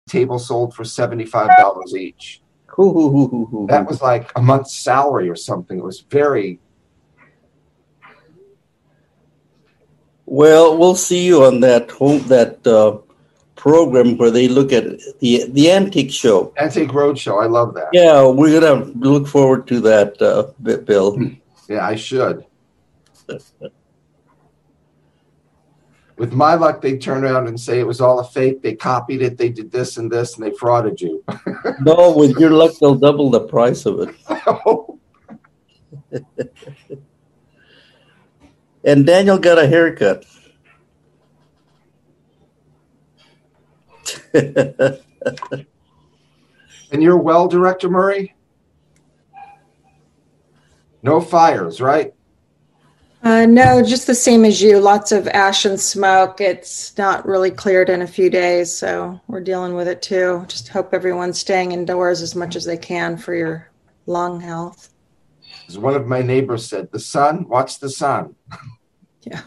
table sold for $75 each. That was like a month's salary or something. It was very... Well, we'll see you on that program where they look at the antique show. Antique Roadshow. I love that. Yeah, we're going to look forward to that, Bill. Yeah, I should. With my luck, they turn around and say it was all a fake. They copied it. They did this and this, and they frauded you. No, with your luck, they'll double the price of it. And Daniel got a haircut. And you're well, Director Murray? No fires, right? No, just the same as you. Lots of ash and smoke. It's not really cleared in a few days, so we're dealing with it too. Just hope everyone's staying indoors as much as they can for your lung health. As one of my neighbors said, the sun, watch the sun. Yeah.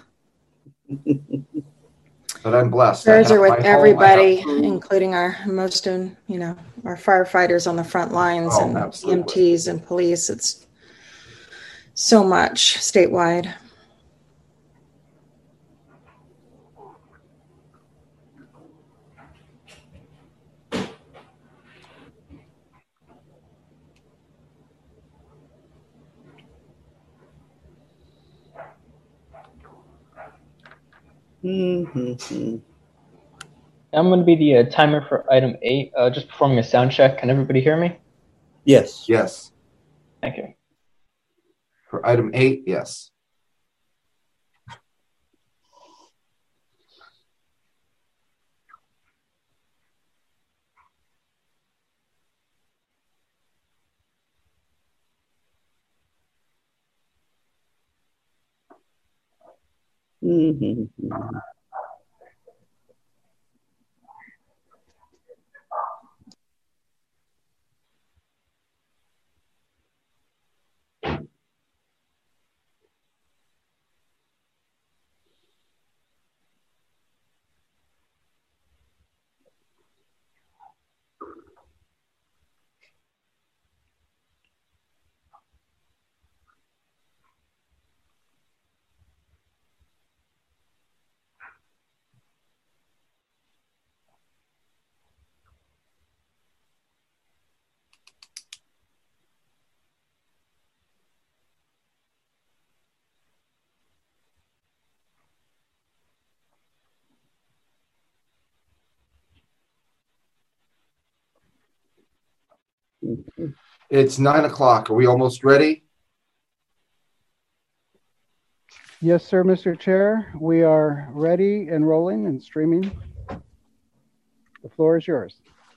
But I'm blessed. Prayers are with everybody, including our firefighters on the front lines and absolutely. EMTs and police. It's so much statewide. Mm-hmm. I'm going to be the timer for item 8. Just performing a sound check. Can everybody hear me? Yes. Yes. Thank you. For item 8, yes. Mm-hmm. It's 9 o'clock. Are we almost ready? Yes, sir, Mr. Chair. We are ready and rolling and streaming. The floor is yours.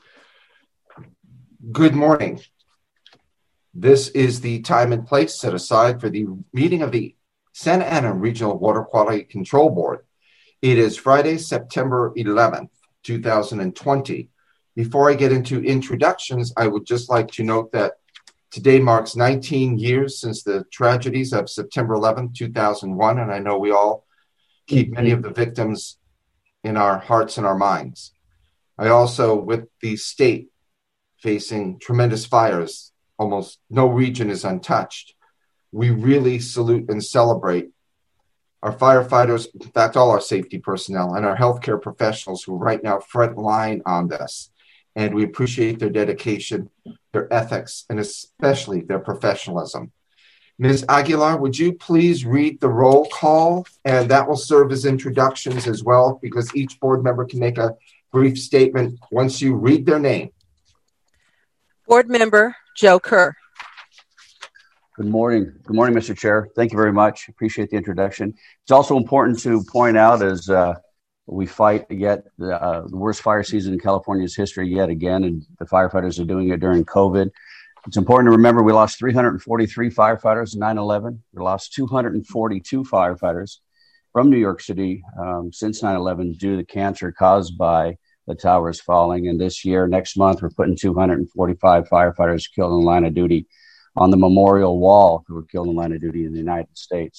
Good morning. This is the time and place set aside for the meeting of the Santa Ana Regional Water Quality Control Board. It is Friday, September 11th, 2020. Before I get into introductions, I would just like to note that today marks 19 years since the tragedies of September 11th, 2001, and I know we all keep many of the victims in our hearts and our minds. I also, with the state facing tremendous fires, almost no region is untouched. We really salute and celebrate our firefighters, in fact, all our safety personnel and our healthcare professionals who are right now front line on this. And we appreciate their dedication, their ethics, and especially their professionalism. Ms. Aguilar, would you please read the roll call? And that will serve as introductions as well, because each board member can make a brief statement once you read their name. Board Member Joe Kerr. Good morning. Good morning, Mr. Chair. Thank you very much. Appreciate the introduction. It's also important to point out as we fight yet the worst fire season in California's history yet again, and the firefighters are doing it during COVID. It's important to remember we lost 343 firefighters in 9/11. We lost 242 firefighters from New York City since 9/11 due to the cancer caused by the towers falling. And this year, next month, we're putting 245 firefighters killed in the line of duty on the memorial wall who were killed in the line of duty in the United States.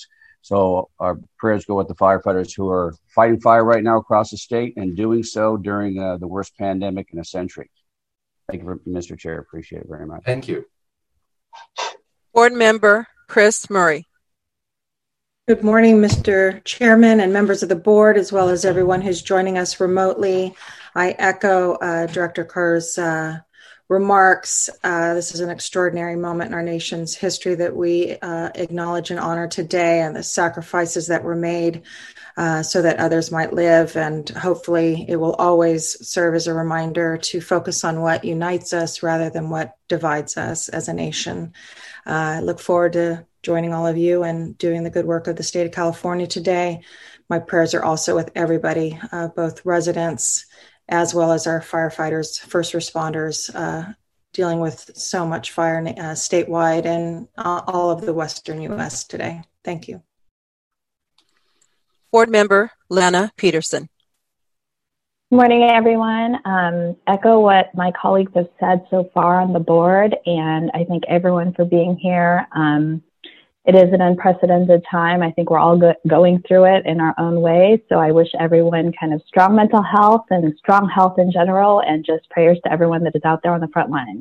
So our prayers go with the firefighters who are fighting fire right now across the state and doing so during the worst pandemic in a century. Thank you, Mr. Chair. Appreciate it very much. Thank you. Board Member Chris Murray. Good morning, Mr. Chairman and members of the board, as well as everyone who's joining us remotely. I echo Director Kerr's remarks. This is an extraordinary moment in our nation's history that we acknowledge and honor today, and the sacrifices that were made so that others might live. And hopefully it will always serve as a reminder to focus on what unites us rather than what divides us as a nation. I look forward to joining all of you and doing the good work of the state of California today. My prayers are also with everybody, both residents as well as our firefighters, first responders, dealing with so much fire statewide and all of the Western U.S. today. Thank you. Board Member Lana Peterson. Good morning, everyone. Echo what my colleagues have said so far on the board, and I thank everyone for being here. It is an unprecedented time. I think we're all going through it in our own way. So I wish everyone kind of strong mental health and strong health in general, and just prayers to everyone that is out there on the front lines.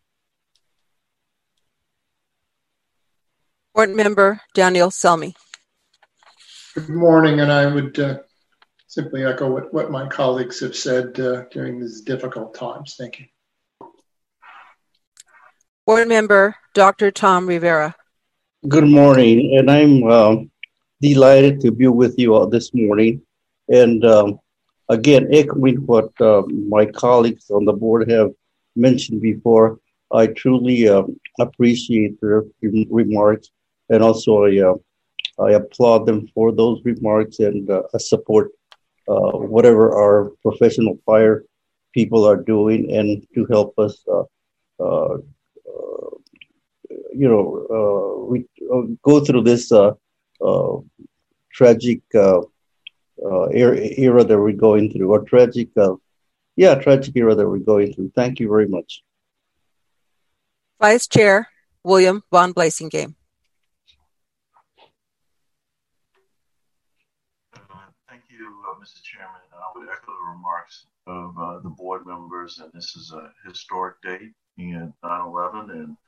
Board Member Daniel Selmy. Good morning, and I would simply echo what my colleagues have said during these difficult times. Thank you. Board Member Dr. Tom Rivera. Good morning, and I'm delighted to be with you all this morning. And again, echoing what my colleagues on the board have mentioned before, I truly appreciate their remarks, and also I applaud them for those remarks, and I support whatever our professional fire people are doing and to help us we go through this tragic era that we're going through, or tragic era that we're going through. Thank you very much. Vice Chair William Von Blasingame. Thank you, Mr. Chairman. I would echo the remarks of the board members, and this is a historic date in 9/11, and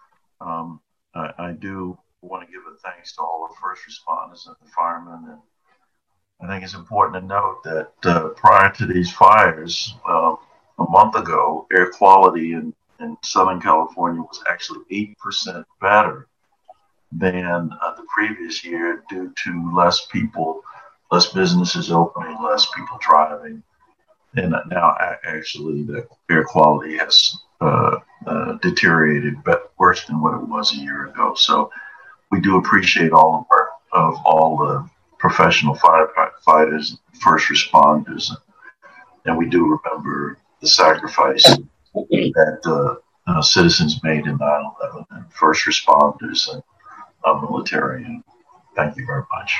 I do want to give a thanks to all the first responders and the firemen. And I think it's important to note that prior to these fires, a month ago, air quality in Southern California was actually 8% better than the previous year due to less people, less businesses opening, less people driving. And now actually the air quality has deteriorated, but worse than what it was a year ago. So we do appreciate all the work of all the professional firefighters, first responders, and we do remember the sacrifice that citizens made in 9/11, and first responders and military. And thank you very much.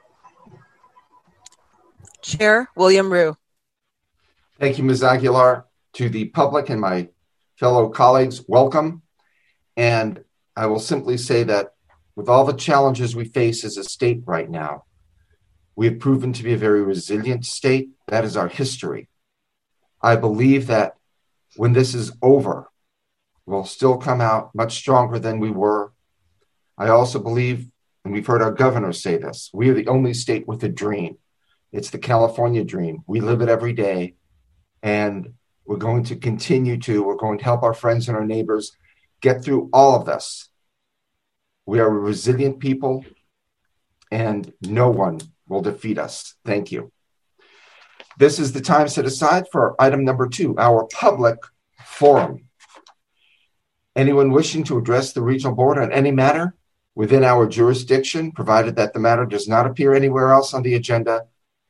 Chair William Rue. Thank you, Ms. Aguilar. To the public and my fellow colleagues, welcome. And I will simply say that with all the challenges we face as a state right now, we have proven to be a very resilient state. That is our history. I believe that when this is over, we'll still come out much stronger than we were. I also believe, and we've heard our governor say this, we are the only state with a dream. It's the California dream. We live it every day, and we're going to continue to. We're going to help our friends and our neighbors get through all of this. We are a resilient people, and no one will defeat us. Thank you. This is the time set aside for item number 2, our public forum. Anyone wishing to address the regional board on any matter within our jurisdiction, provided that the matter does not appear anywhere else on the agenda,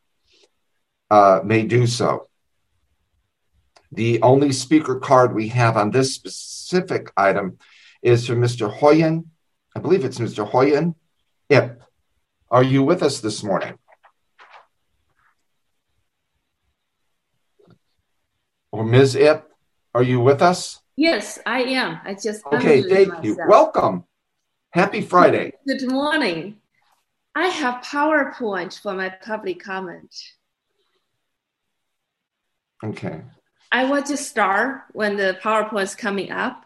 may do so. The only speaker card we have on this specific item is from Mr. Hoyen. I believe it's Mr. Hoyen Ip. Are you with us this morning? Or Ms. Ip, are you with us? Yes, I am. I just okay, thank you. Welcome. Happy Friday. Good morning. I have PowerPoint for my public comment. Okay. I will just start when the PowerPoint is coming up.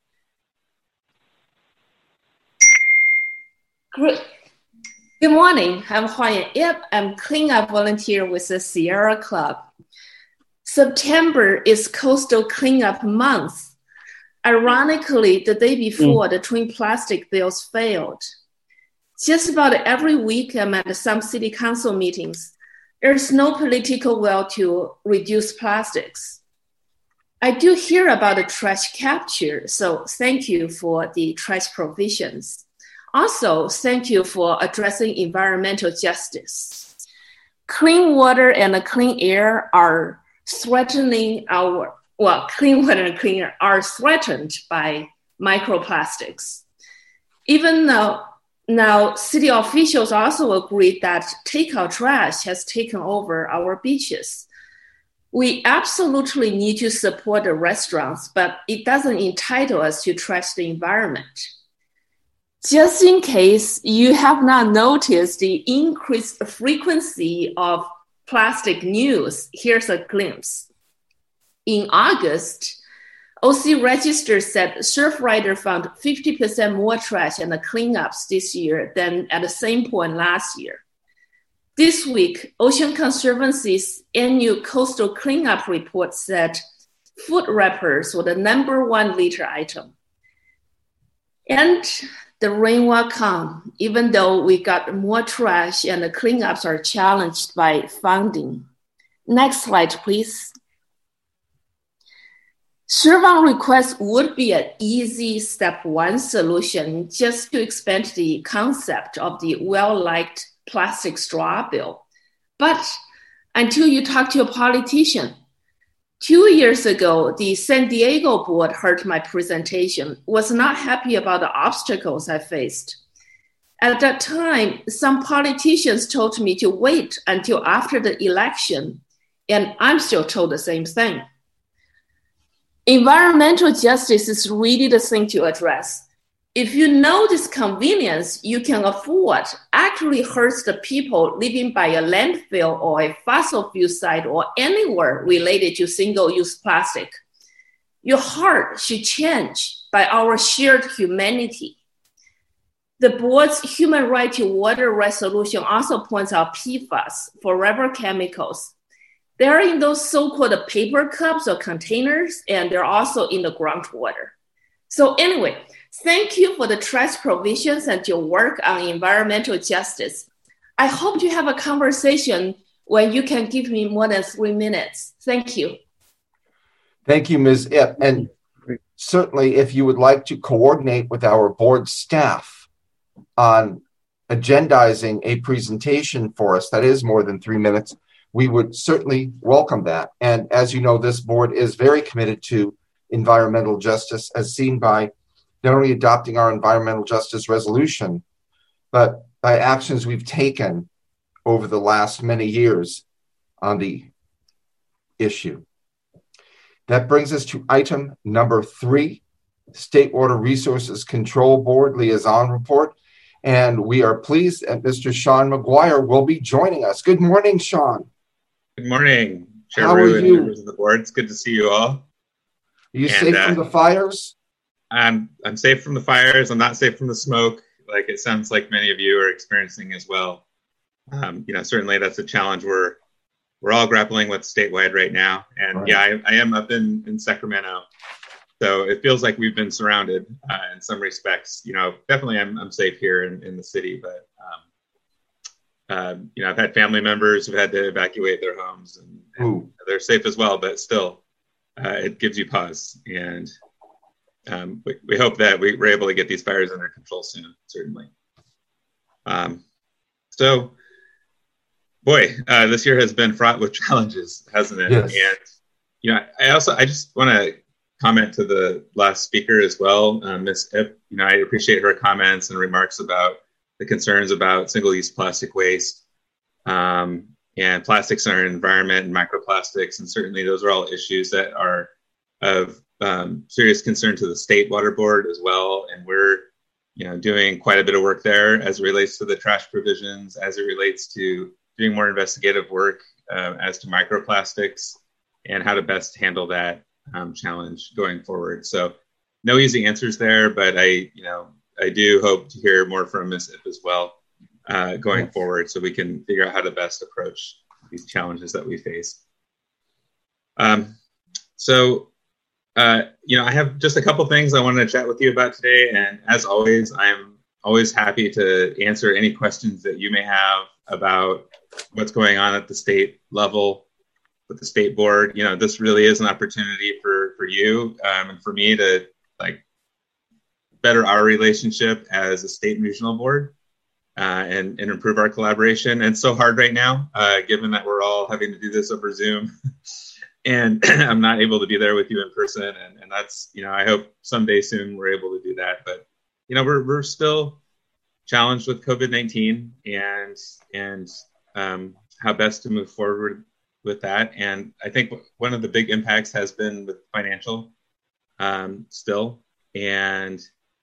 Good morning. I'm Huayan Yip. I'm cleanup volunteer with the Sierra Club. September is Coastal Cleanup Month. Ironically, the day before the twin plastic bills failed. Just about every week I'm at some city council meetings. There's no political will to reduce plastics. I do hear about the trash capture, so thank you for the trash provisions. Also, thank you for addressing environmental justice. Clean water and clean air are threatening clean water and clean air are threatened by microplastics. Even though now city officials also agreed that takeout trash has taken over our beaches. We absolutely need to support the restaurants, but it doesn't entitle us to trash the environment. Just in case you have not noticed the increased frequency of plastic news, here's a glimpse. In August, OC Register said Surfrider found 50% more trash and cleanups this year than at the same point last year. This week, Ocean Conservancy's annual coastal cleanup report said food wrappers were the #1 litter item. And the rain will come, even though we got more trash and the cleanups are challenged by funding. Next slide, please. Serve-on request would be an easy step one solution just to expand the concept of the well-liked plastic straw bill. But until you talk to a politician, 2 years ago, the San Diego board heard my presentation, was not happy about the obstacles I faced. At that time, some politicians told me to wait until after the election, and I'm still told the same thing. Environmental justice is really the thing to address. If you know this convenience you can afford actually hurts the people living by a landfill or a fossil fuel site or anywhere related to single-use plastic, your heart should change by our shared humanity. The board's human right to water resolution also points out PFAS, forever chemicals. They're in those so-called paper cups or containers, and they're also in the groundwater. So anyway, thank you for the trash provisions and your work on environmental justice. I hope to have a conversation when you can give me more than 3 minutes. Thank you. Thank you, Ms. Ip. And certainly, if you would like to coordinate with our board staff on agendizing a presentation for us that is more than 3 minutes, we would certainly welcome that. And as you know, this board is very committed to environmental justice, as seen by not only adopting our environmental justice resolution, but by actions we've taken over the last many years on the issue. That brings us to item number 3, State Water Resources Control Board Liaison Report. And we are pleased that Mr. Sean McGuire will be joining us. Good morning, Sean. Good morning, Chair How Rue are and you? members of the board. It's good to see you all. Are you safe from the fires? I'm safe from the fires. I'm not safe from the smoke, like it sounds like many of you are experiencing as well. Certainly that's a challenge we're all grappling with statewide right now. And Right. yeah, I am up in Sacramento, so it feels like we've been surrounded in some respects. Definitely I'm safe here in the city, but I've had family members who've had to evacuate their homes, and they're safe as well, but still, it gives you pause. And we hope that we're able to get these fires under control soon, certainly. This year has been fraught with challenges, hasn't it? Yes. And, I just want to comment to the last speaker as well, Ms. Ip. I appreciate her comments and remarks about the concerns about single-use plastic waste and plastics in our environment and microplastics. And certainly those are all issues that are of serious concern to the State Water Board as well. And we're doing quite a bit of work there as it relates to the trash provisions, as it relates to doing more investigative work as to microplastics and how to best handle that challenge going forward. So no easy answers there, but I do hope to hear more from Ms. Ip as well going forward, so we can figure out how to best approach these challenges that we face. I have just a couple things I wanted to chat with you about today, and as always, I'm always happy to answer any questions that you may have about what's going on at the state level with the state board. This really is an opportunity for you and for me to better our relationship as a state and regional board and improve our collaboration. And it's so hard right now, given that we're all having to do this over Zoom and I'm not able to be there with you in person. And that's, I hope someday soon we're able to do that. But, we're still challenged with COVID-19 and how best to move forward with that. And I think one of the big impacts has been with financial still. And,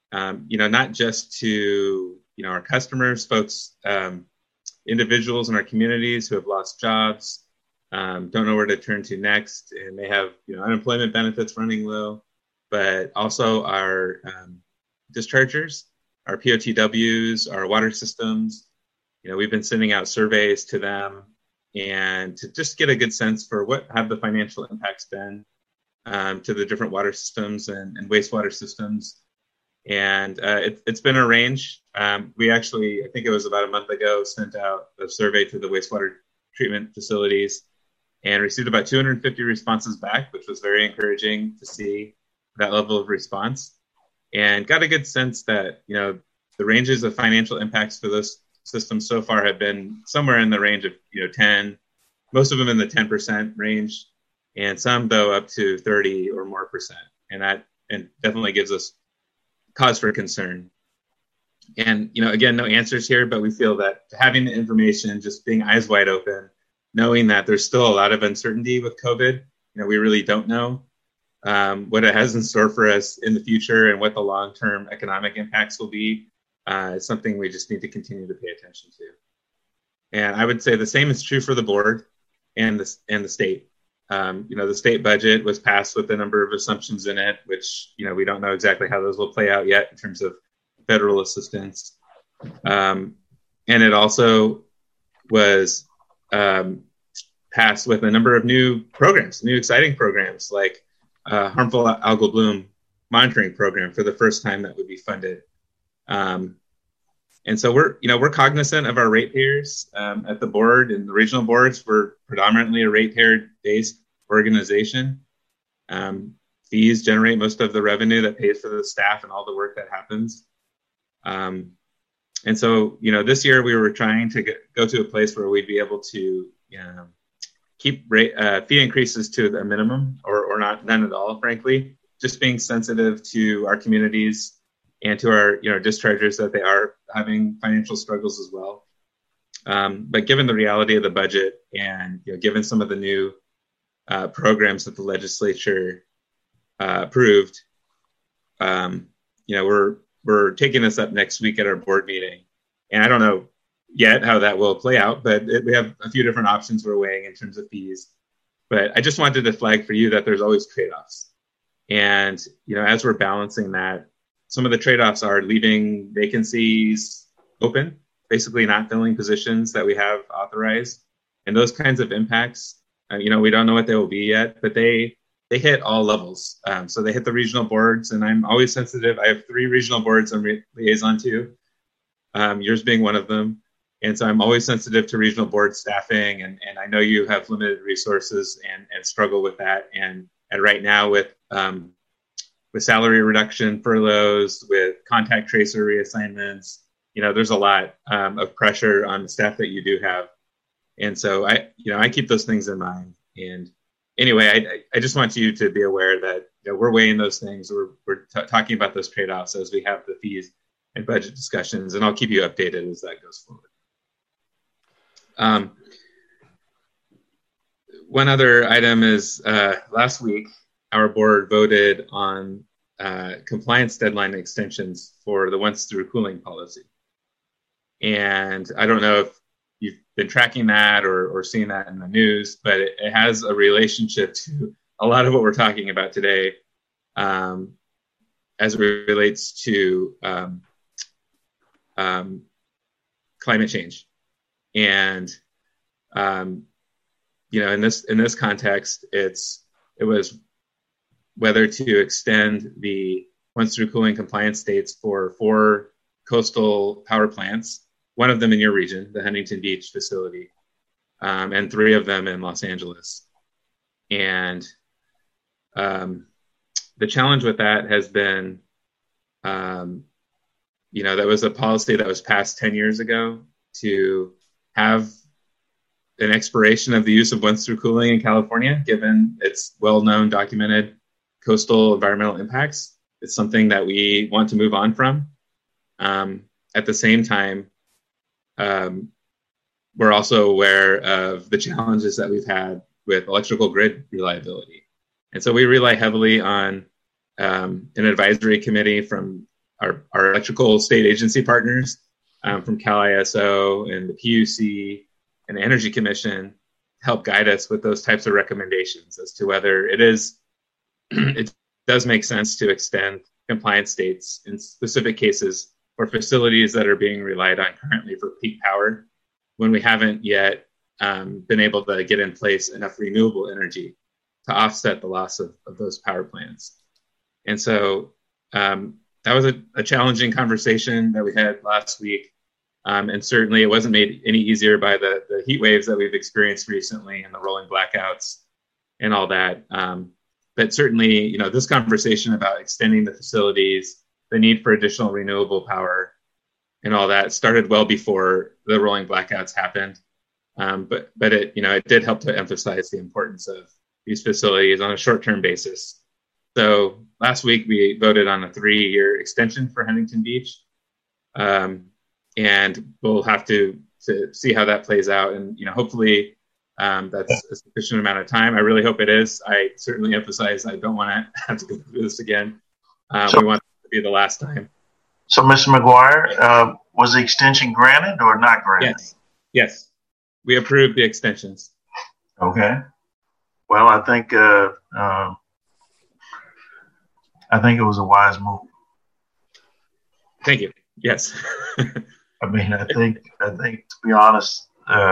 not just to, our customers, folks, individuals in our communities who have lost jobs, don't know where to turn to next, and they have, unemployment benefits running low, but also our dischargers, our POTWs, our water systems. We've been sending out surveys to them and to just get a good sense for what have the financial impacts been to the different water systems and wastewater systems. And it's been a range. We actually, I think it was about a month ago, sent out a survey to the wastewater treatment facilities and received about 250 responses back, which was very encouraging to see that level of response, and got a good sense that, the ranges of financial impacts for those systems so far have been somewhere in the range of, 10, most of them in the 10% range, and some though up to 30 or more percent. And that definitely gives us cause for concern. And, again, no answers here, but we feel that having the information, just being eyes wide open, knowing that there's still a lot of uncertainty with COVID, we really don't know what it has in store for us in the future and what the long-term economic impacts will be. It's something we just need to continue to pay attention to. And I would say the same is true for the board and the state. The state budget was passed with a number of assumptions in it, which, we don't know exactly how those will play out yet in terms of federal assistance. And it also was passed with a number of new programs, new exciting programs, like harmful algal bloom monitoring program for the first time that would be funded. And so we're cognizant of our ratepayers at the board and the regional boards. We're predominantly a ratepayer-based organization. Fees generate most of the revenue that pays for the staff and all the work that happens. And so, this year we were trying to go to a place where we'd be able to keep fee increases to a minimum or none at all, frankly, just being sensitive to our communities and to our, dischargers, that they are having financial struggles as well. But given the reality of the budget and, given some of the new programs that the legislature approved, we're taking this up next week at our board meeting. And I don't know yet how that will play out, but we have a few different options we're weighing in terms of fees. But I just wanted to flag for you that there's always trade-offs. And, as we're balancing that, some of the trade-offs are leaving vacancies open, basically not filling positions that we have authorized. And those kinds of impacts, we don't know what they will be yet, but they hit all levels. So they hit the regional boards, and I'm always sensitive. I have 3 regional boards I'm liaison to, yours being one of them. And so I'm always sensitive to regional board staffing, and I know you have limited resources and struggle with that. And right now with salary reduction, furloughs, with contact tracer reassignments, there's a lot of pressure on the staff that you do have. And so I keep those things in mind. And anyway, I just want you to be aware that we're weighing those things. We're talking about those trade-offs as we have the fees and budget discussions, and I'll keep you updated as that goes forward. One other item is last week, our board voted on compliance deadline extensions for the once through cooling policy. And I don't know if you've been tracking that or seen that in the news, but it has a relationship to a lot of what we're talking about today, as it relates to climate change. And in this context, it was whether to extend the once through cooling compliance dates for 4 coastal power plants, one of them in your region, the Huntington Beach facility, and 3 of them in Los Angeles. And the challenge with that has been, that was a policy that was passed 10 years ago to have an expiration of the use of once through cooling in California, given its well-known documented coastal environmental impacts. It's something that we want to move on from. At the same time, we're also aware of the challenges that we've had with electrical grid reliability. And so we rely heavily on an advisory committee from our electrical state agency partners, from CalISO and the PUC and the Energy Commission, help guide us with those types of recommendations as to whether it does make sense to extend compliance dates in specific cases for facilities that are being relied on currently for peak power, when we haven't yet been able to get in place enough renewable energy to offset the loss of those power plants. And so that was a challenging conversation that we had last week. And certainly it wasn't made any easier by the heat waves that we've experienced recently and the rolling blackouts and all that. But certainly, this conversation about extending the facilities, the need for additional renewable power and all that started well before the rolling blackouts happened. But it did help to emphasize the importance of these facilities on a short-term basis. So last week we voted on a 3-year extension for Huntington Beach. And we'll have to see how that plays out. And, hopefully that's a sufficient amount of time. I really hope it is. I certainly emphasize I don't want to have to go through this again. We want it to be the last time. So, Mr. McGuire, was the extension granted or not granted? Yes. We approved the extensions. Okay. Well, I think it was a wise move. Thank you. Yes. I mean, I think to be honest,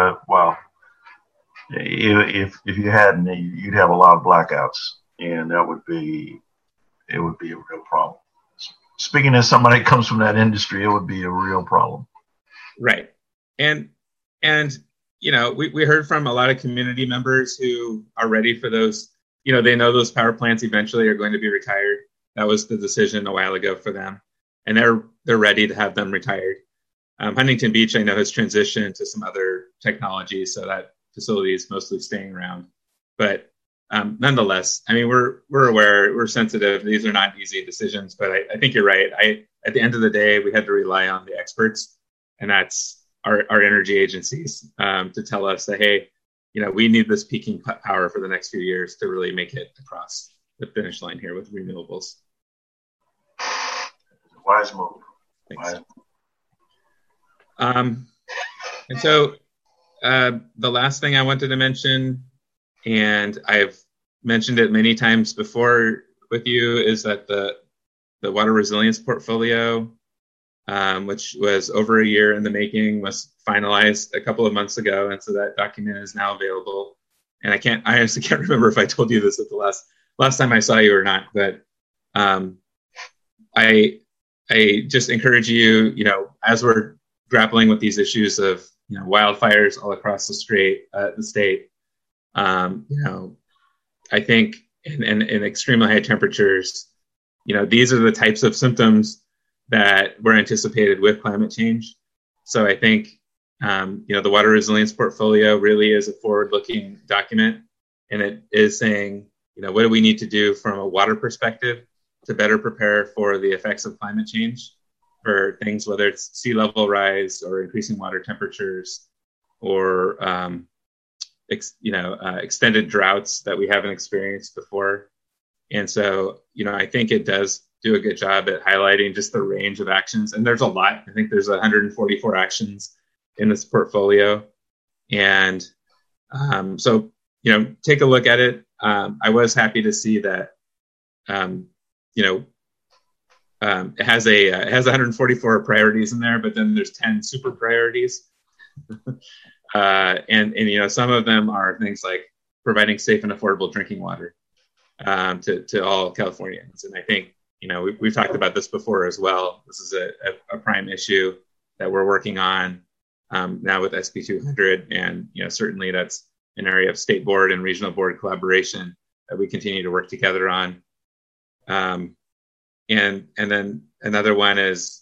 if you hadn't, you'd have a lot of blackouts, and it would be a real problem. Speaking as somebody that comes from that industry, it would be a real problem. Right. And we heard from a lot of community members who are ready for those. They know those power plants eventually are going to be retired. That was the decision a while ago for them, and they're ready to have them retired. Huntington Beach, I know, has transitioned to some other technology, so that facility is mostly staying around. But nonetheless, I mean, we're aware, we're sensitive. These are not easy decisions, but I think you're right. At the end of the day, we had to rely on the experts, and that's our energy agencies, to tell us that, hey, we need this peaking power for the next few years to really make it across the finish line here with renewables. Wise move. Thanks. And so the last thing I wanted to mention, and I've mentioned it many times before with you, is that the water resilience portfolio, which was over a year in the making, was finalized a couple of months ago. And so that document is now available. And I honestly can't remember if I told you this at the last time I saw you or not, but I just encourage you, as we're grappling with these issues of wildfires all across the state. I think in extremely high temperatures, these are the types of symptoms that were anticipated with climate change. So I think the water resilience portfolio really is a forward-looking document, and it is saying, what do we need to do from a water perspective to better prepare for the effects of climate change, for things, whether it's sea level rise or increasing water temperatures or, extended droughts that we haven't experienced before. And so, I think it does do a good job at highlighting just the range of actions. And there's a lot. I think there's 144 actions in this portfolio. And so, take a look at it. I was happy to see that, it has 144 priorities in there, but then there's 10 super priorities. and some of them are things like providing safe and affordable drinking water to all Californians. And I think, we've talked about this before as well. This is a prime issue that we're working on now with SB 200. And, certainly that's an area of state board and regional board collaboration that we continue to work together on. And then another one is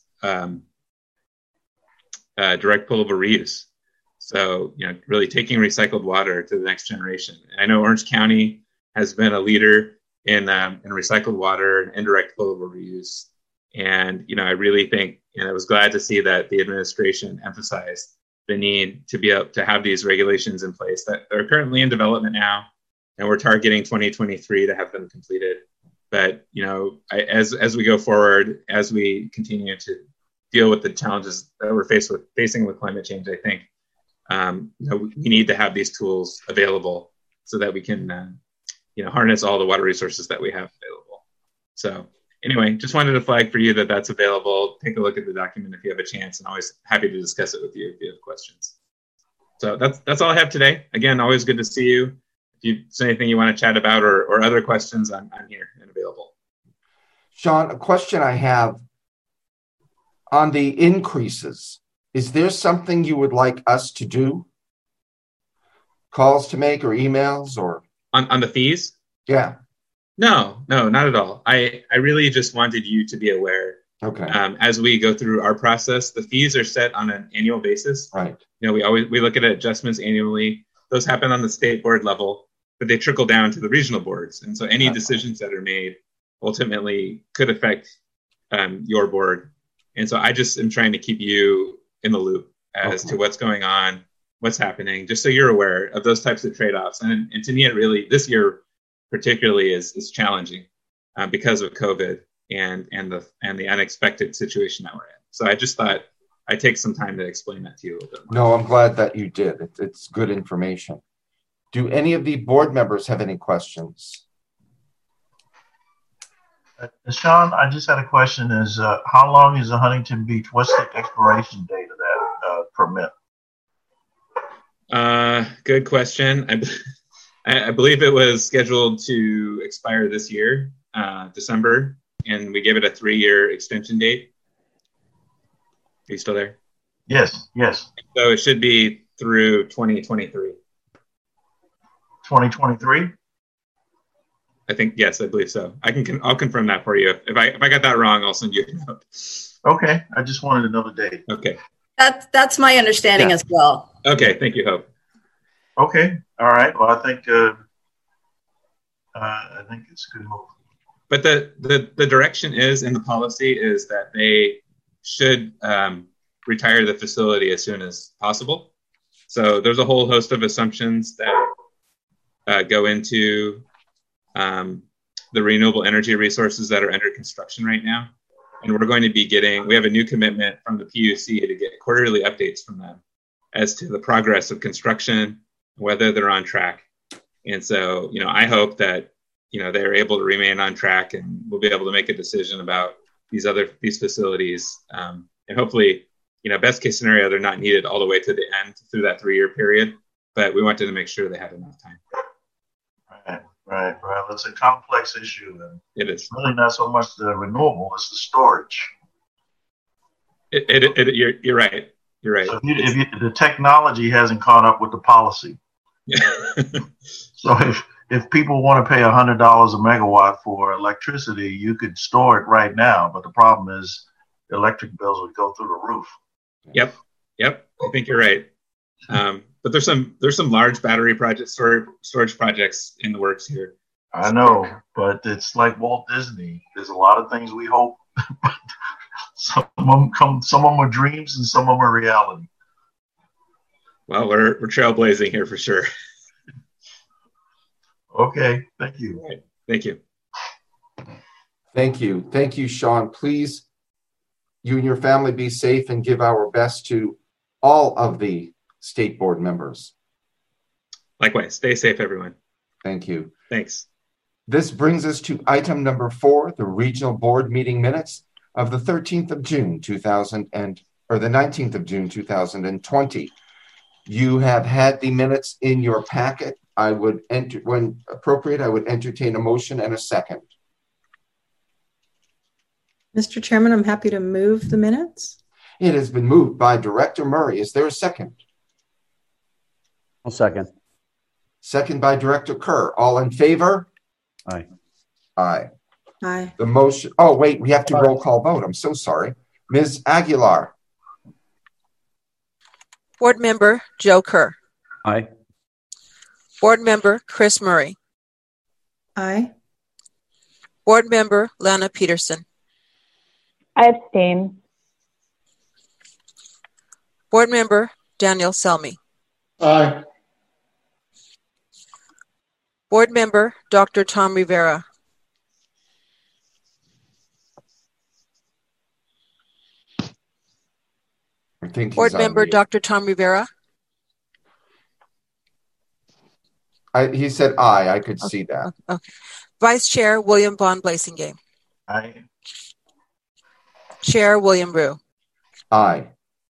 direct pullable reuse. So, really taking recycled water to the next generation. And I know Orange County has been a leader in recycled water and indirect pullable reuse. And, I really think, I was glad to see that the administration emphasized the need to be able to have these regulations in place that are currently in development now. And we're targeting 2023 to have them completed. But, as we go forward, as we continue to deal with the challenges that we're facing with climate change, I think, we need to have these tools available so that we can, harness all the water resources that we have available. So anyway, just wanted to flag for you that that's available. Take a look at the document if you have a chance, and always happy to discuss it with you if you have questions. So that's all I have today. Again, always good to see you. If there's anything you want to chat about or other questions, I'm here and available. Sean, a question I have on the increases. Is there something you would like us to do? Calls to make or emails or? On the fees? Yeah. No, not at all. I really just wanted you to be aware. Okay. As we go through our process, the fees are set on an annual basis. Right. We look at adjustments annually. Those happen on the state board level, but they trickle down to the regional boards. And so any decisions that are made ultimately could affect your board. And so I just am trying to keep you in the loop as to what's going on, what's happening, just so you're aware of those types of trade-offs. And to me, it really, this year particularly is challenging because of COVID and the unexpected situation that we're in. So I just thought I'd take some time to explain that to you a little bit more. No, I'm glad that you did. It's good information. Do any of the board members have any questions? Sean, I just had a question. Is how long is the Huntington Beach? What's the expiration date of that permit? Good question. I believe it was scheduled to expire this year, December, and we gave it a 3-year extension date. Are you still there? Yes. So it should be through 2023. 2023? I think, yes, I believe so. I'll confirm that for you. If I got that wrong, I'll send you a note. Okay. I just wanted another date. Okay. That's my understanding as well. Okay. Thank you, Hope. Okay. All right. Well, I think it's a good move. But the direction is in the policy is that they should retire the facility as soon as possible. So there's a whole host of assumptions that go into the renewable energy resources that are under construction right now. And we're going to be we have a new commitment from the PUC to get quarterly updates from them as to the progress of construction, whether they're on track. And so, I hope that, they're able to remain on track and we'll be able to make a decision about these facilities. And hopefully, best case scenario, they're not needed all the way to the end through that 3-year period, but we wanted to make sure they had enough time. Right. It's a complex issue. And it is. Really not so much the renewable, it's the storage. You're right. So if the technology hasn't caught up with the policy. So if people want to pay $100 a megawatt for electricity, you could store it right now. But the problem is the electric bills would go through the roof. Yep. I think you're right. But there's some large battery storage projects in the works here. I know, but it's like Walt Disney. There's a lot of things we hope. Some of them are dreams and some of them are reality. Well, we're trailblazing here for sure. Okay, thank you. All right. Thank you. Thank you. Thank you, Sean. Please, you and your family be safe and give our best to all of the state board members. Likewise. Stay safe, everyone. Thank you. Thanks. This brings us to item number 4, the regional board meeting minutes of the 13th of June, the 19th of June, 2020. You have had the minutes in your packet. I would when appropriate, I would entertain a motion and a second. Mr. Chairman, I'm happy to move the minutes. It has been moved by Director Murray. Is there a second? I'll second. Second by Director Kerr. All in favor? Aye. Aye. Aye. The motion. Oh, wait, we have to roll call vote. I'm so sorry. Ms. Aguilar. Board Member Joe Kerr. Aye. Board Member Chris Murray. Aye. Board Member Lana Peterson. I abstain. Board Member Daniel Selmy. Aye. Board Member Dr. Tom Rivera. I think Board he's Member on mute. Dr. Tom Rivera. He said aye. I could see that. Okay. Vice Chair William Von Blasingame. Aye. Chair William Rue. Aye.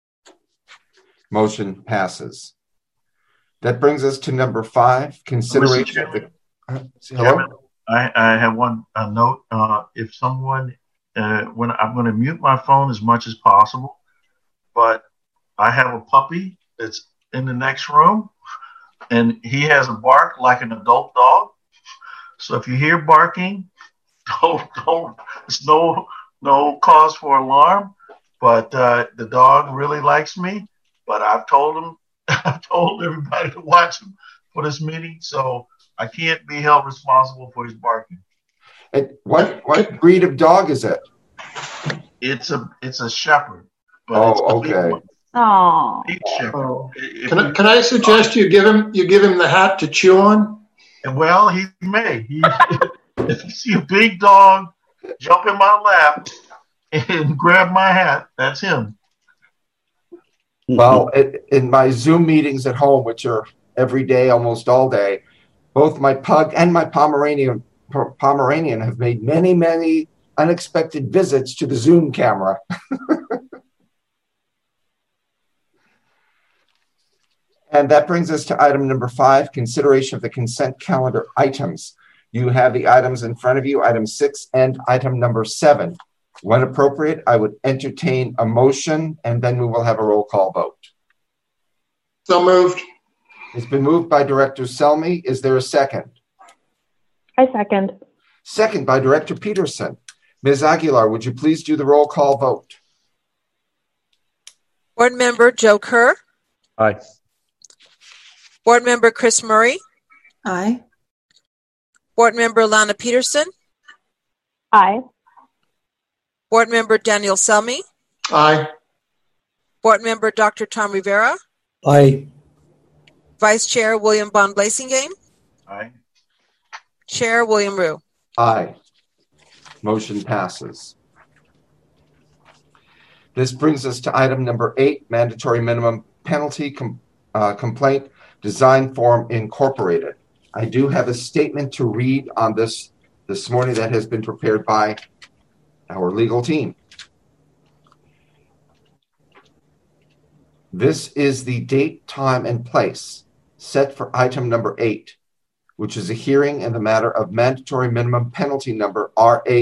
Motion passes. That brings us to number 5, consideration of the... Hello? Chairman, I have one note. If someone, when I'm going to mute my phone as much as possible, but I have a puppy that's in the next room, and he has a bark like an adult dog. So if you hear barking, don't. It's no cause for alarm. But the dog really likes me. But I've told everybody to watch him for this meeting, so I can't be held responsible for his barking. And what breed of dog is it? It's a shepherd. But Oh, it's a big okay. one. Oh. Big shepherd. Oh. Can I suggest you give him the hat to chew on? Well, he may. If you see a big dog jump in my lap and grab my hat, that's him. Well, in my Zoom meetings at home, which are every day, almost all day, both my pug and my Pomeranian have made many, many unexpected visits to the Zoom camera. And that brings us to item number 5, consideration of the consent calendar items. You have the items in front of you, item 6 and item number 7. When appropriate, I would entertain a motion, and then we will have a roll call vote. So moved. It's been moved by Director Selmy. Is there a second? I second. Second by Director Peterson. Ms. Aguilar, would you please do the roll call vote? Board Member Joe Kerr. Aye. Board Member Chris Murray. Aye. Board Member Lana Peterson. Aye. Board Member Daniel Selmy. Aye. Board Member Dr. Tom Rivera. Aye. Vice Chair William Von Blasingame. Aye. Chair William Rue. Aye. Motion passes. This brings us to item number 8, mandatory minimum penalty complaint design form incorporated. I do have a statement to read on this morning that has been prepared by our legal team. This is the date, time, and place set for item number 8, which is a hearing in the matter of mandatory minimum penalty number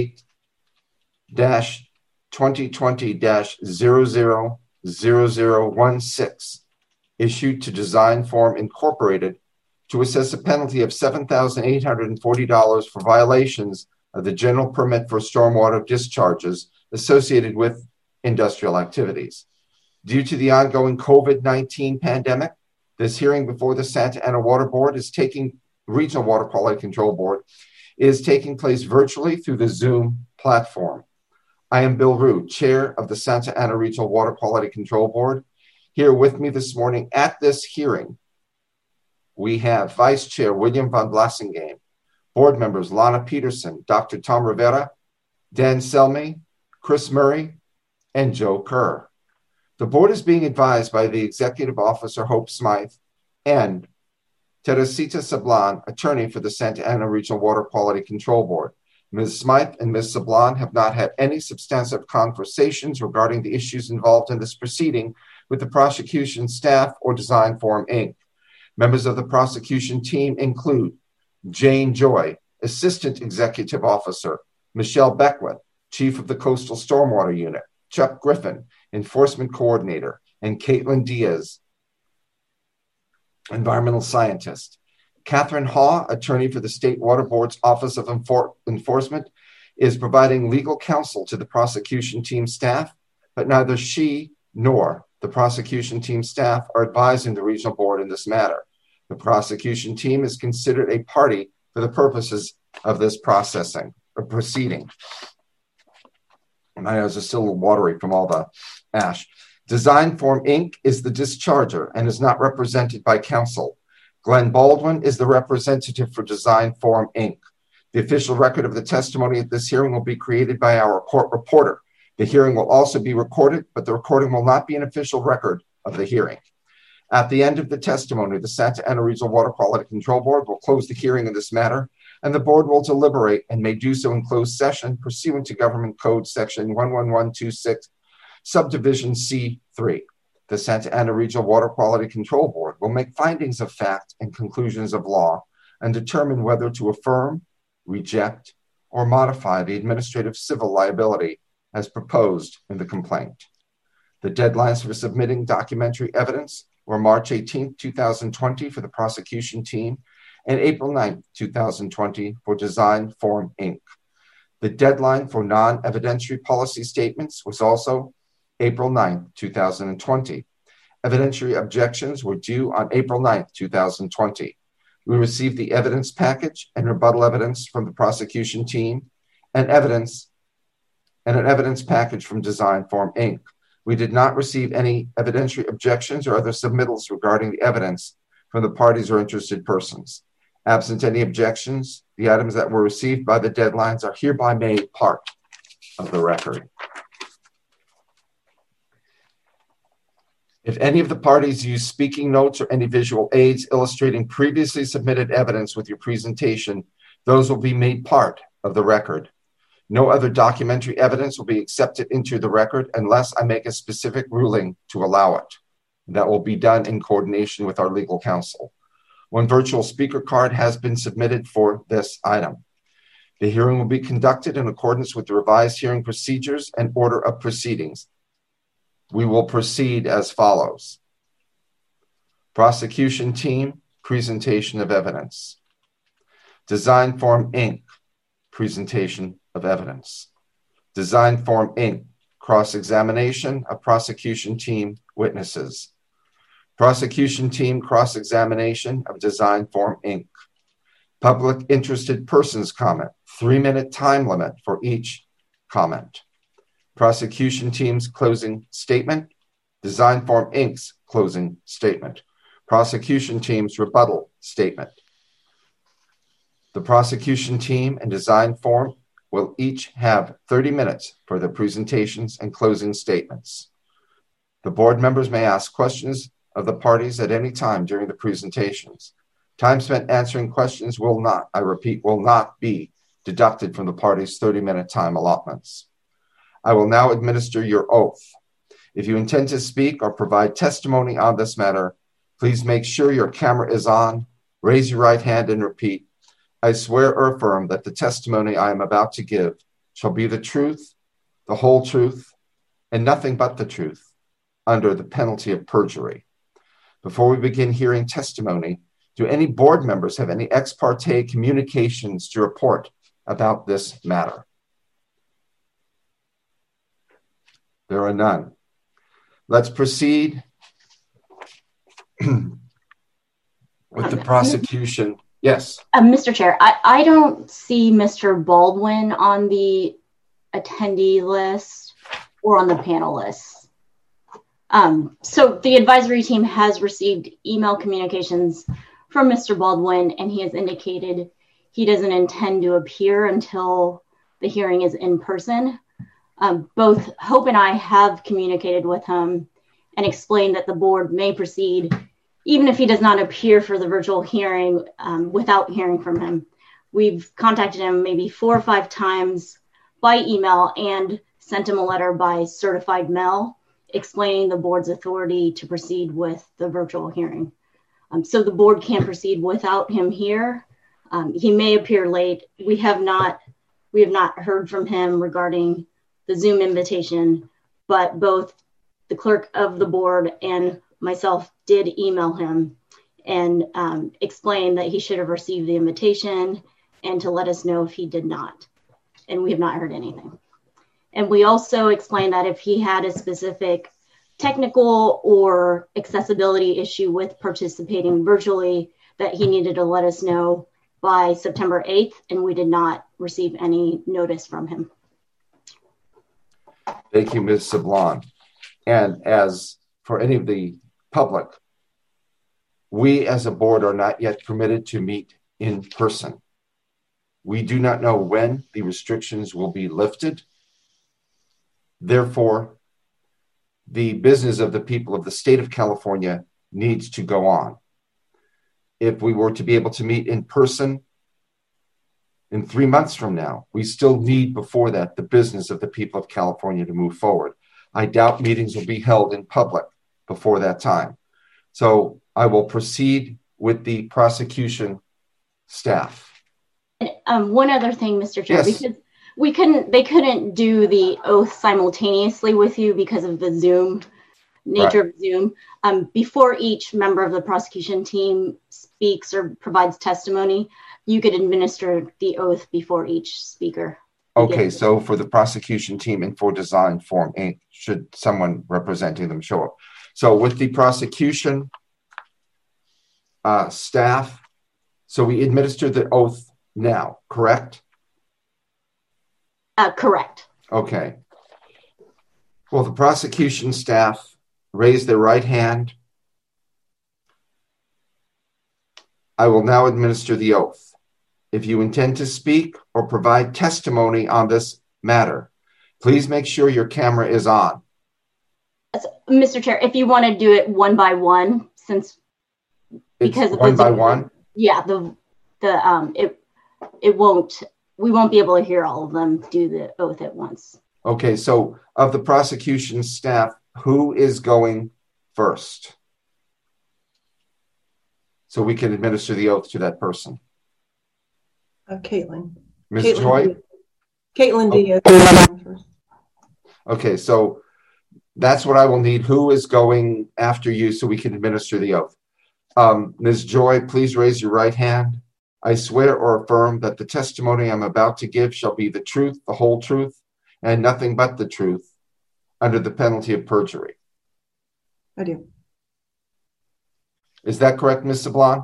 R8-2020-000016, issued to Design Form Incorporated to assess a penalty of $7,840 for violations of the general permit for stormwater discharges associated with industrial activities. Due to the ongoing COVID-19 pandemic, this hearing before the Santa Ana Water Board Regional Water Quality Control Board is taking place virtually through the Zoom platform. I am Bill Rue, Chair of the Santa Ana Regional Water Quality Control Board. Here with me this morning at this hearing, we have Vice Chair William Von Blasingame, Board members Lana Peterson, Dr. Tom Rivera, Dan Selmy, Chris Murray, and Joe Kerr. The board is being advised by the Executive Officer Hope Smythe and Teresita Sablan, attorney for the Santa Ana Regional Water Quality Control Board. Ms. Smythe and Ms. Sablan have not had any substantive conversations regarding the issues involved in this proceeding with the prosecution staff or Design Forum, Inc. Members of the prosecution team include Jane Joy, Assistant Executive Officer, Michelle Beckwith, Chief of the Coastal Stormwater Unit, Chuck Griffin, Enforcement Coordinator, and Caitlin Diaz, Environmental Scientist. Catherine Haw, attorney for the State Water Board's Office of Enforcement, is providing legal counsel to the prosecution team staff, but neither she nor the prosecution team staff are advising the regional board in this matter. The prosecution team is considered a party for the purposes of this proceeding. My eyes are still a little watery from all the ash. Design Forum, Inc. is the discharger and is not represented by counsel. Glenn Baldwin is the representative for Design Forum, Inc. The official record of the testimony at this hearing will be created by our court reporter. The hearing will also be recorded, but the recording will not be an official record of the hearing. At the end of the testimony, the Santa Ana Regional Water Quality Control Board will close the hearing in this matter, and the board will deliberate and may do so in closed session pursuant to Government Code Section 11126, Subdivision C3. The Santa Ana Regional Water Quality Control Board will make findings of fact and conclusions of law and determine whether to affirm, reject, or modify the administrative civil liability as proposed in the complaint. The deadlines for submitting documentary evidence were March 18, 2020 for the prosecution team and April 9, 2020 for Design Forum, Inc. The deadline for non-evidentiary policy statements was also April 9, 2020. Evidentiary objections were due on April 9, 2020. We received the evidence package and rebuttal evidence from the prosecution team and an evidence package from Design Forum, Inc. We did not receive any evidentiary objections or other submittals regarding the evidence from the parties or interested persons. Absent any objections, the items that were received by the deadlines are hereby made part of the record. If any of the parties use speaking notes or any visual aids illustrating previously submitted evidence with your presentation, those will be made part of the record. No other documentary evidence will be accepted into the record unless I make a specific ruling to allow it. That will be done in coordination with our legal counsel. One virtual speaker card has been submitted for this item. The hearing will be conducted in accordance with the revised hearing procedures and order of proceedings. We will proceed as follows. Prosecution team, presentation of evidence. Design Forum, Inc., presentation of evidence. Design Forum, Inc., cross-examination of prosecution team witnesses. Prosecution team cross-examination of Design Forum, Inc. Public interested persons comment, 3-minute time limit for each comment. Prosecution team's closing statement, Design Forum, Inc.'s closing statement. Prosecution team's rebuttal statement. The prosecution team and Design Forum will each have 30 minutes for their presentations and closing statements. The board members may ask questions of the parties at any time during the presentations. Time spent answering questions will not, I repeat, will not be deducted from the parties' 30-minute time allotments. I will now administer your oath. If you intend to speak or provide testimony on this matter, please make sure your camera is on, raise your right hand and repeat, I swear or affirm that the testimony I am about to give shall be the truth, the whole truth, and nothing but the truth, under the penalty of perjury. Before we begin hearing testimony, do any board members have any ex parte communications to report about this matter? There are none. Let's proceed with the prosecution. Yes. Mr. Chair, I don't see Mr. Baldwin on the attendee list or on the panel list. So the advisory team has received email communications from Mr. Baldwin, and he has indicated he doesn't intend to appear until the hearing is in person. Both Hope and I have communicated with him and explained that the board may proceed even if he does not appear for the virtual hearing without hearing from him. We've contacted him maybe 4 or 5 times by email and sent him a letter by certified mail explaining the board's authority to proceed with the virtual hearing. So the board can proceed without him here. He may appear late. We have not heard from him regarding the Zoom invitation, but both the clerk of the board and myself did email him and explain that he should have received the invitation and to let us know if he did not. And we have not heard anything. And we also explained that if he had a specific technical or accessibility issue with participating virtually, that he needed to let us know by September 8th, and we did not receive any notice from him. Thank you, Ms. Sablon. And as for any of the public, we as a board are not yet permitted to meet in person. We do not know when the restrictions will be lifted. Therefore, the business of the people of the state of California needs to go on. If we were to be able to meet in person in 3 months from now, we still need before that the business of the people of California to move forward. I doubt meetings will be held in public before that time. So I will proceed with the prosecution staff. One other thing, Mr. Chair, Yes. because they couldn't do the oath simultaneously with you because of the Zoom nature of Zoom. Before each member of the prosecution team speaks or provides testimony, you could administer the oath before each speaker. Okay, so for the prosecution team and for design form, should someone representing them show up? So with the prosecution staff, so we administer the oath now, correct? Correct. Okay. Well, the prosecution staff raise their right hand. I will now administer the oath. If you intend to speak or provide testimony on this matter, please make sure your camera is on. Mr. Chair, if you want to do it one by one, because one by one. Yeah, we won't be able to hear all of them do the oath at once. Okay, so of the prosecution staff, who is going first? So we can administer the oath to that person. Caitlin. Ms. Joy? Caitlin Diaz. Okay, so that's what I will need. Who is going after you so we can administer the oath? Ms. Joy, please raise your right hand. I swear or affirm that the testimony I'm about to give shall be the truth, the whole truth, and nothing but the truth, under the penalty of perjury. I do. Is that correct, Ms. Sablon?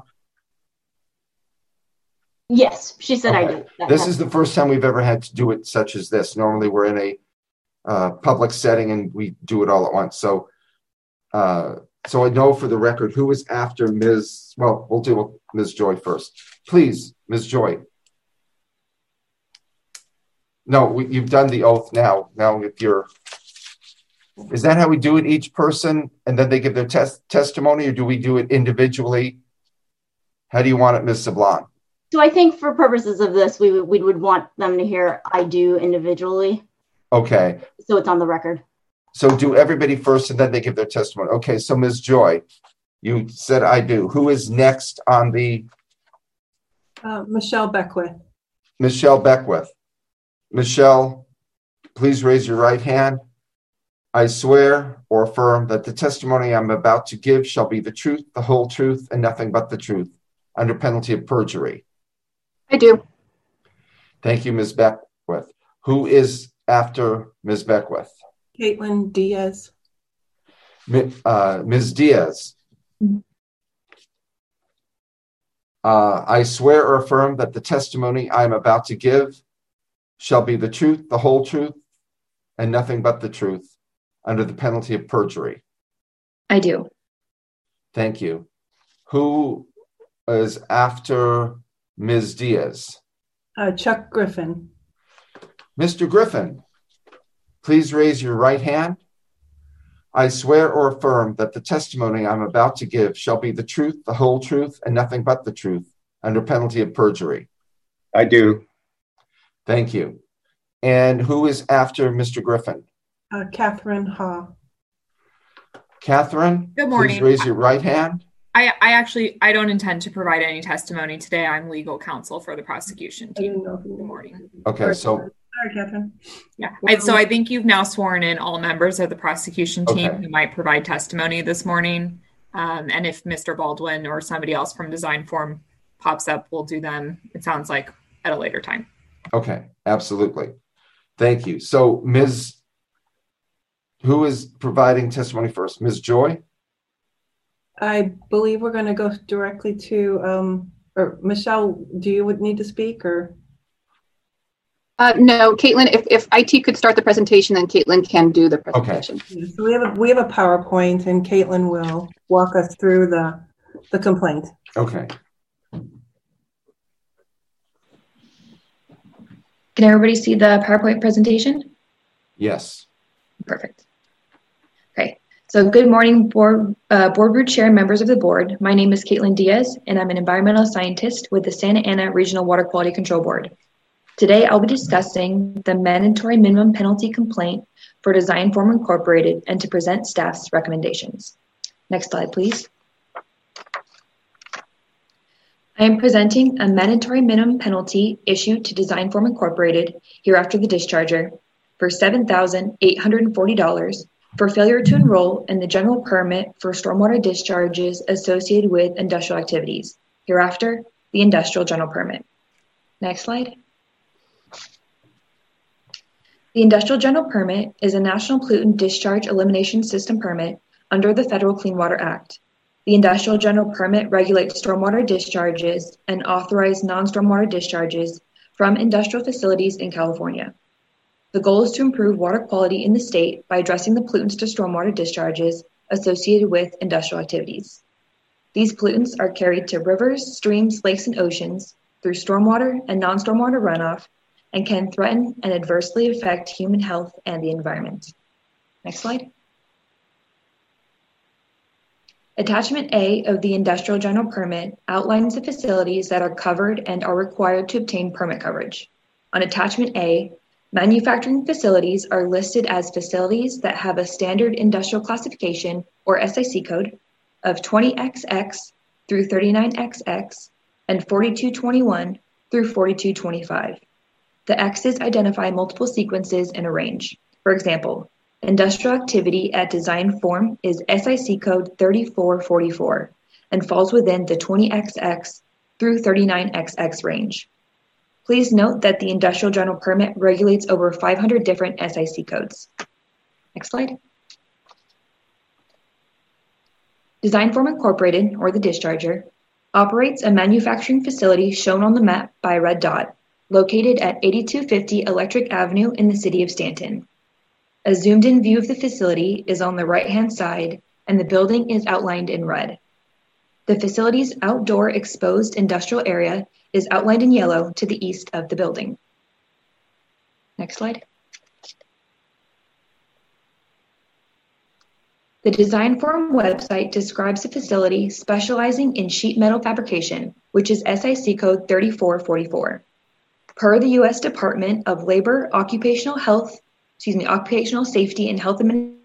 Yes, she said I do. This is the first time we've ever had to do it such as this. Normally we're in a public setting and we do it all at once. So I know for the record who is after Ms. Well, we'll do with Ms. Joy first. Please, Ms. Joy. No, you've done the oath now. Now if you're, is that how we do it, each person, and then they give their testimony, or do we do it individually? How do you want it, Ms. Sablon? So I think for purposes of this, we would want them to hear I do individually. Okay. So it's on the record. So do everybody first and then they give their testimony. Okay, so Ms. Joy, you said I do. Who is next on the? Michelle Beckwith. Michelle Beckwith. Michelle, please raise your right hand. I swear or affirm that the testimony I'm about to give shall be the truth, the whole truth, and nothing but the truth, under penalty of perjury. I do. Thank you, Ms. Beckwith. Who is after Ms. Beckwith? Caitlin Diaz. Ms. Diaz. I swear or affirm that the testimony I am about to give shall be the truth, the whole truth, and nothing but the truth, under the penalty of perjury. I do. Thank you. Who is after Ms. Diaz? Chuck Griffin. Mr. Griffin, please raise your right hand. I swear or affirm that the testimony I'm about to give shall be the truth, the whole truth, and nothing but the truth, under penalty of perjury. I do. Thank you. And who is after Mr. Griffin? Catherine Ha. Catherine, Good morning. please raise your right hand. I don't intend to provide any testimony today. I'm legal counsel for the prosecution team. Good morning. Okay, so Sorry, Catherine. Yeah. So I think you've now sworn in all members of the prosecution team Okay. who might provide testimony this morning. And if Mr. Baldwin or somebody else from Design Forum pops up, we'll do them, it sounds like, at a later time. okay, absolutely. Thank you. So who is providing testimony first? Ms. Joy? I believe we're going to go directly to, or Michelle, do you would need to speak or? No, Caitlin, if IT could start the presentation, then Caitlin can do the presentation. Yeah, so we have a PowerPoint and Caitlin will walk us through the complaint. Okay. Can everybody see the PowerPoint presentation? Yes. Perfect. Okay. So good morning, board group chair and members of the board. My name is Caitlin Diaz, and I'm an environmental scientist with the Santa Ana Regional Water Quality Control Board. Today, I'll be discussing the mandatory minimum penalty complaint for Design Forum Incorporated and to present staff's recommendations. Next slide, please. I am presenting a mandatory minimum penalty issued to Design Forum Incorporated, hereafter the discharger, for $7,840 for failure to enroll in the general permit for stormwater discharges associated with industrial activities, hereafter the industrial general permit. Next slide. The Industrial General Permit is a National Pollutant Discharge Elimination System permit under the Federal Clean Water Act. The Industrial General Permit regulates stormwater discharges and authorized non-stormwater discharges from industrial facilities in California. The goal is to improve water quality in the state by addressing the pollutants to stormwater discharges associated with industrial activities. These pollutants are carried to rivers, streams, lakes, and oceans through stormwater and non-stormwater runoff and can threaten and adversely affect human health and the environment. Next slide. Attachment A of the Industrial General Permit outlines the facilities that are covered and are required to obtain permit coverage. On Attachment A, manufacturing facilities are listed as facilities that have a standard industrial classification or SIC code of 20XX through 39XX and 4221 through 4225. The X's identify multiple sequences in a range. For example, industrial activity at Design Forum is SIC code 3444 and falls within the 20XX through 39XX range. Please note that the Industrial General Permit regulates over 500 different SIC codes. Next slide. Design Forum Incorporated, or the discharger, operates a manufacturing facility shown on the map by a red dot, located at 8250 Electric Avenue in the city of Stanton. A zoomed-in view of the facility is on the right-hand side, and the building is outlined in red. The facility's outdoor exposed industrial area is outlined in yellow to the east of the building. Next slide. The Design Forum website describes the facility specializing in sheet metal fabrication, which is SIC code 3444. Per the U.S. Department of Labor, Occupational Safety and Health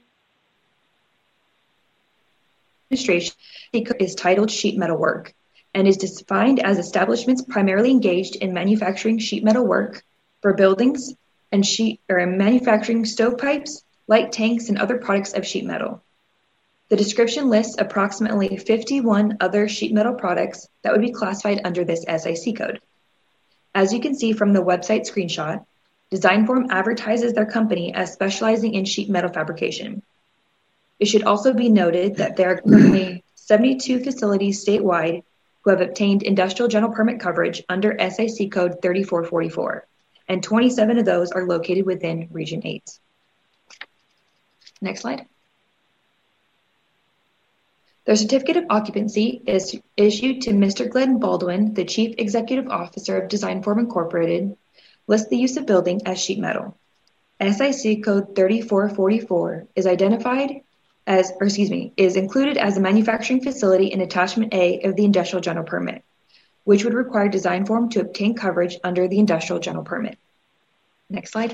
Administration, is titled sheet metal work and is defined as establishments primarily engaged in manufacturing sheet metal work for buildings and manufacturing stovepipes, light tanks, and other products of sheet metal. The description lists approximately 51 other sheet metal products that would be classified under this SIC code. As you can see from the website screenshot, Design Forum advertises their company as specializing in sheet metal fabrication. It should also be noted that there are currently 72 facilities statewide who have obtained industrial general permit coverage under SIC code 3444, and 27 of those are located within Region 8. Next slide. The certificate of occupancy is issued to Mr. Glenn Baldwin, the Chief Executive Officer of Design Forum Incorporated, lists the use of building as sheet metal. SIC code 3444 is included as a manufacturing facility in attachment A of the industrial general permit, which would require design form to obtain coverage under the industrial general permit. Next slide.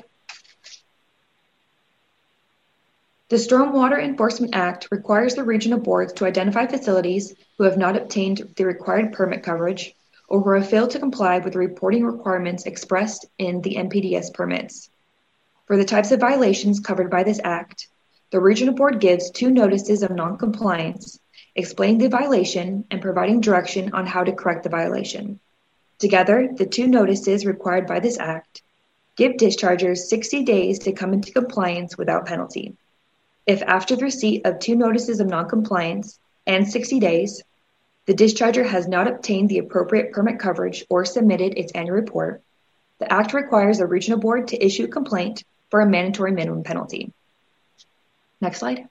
The Stormwater Enforcement Act requires the regional boards to identify facilities who have not obtained the required permit coverage or who have failed to comply with the reporting requirements expressed in the NPDES permits. For the types of violations covered by this act, the regional board gives 2 notices of noncompliance, explaining the violation and providing direction on how to correct the violation. Together, the 2 notices required by this act give dischargers 60 days to come into compliance without penalty. If after the receipt of 2 notices of noncompliance and 60 days, the discharger has not obtained the appropriate permit coverage or submitted its annual report, the act requires the regional board to issue a complaint for a mandatory minimum penalty. Next slide.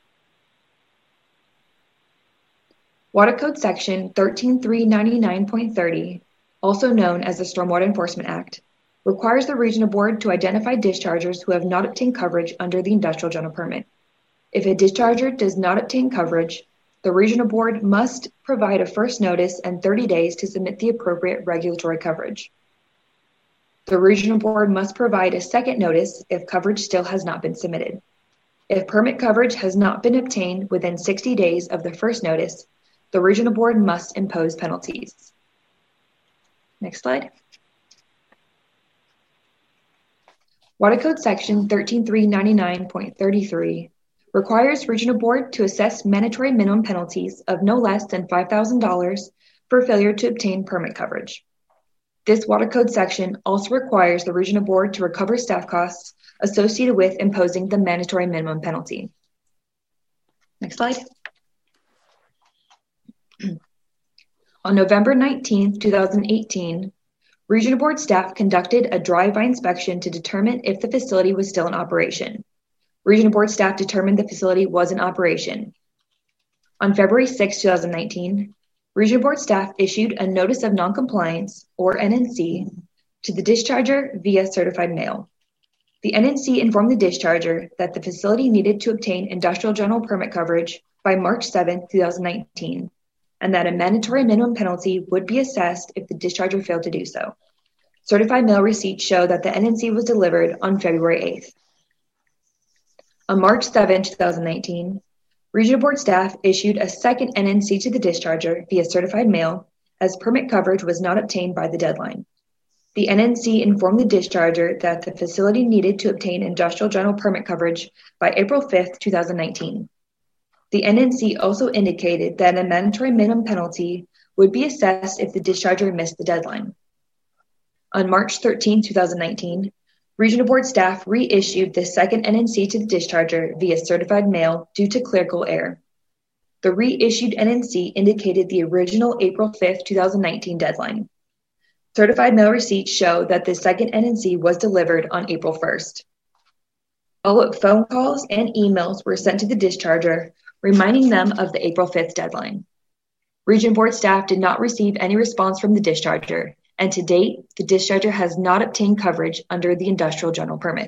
Water Code Section 13399.30, also known as the Stormwater Enforcement Act, requires the regional board to identify dischargers who have not obtained coverage under the industrial general permit. If a discharger does not obtain coverage, the regional board must provide a first notice and 30 days to submit the appropriate regulatory coverage. The regional board must provide a second notice if coverage still has not been submitted. If permit coverage has not been obtained within 60 days of the first notice, the regional board must impose penalties. Next slide. Water Code Section 13399.33 requires regional board to assess mandatory minimum penalties of no less than $5,000 for failure to obtain permit coverage. This Water Code section also requires the regional board to recover staff costs associated with imposing the mandatory minimum penalty. Next slide. On November 19, 2018, regional board staff conducted a drive-by inspection to determine if the facility was still in operation. Regional board staff determined the facility was in operation. On February 6, 2019, regional board staff issued a notice of noncompliance, or NNC, to the discharger via certified mail. The NNC informed the discharger that the facility needed to obtain industrial general permit coverage by March 7, 2019, and that a mandatory minimum penalty would be assessed if the discharger failed to do so. Certified mail receipts show that the NNC was delivered on February 8th. On March 7, 2019, regional board staff issued a second NNC to the discharger via certified mail as permit coverage was not obtained by the deadline. The NNC informed the discharger that the facility needed to obtain industrial general permit coverage by April 5, 2019. The NNC also indicated that a mandatory minimum penalty would be assessed if the discharger missed the deadline. On March 13, 2019, regional board staff reissued the second NNC to the discharger via certified mail due to clerical error. The reissued NNC indicated the original April 5, 2019 deadline. Certified mail receipts show that the second NNC was delivered on April 1st. Follow-up phone calls and emails were sent to the discharger, reminding them of the April 5th deadline. Region board staff did not receive any response from the discharger, and to date, the discharger has not obtained coverage under the industrial general permit.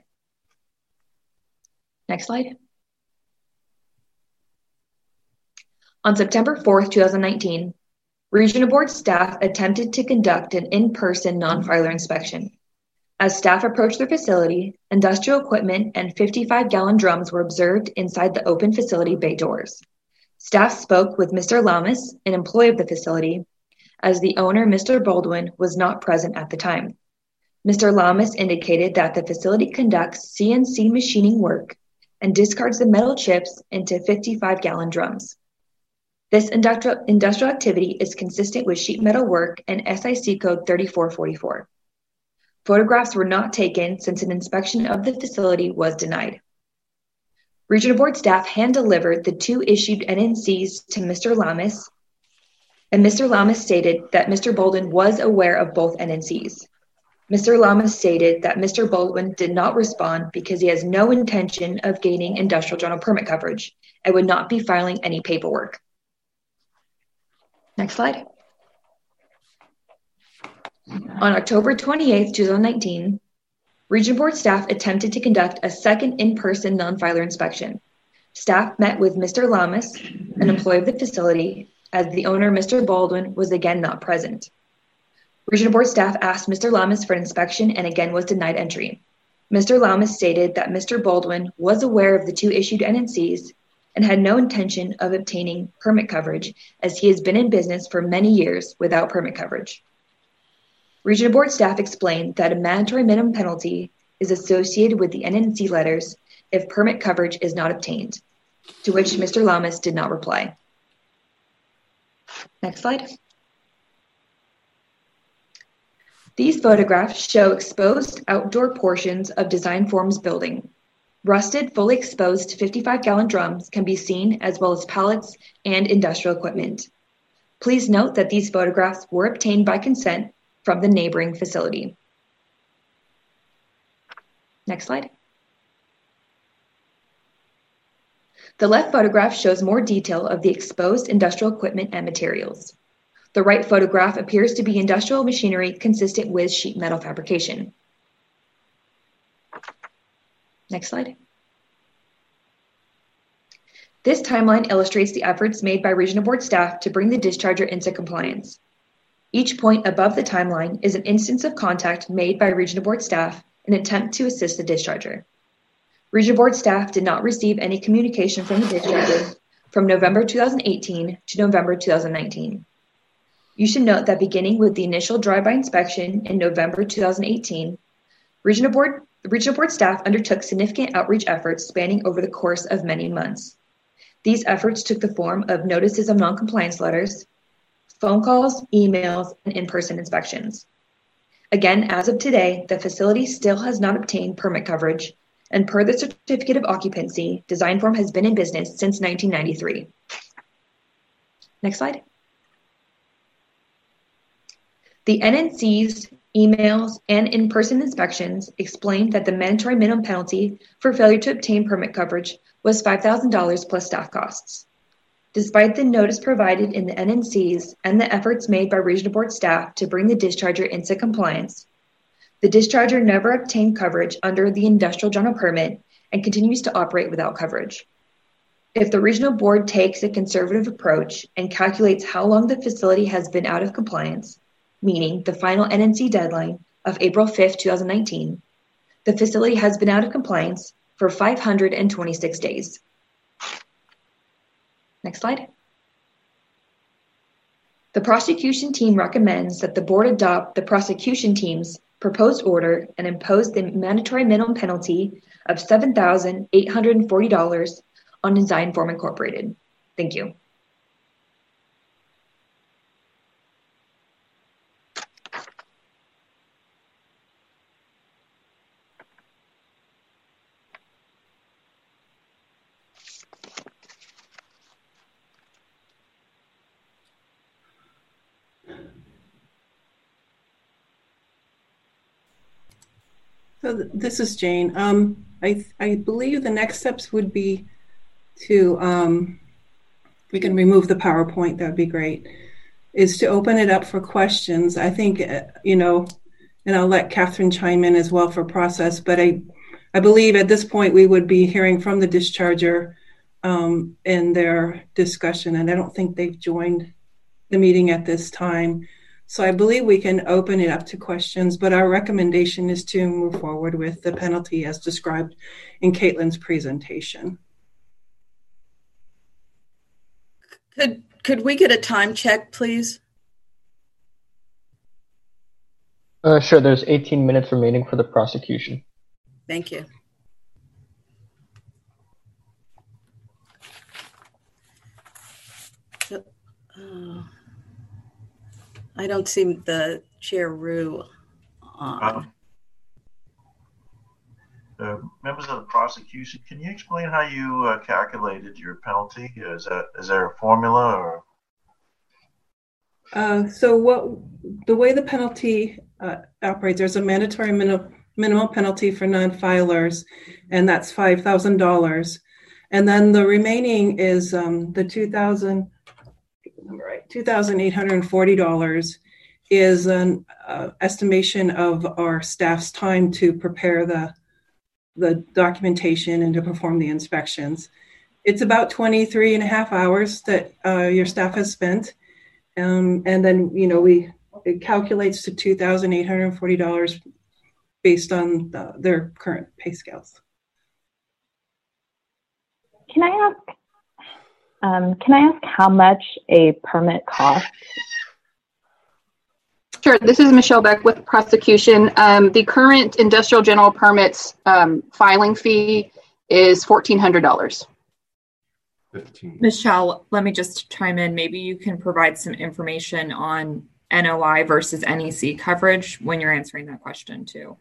Next slide. On September 4th, 2019, regional board staff attempted to conduct an in-person non-filer inspection. As staff approached their facility, industrial equipment and 55-gallon drums were observed inside the open facility bay doors. Staff spoke with Mr. Lamas, an employee of the facility, as the owner, Mr. Baldwin, was not present at the time. Mr. Lamas indicated that the facility conducts CNC machining work and discards the metal chips into 55-gallon drums. This industrial activity is consistent with sheet metal work and SIC code 3444. Photographs were not taken since an inspection of the facility was denied. Regional board staff hand-delivered the two issued NNCs to Mr. Lamas, and Mr. Lamas stated that Mr. Baldwin was aware of both NNCs. Mr. Lamas stated that Mr. Baldwin did not respond because he has no intention of gaining industrial general permit coverage and would not be filing any paperwork. Next slide. On October 28, 2019, Region Board staff attempted to conduct a second in-person non-filer inspection. Staff met with Mr. Lamas, an employee of the facility, as the owner, Mr. Baldwin, was again not present. Regional Board staff asked Mr. Lamas for an inspection and again was denied entry. Mr. Lamas stated that Mr. Baldwin was aware of the 2 issued NNCs and had no intention of obtaining permit coverage, as he has been in business for many years without permit coverage. Regional Board staff explained that a mandatory minimum penalty is associated with the NNC letters if permit coverage is not obtained, to which Mr. Lamas did not reply. Next slide. These photographs show exposed outdoor portions of Design Form's building. Rusted, fully exposed 55-gallon drums can be seen, as well as pallets and industrial equipment. Please note that these photographs were obtained by consent from the neighboring facility. Next slide. The left photograph shows more detail of the exposed industrial equipment and materials. The right photograph appears to be industrial machinery consistent with sheet metal fabrication. Next slide. This timeline illustrates the efforts made by Regional Board staff to bring the discharger into compliance. Each point above the timeline is an instance of contact made by Regional Board staff in an attempt to assist the discharger. Regional Board staff did not receive any communication from the discharger from November 2018 to November 2019. You should note that beginning with the initial drive-by inspection in November 2018, Regional Board staff undertook significant outreach efforts spanning over the course of many months. These efforts took the form of notices of noncompliance letters, phone calls, emails, and in-person inspections. Again, as of today, the facility still has not obtained permit coverage, and per the certificate of occupancy, Design Form has been in business since 1993. Next slide. The NNC's emails and in-person inspections explained that the mandatory minimum penalty for failure to obtain permit coverage was $5,000 plus staff costs. Despite the notice provided in the NNCs and the efforts made by Regional Board staff to bring the discharger into compliance, the discharger never obtained coverage under the Industrial General Permit and continues to operate without coverage. If the Regional Board takes a conservative approach and calculates how long the facility has been out of compliance, meaning the final NNC deadline of April 5th, 2019, the facility has been out of compliance for 526 days. Next slide. The prosecution team recommends that the board adopt the prosecution team's proposed order and impose the mandatory minimum penalty of $7,840 on Design Form Incorporated. Thank you. So this is Jane. I believe the next steps would be to, if we can remove the PowerPoint, that would be great, is to open it up for questions. I think, and I'll let Catherine chime in as well for process, but I believe at this point we would be hearing from the discharger in their discussion, and I don't think they've joined the meeting at this time. So I believe we can open it up to questions, but our recommendation is to move forward with the penalty as described in Caitlin's presentation. Could we get a time check, please? Sure, there's 18 minutes remaining for the prosecution. Thank you. So, I don't see the Chair Rue on. Members of the prosecution, can you explain how you calculated your penalty? Is there a formula or? So the way the penalty operates, there's a mandatory minimum penalty for non-filers, and that's $5,000. And then the remaining is the $2,840, is an estimation of our staff's time to prepare the documentation and to perform the inspections. It's about 23 and a half hours that your staff has spent. And then, it calculates to $2,840 based on their current pay scales. Can I ask how much a permit costs? Sure. This is Michelle Beck with prosecution. The current industrial general permits filing fee is $1,400. Michelle, let me just chime in. Maybe you can provide some information on NOI versus NEC coverage when you're answering that question too.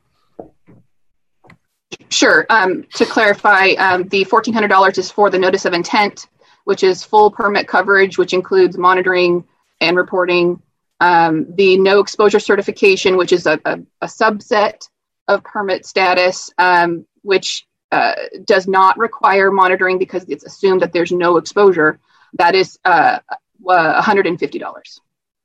Sure. To clarify, the $1,400 is for the notice of intent, which is full permit coverage, which includes monitoring and reporting. The no exposure certification, which is a subset of permit status, which does not require monitoring because it's assumed that there's no exposure. That is $150.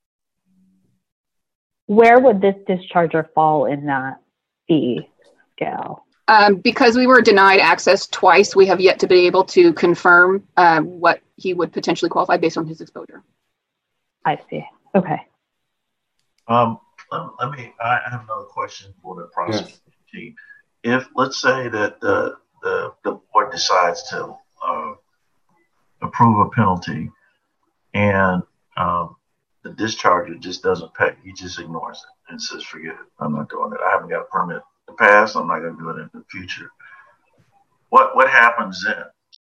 Where would this discharger fall in that fee scale? Because we were denied access twice, we have yet to be able to confirm what he would potentially qualify based on his exposure. I see. Okay. I have another question for the prosecution team. If, let's say that the board decides to approve a penalty and the discharger just doesn't pay, he just ignores it and says, forget it, I'm not doing it. I haven't got a permit in the past, I'm not going to do it in the future. What happens then?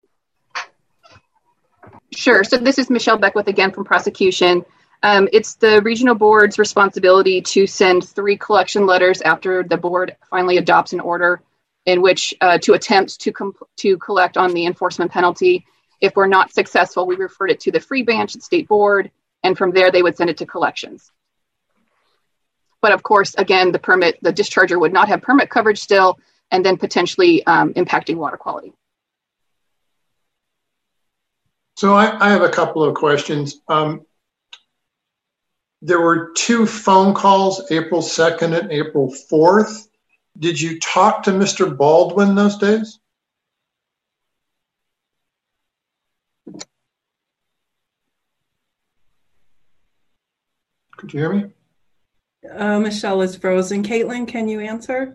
Sure. So this is Michelle Beckwith again from prosecution. It's the regional board's responsibility to send 3 collection letters after the board finally adopts an order in which to attempt to collect on the enforcement penalty. If we're not successful, we refer it to the free branch at the state board, and from there they would send it to collections. But of course, again, the discharger would not have permit coverage still, and then potentially impacting water quality. So I have a couple of questions. There were 2 phone calls, April 2nd and April 4th. Did you talk to Mr. Baldwin those days? Could you hear me? Michelle is frozen. Caitlin, can you answer?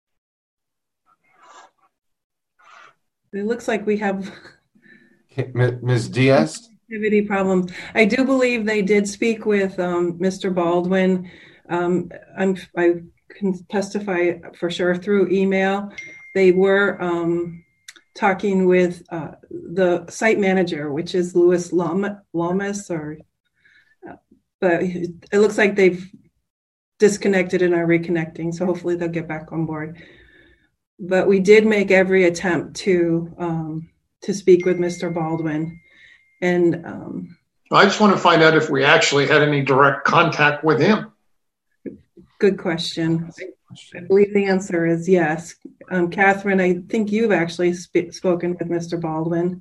It looks like we have Ms. Diaz? Activity problem. I do believe they did speak with Mr. Baldwin. I can testify for sure through email. They were talking with the site manager, which is Louis Lomas, but it looks like they've disconnected and are reconnecting. So hopefully they'll get back on board. But we did make every attempt to speak with Mr. Baldwin. And I just want to find out if we actually had any direct contact with him. Good question. I believe the answer is yes. Catherine, I think you've actually spoken with Mr. Baldwin.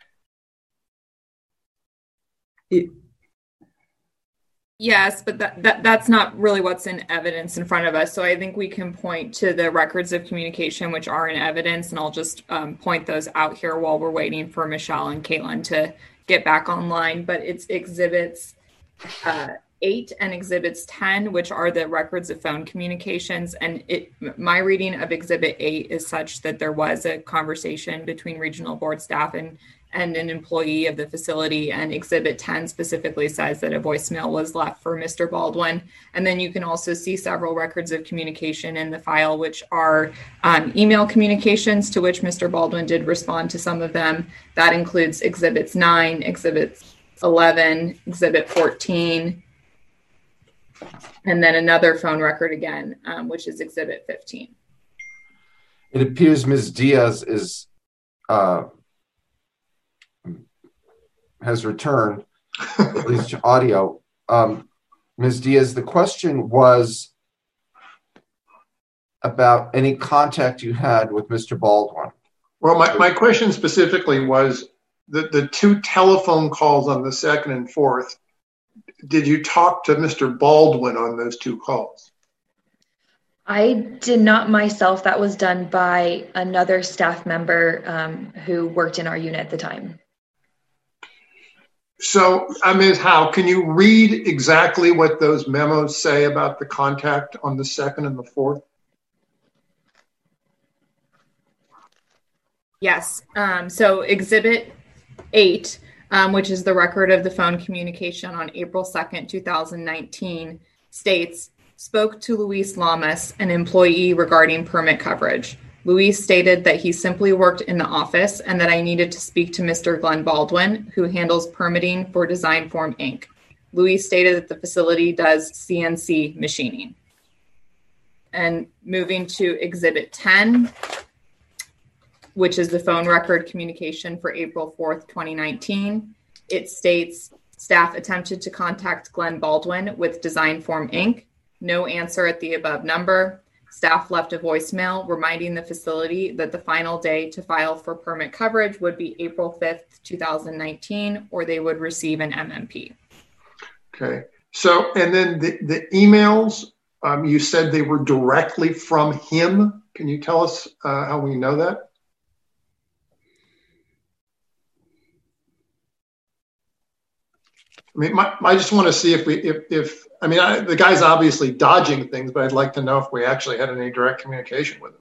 Yes, but that's not really what's in evidence in front of us. So I think we can point to the records of communication, which are in evidence, and I'll just point those out here while we're waiting for Michelle and Caitlin to get back online. But it's exhibits 8 and exhibits 10, which are the records of phone communications. And my reading of exhibit 8 is such that there was a conversation between regional board staff and an employee of the facility, and exhibit 10 specifically says that a voicemail was left for Mr. Baldwin. And then you can also see several records of communication in the file, which are email communications to which Mr. Baldwin did respond to some of them. That includes exhibits 9, exhibits 11, exhibit 14, and then another phone record again, which is exhibit 15. It appears Ms. Diaz has returned, at least to audio. Ms. Diaz, the question was about any contact you had with Mr. Baldwin. Well, my question specifically was the 2 telephone calls on the 2nd and 4th. did you talk to Mr. Baldwin on those 2 calls? I did not myself. That was done by another staff member who worked in our unit at the time. So, Ms. Howe, can you read exactly what those memos say about the contact on the 2nd and the 4th? Yes. So Exhibit 8, which is the record of the phone communication on April 2nd, 2019, states, spoke to Luis Lamas, an employee, regarding permit coverage. Luis stated that he simply worked in the office and that I needed to speak to Mr. Glenn Baldwin, who handles permitting for Design Form Inc. Luis stated that the facility does CNC machining. And moving to Exhibit 10, which is the phone record communication for April 4th, 2019. It states, staff attempted to contact Glenn Baldwin with Design Form Inc. No answer at the above number. Staff left a voicemail reminding the facility that the final day to file for permit coverage would be April 5th, 2019, or they would receive an MMP. Okay. So, and then the emails, you said they were directly from him. Can you tell us how we know that? I mean, I just want to see if the guy's obviously dodging things, but I'd like to know if we actually had any direct communication with him.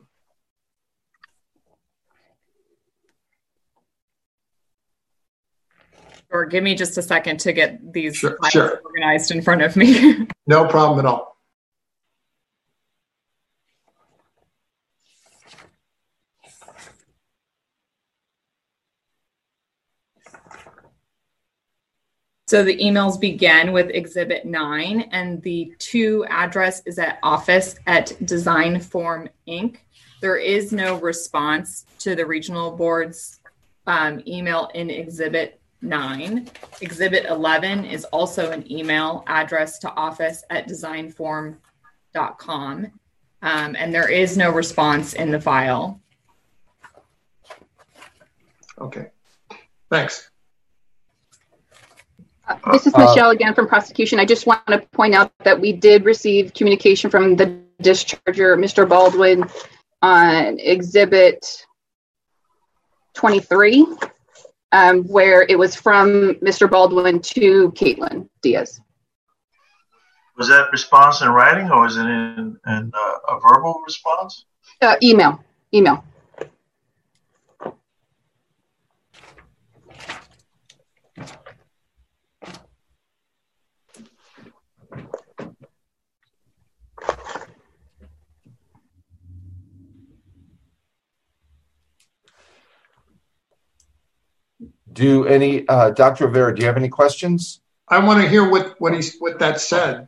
Or give me just a second to get these files Sure. organized in front of me. No problem at all. So the emails begin with Exhibit 9, and the to address is at office@Design Form Inc. There is no response to the regional board's email in Exhibit 9. Exhibit 11 is also an email address to office@designform.com, and there is no response in the file. Okay, thanks. This is Michelle again from prosecution. I just want to point out that we did receive communication from the discharger, Mr. Baldwin, on Exhibit 23, where it was from Mr. Baldwin to Caitlin Diaz. Was that response in writing or was it in a verbal response? Email. Dr. Rivera, do you have any questions? I want to hear what that said.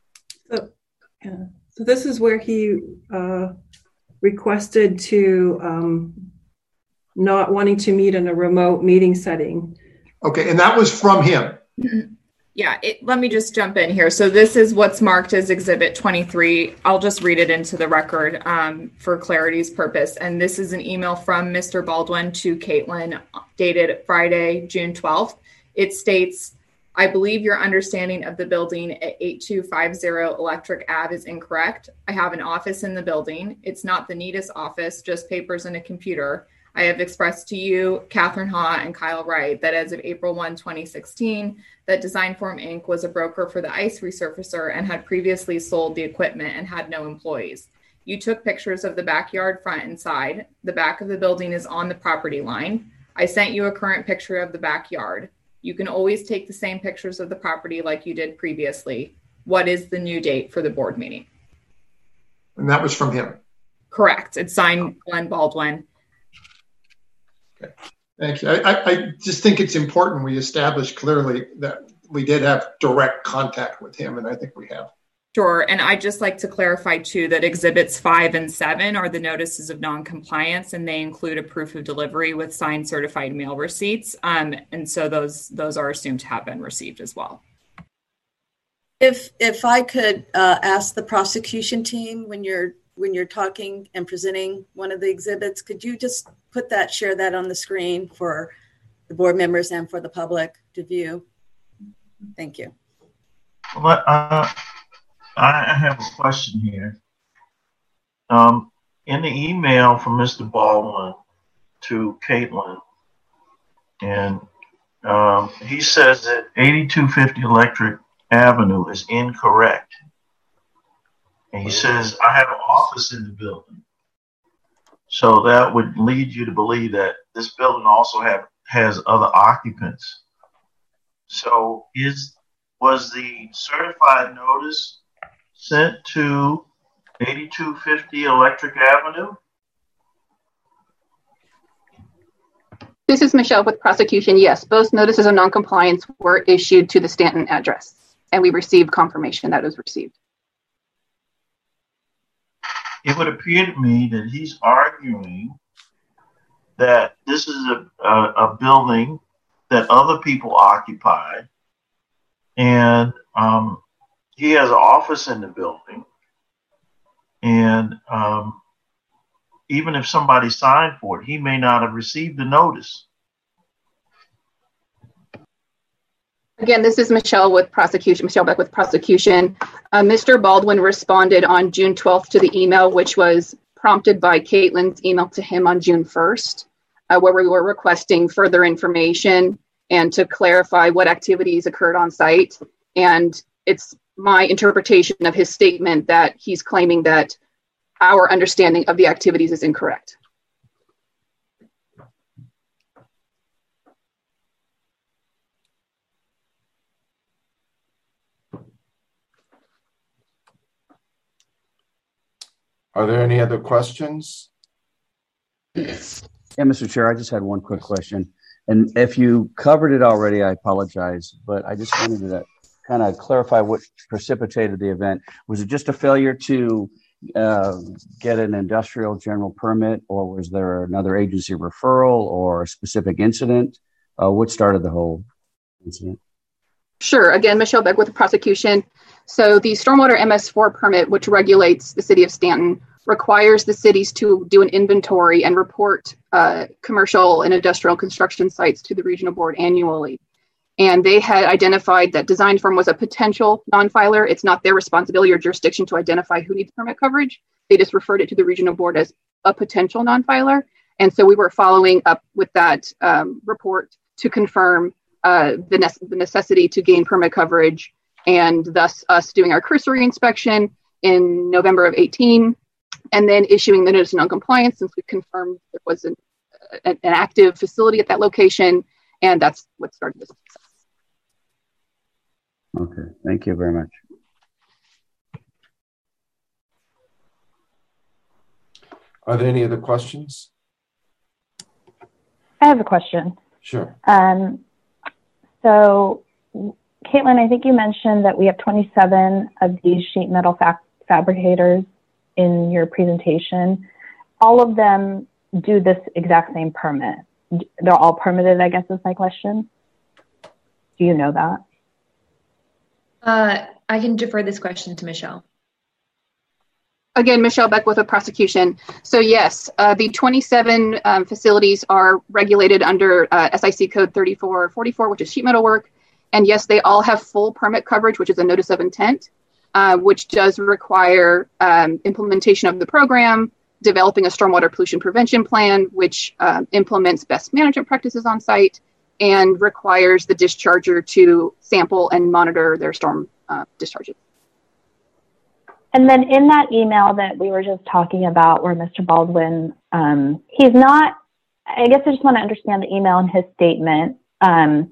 So this is where he requested to not wanting to meet in a remote meeting setting. Okay, and that was from him. Yeah, let me just jump in here. So this is what's marked as Exhibit 23. I'll just read it into the record for clarity's purpose. And this is an email from Mr. Baldwin to Caitlin dated Friday, June 12th. It states, I believe your understanding of the building at 8250 Electric Ave is incorrect. I have an office in the building. It's not the neatest office, just papers and a computer. I have expressed to you, Catherine Ha and Kyle Wright, that as of April 1, 2016, that Design Form Inc. was a broker for the ice resurfacer and had previously sold the equipment and had no employees. You took pictures of the backyard, front and side. The back of the building is on the property line. I sent you a current picture of the backyard. You can always take the same pictures of the property like you did previously. What is the new date for the board meeting? And that was from him? Correct. It's signed Glenn Baldwin. Okay. Thank you. I just think it's important we establish clearly that we did have direct contact with him, and I think we have. Sure. And I'd just like to clarify, too, that Exhibits 5 and 7 are the notices of noncompliance, and they include a proof of delivery with signed certified mail receipts. And so those are assumed to have been received as well. If I could ask the prosecution team, when you're talking and presenting one of the exhibits, could you just share that on the screen for the board members and for the public to view? Thank you. Well, I have a question here. In the email from Mr. Baldwin to Caitlin, and he says that 8250 Electric Avenue is incorrect. And he says, I have an office in the building. So that would lead you to believe that this building also has other occupants. So was the certified notice sent to 8250 Electric Avenue? This is Michelle with prosecution. Yes, both notices of noncompliance were issued to the Stanton address, and we received confirmation that it was received. It would appear to me that he's arguing that this is a building that other people occupy, and he has an office in the building, and even if somebody signed for it, he may not have received the notice. Again, this is Michelle with prosecution, Michelle Beck with prosecution. Mr. Baldwin responded on June 12th to the email, which was prompted by Caitlin's email to him on June 1st, where we were requesting further information and to clarify what activities occurred on site. And it's my interpretation of his statement that he's claiming that our understanding of the activities is incorrect. Are there any other questions? Yeah, Mr. Chair, I just had one quick question. And if you covered it already, I apologize, but I just wanted to kind of clarify what precipitated the event. Was it just a failure to get an industrial general permit, or was there another agency referral or a specific incident? What started the whole incident? Sure. Again, Michelle Beck with the prosecution. So the Stormwater MS4 permit, which regulates the city of Stanton, requires the cities to do an inventory and report commercial and industrial construction sites to the regional board annually. And they had identified that Design Firm was a potential non-filer. It's not their responsibility or jurisdiction to identify who needs permit coverage. They just referred it to the regional board as a potential non-filer. And so we were following up with that report to confirm the necessity to gain permit coverage, and thus us doing our cursory inspection in November of 18, and then issuing the notice of non-compliance since we confirmed there was an active facility at that location, and that's what started this process. Okay, thank you very much. Are there any other questions? I have a question. Sure. So, Caitlin, I think you mentioned that we have 27 of these sheet metal fabricators in your presentation. All of them do this exact same permit. They're all permitted, I guess is my question. Do you know that? I can defer this question to Michelle. Again, Michelle Beck with a prosecution. So yes, the 27 facilities are regulated under SIC code 3444, which is sheet metal work. And yes, they all have full permit coverage, which is a notice of intent, which does require implementation of the program, developing a stormwater pollution prevention plan, which implements best management practices on site, and requires the discharger to sample and monitor their storm discharges. And then in that email that we were just talking about where Mr. Baldwin, he's not, I guess I just want to understand the email and his statement. Are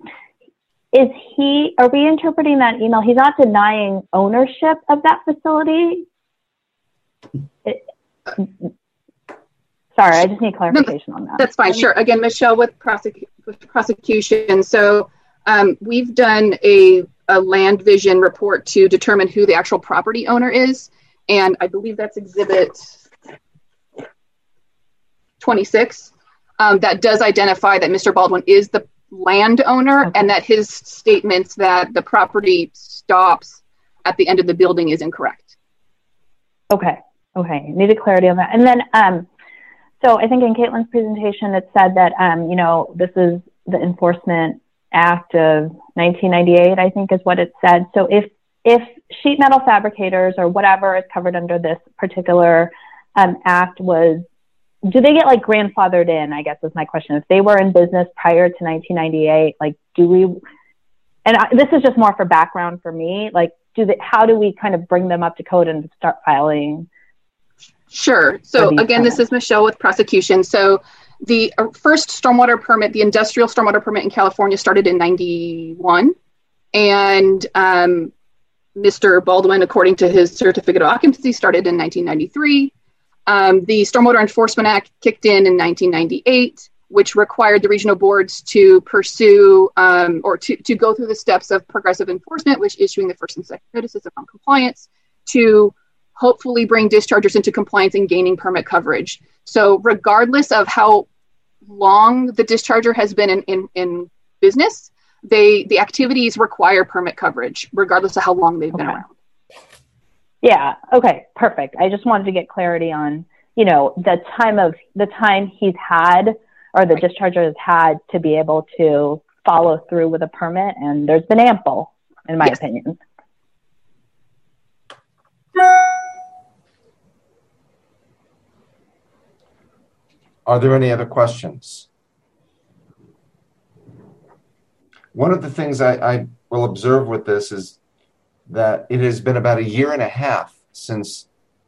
we interpreting that email? He's not denying ownership of that facility? Sorry, I just need clarification on that. That's fine, sure. Again, Michelle with prosecution. So we've done a land vision report to determine who the actual property owner is. And I believe that's exhibit 26. That does identify that Mr. Baldwin is the landowner, and that his statements that the property stops at the end of the building is incorrect. Okay. Needed clarity on that. And then, so I think in Caitlin's presentation, it said that, this is the Enforcement Act of 1998, I think is what it said. So if if sheet metal fabricators or whatever is covered under this particular act do they get like grandfathered in, I guess is my question. If they were in business prior to 1998, like this is just more for background for me, like how do we kind of bring them up to code and start filing? Sure. So again, this is Michelle with prosecution. So the first stormwater permit, the industrial stormwater permit in California started in 91. And Mr. Baldwin, according to his certificate of occupancy, started in 1993. The Stormwater Enforcement Act kicked in 1998, which required the regional boards to pursue or to go through the steps of progressive enforcement, which issuing the first and second notices of non-compliance to hopefully bring dischargers into compliance and gaining permit coverage. So regardless of how long the discharger has been in business, the activities require permit coverage, regardless of how long they've been around. Yeah. Okay. Perfect. I just wanted to get clarity on, the time he's had or the discharger has had to be able to follow through with a permit, and there's been ample, in my opinion. Are there any other questions? One of the things I will observe with this is that it has been about 1.5 years since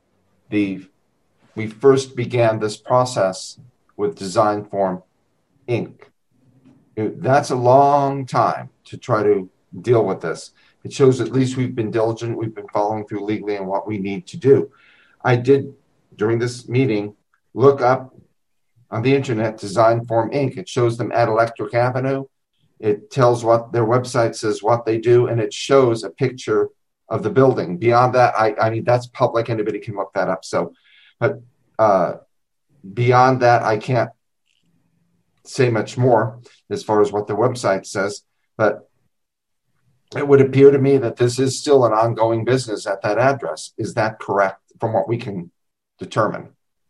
we first began this process with Design Form Inc. That's a long time to try to deal with this. It shows at least we've been diligent, we've been following through legally on what we need to do. I did, during this meeting, look up on the internet Design Form Inc. It shows them at Electric Avenue. It tells what their website says, what they do, and it shows a picture of the building. Beyond that, I mean, that's public. Anybody can look that up. So, but beyond that, I can't say much more as far as what the website says. But it would appear to me that this is still an ongoing business at that address. Is that correct from what we can determine?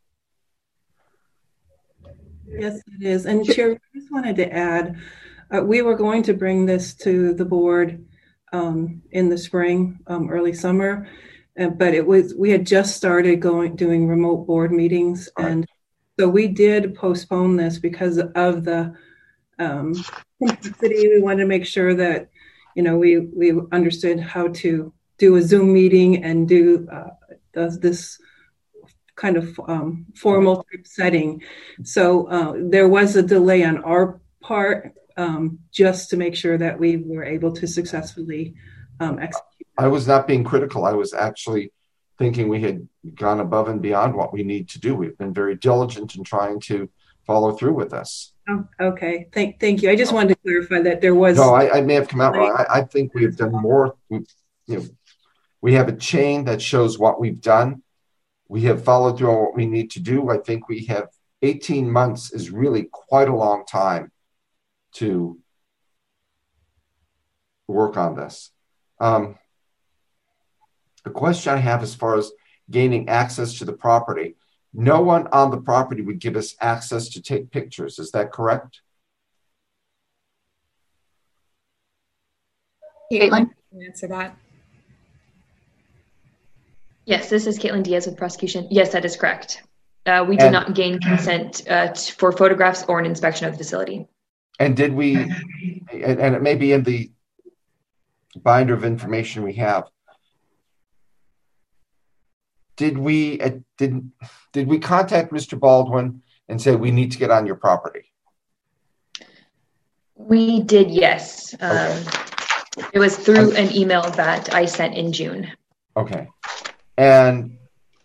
Yes, it is. And Chair, I just wanted to add, we were going to bring this to the board in the spring, early summer, but we had just started doing remote board meetings, and so we did postpone this because of the complexity. We wanted to make sure that we understood how to do a Zoom meeting and do this kind of formal setting. So there was a delay on our part, just to make sure that we were able to successfully execute. I was not being critical. I was actually thinking we had gone above and beyond what we need to do. We've been very diligent in trying to follow through with this. Oh, okay. Thank you. I just wanted to clarify that there was. No, I may have come out wrong. I think we have done more. We have a chain that shows what we've done. We have followed through on what we need to do. I think we have 18 months is really quite a long time to work on this. The question I have as far as gaining access to the property, no one on the property would give us access to take pictures. Is that correct? Caitlin? Answer that. Yes, this is Caitlin Diaz with prosecution. Yes, that is correct. We did not gain consent for photographs or an inspection of the facility. And did we, and it may be in the binder of information we have, did we contact Mr. Baldwin and say we need to get on your property? We did, yes. It was through an email that I sent in June. Okay. And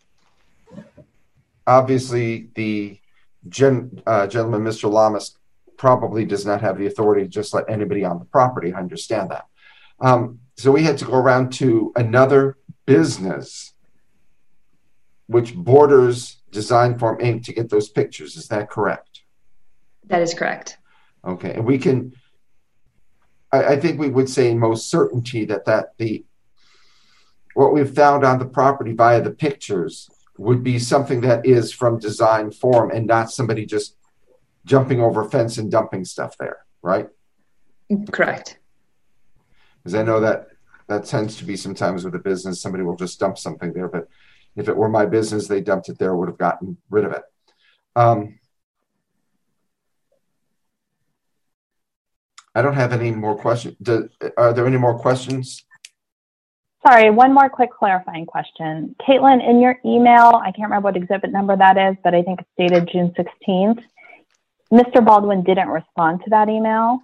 obviously the gentleman, Mr. Lamas, probably does not have the authority to just let anybody on the property. I understand that. So we had to go around to another business which borders Design Form Inc. to get those pictures. Is that correct? That is correct. Okay. And we can, I think we would say in most certainty that what we've found on the property via the pictures would be something that is from Design Form and not somebody just jumping over a fence and dumping stuff there, right? Correct. Because I know that that tends to be sometimes with a business, somebody will just dump something there. But if it were my business, they dumped it there, would have gotten rid of it. I don't have any more questions. Are there any more questions? Sorry, one more quick clarifying question. Caitlin, in your email, I can't remember what exhibit number that is, but I think it's dated June 16th. Mr. Baldwin didn't respond to that email.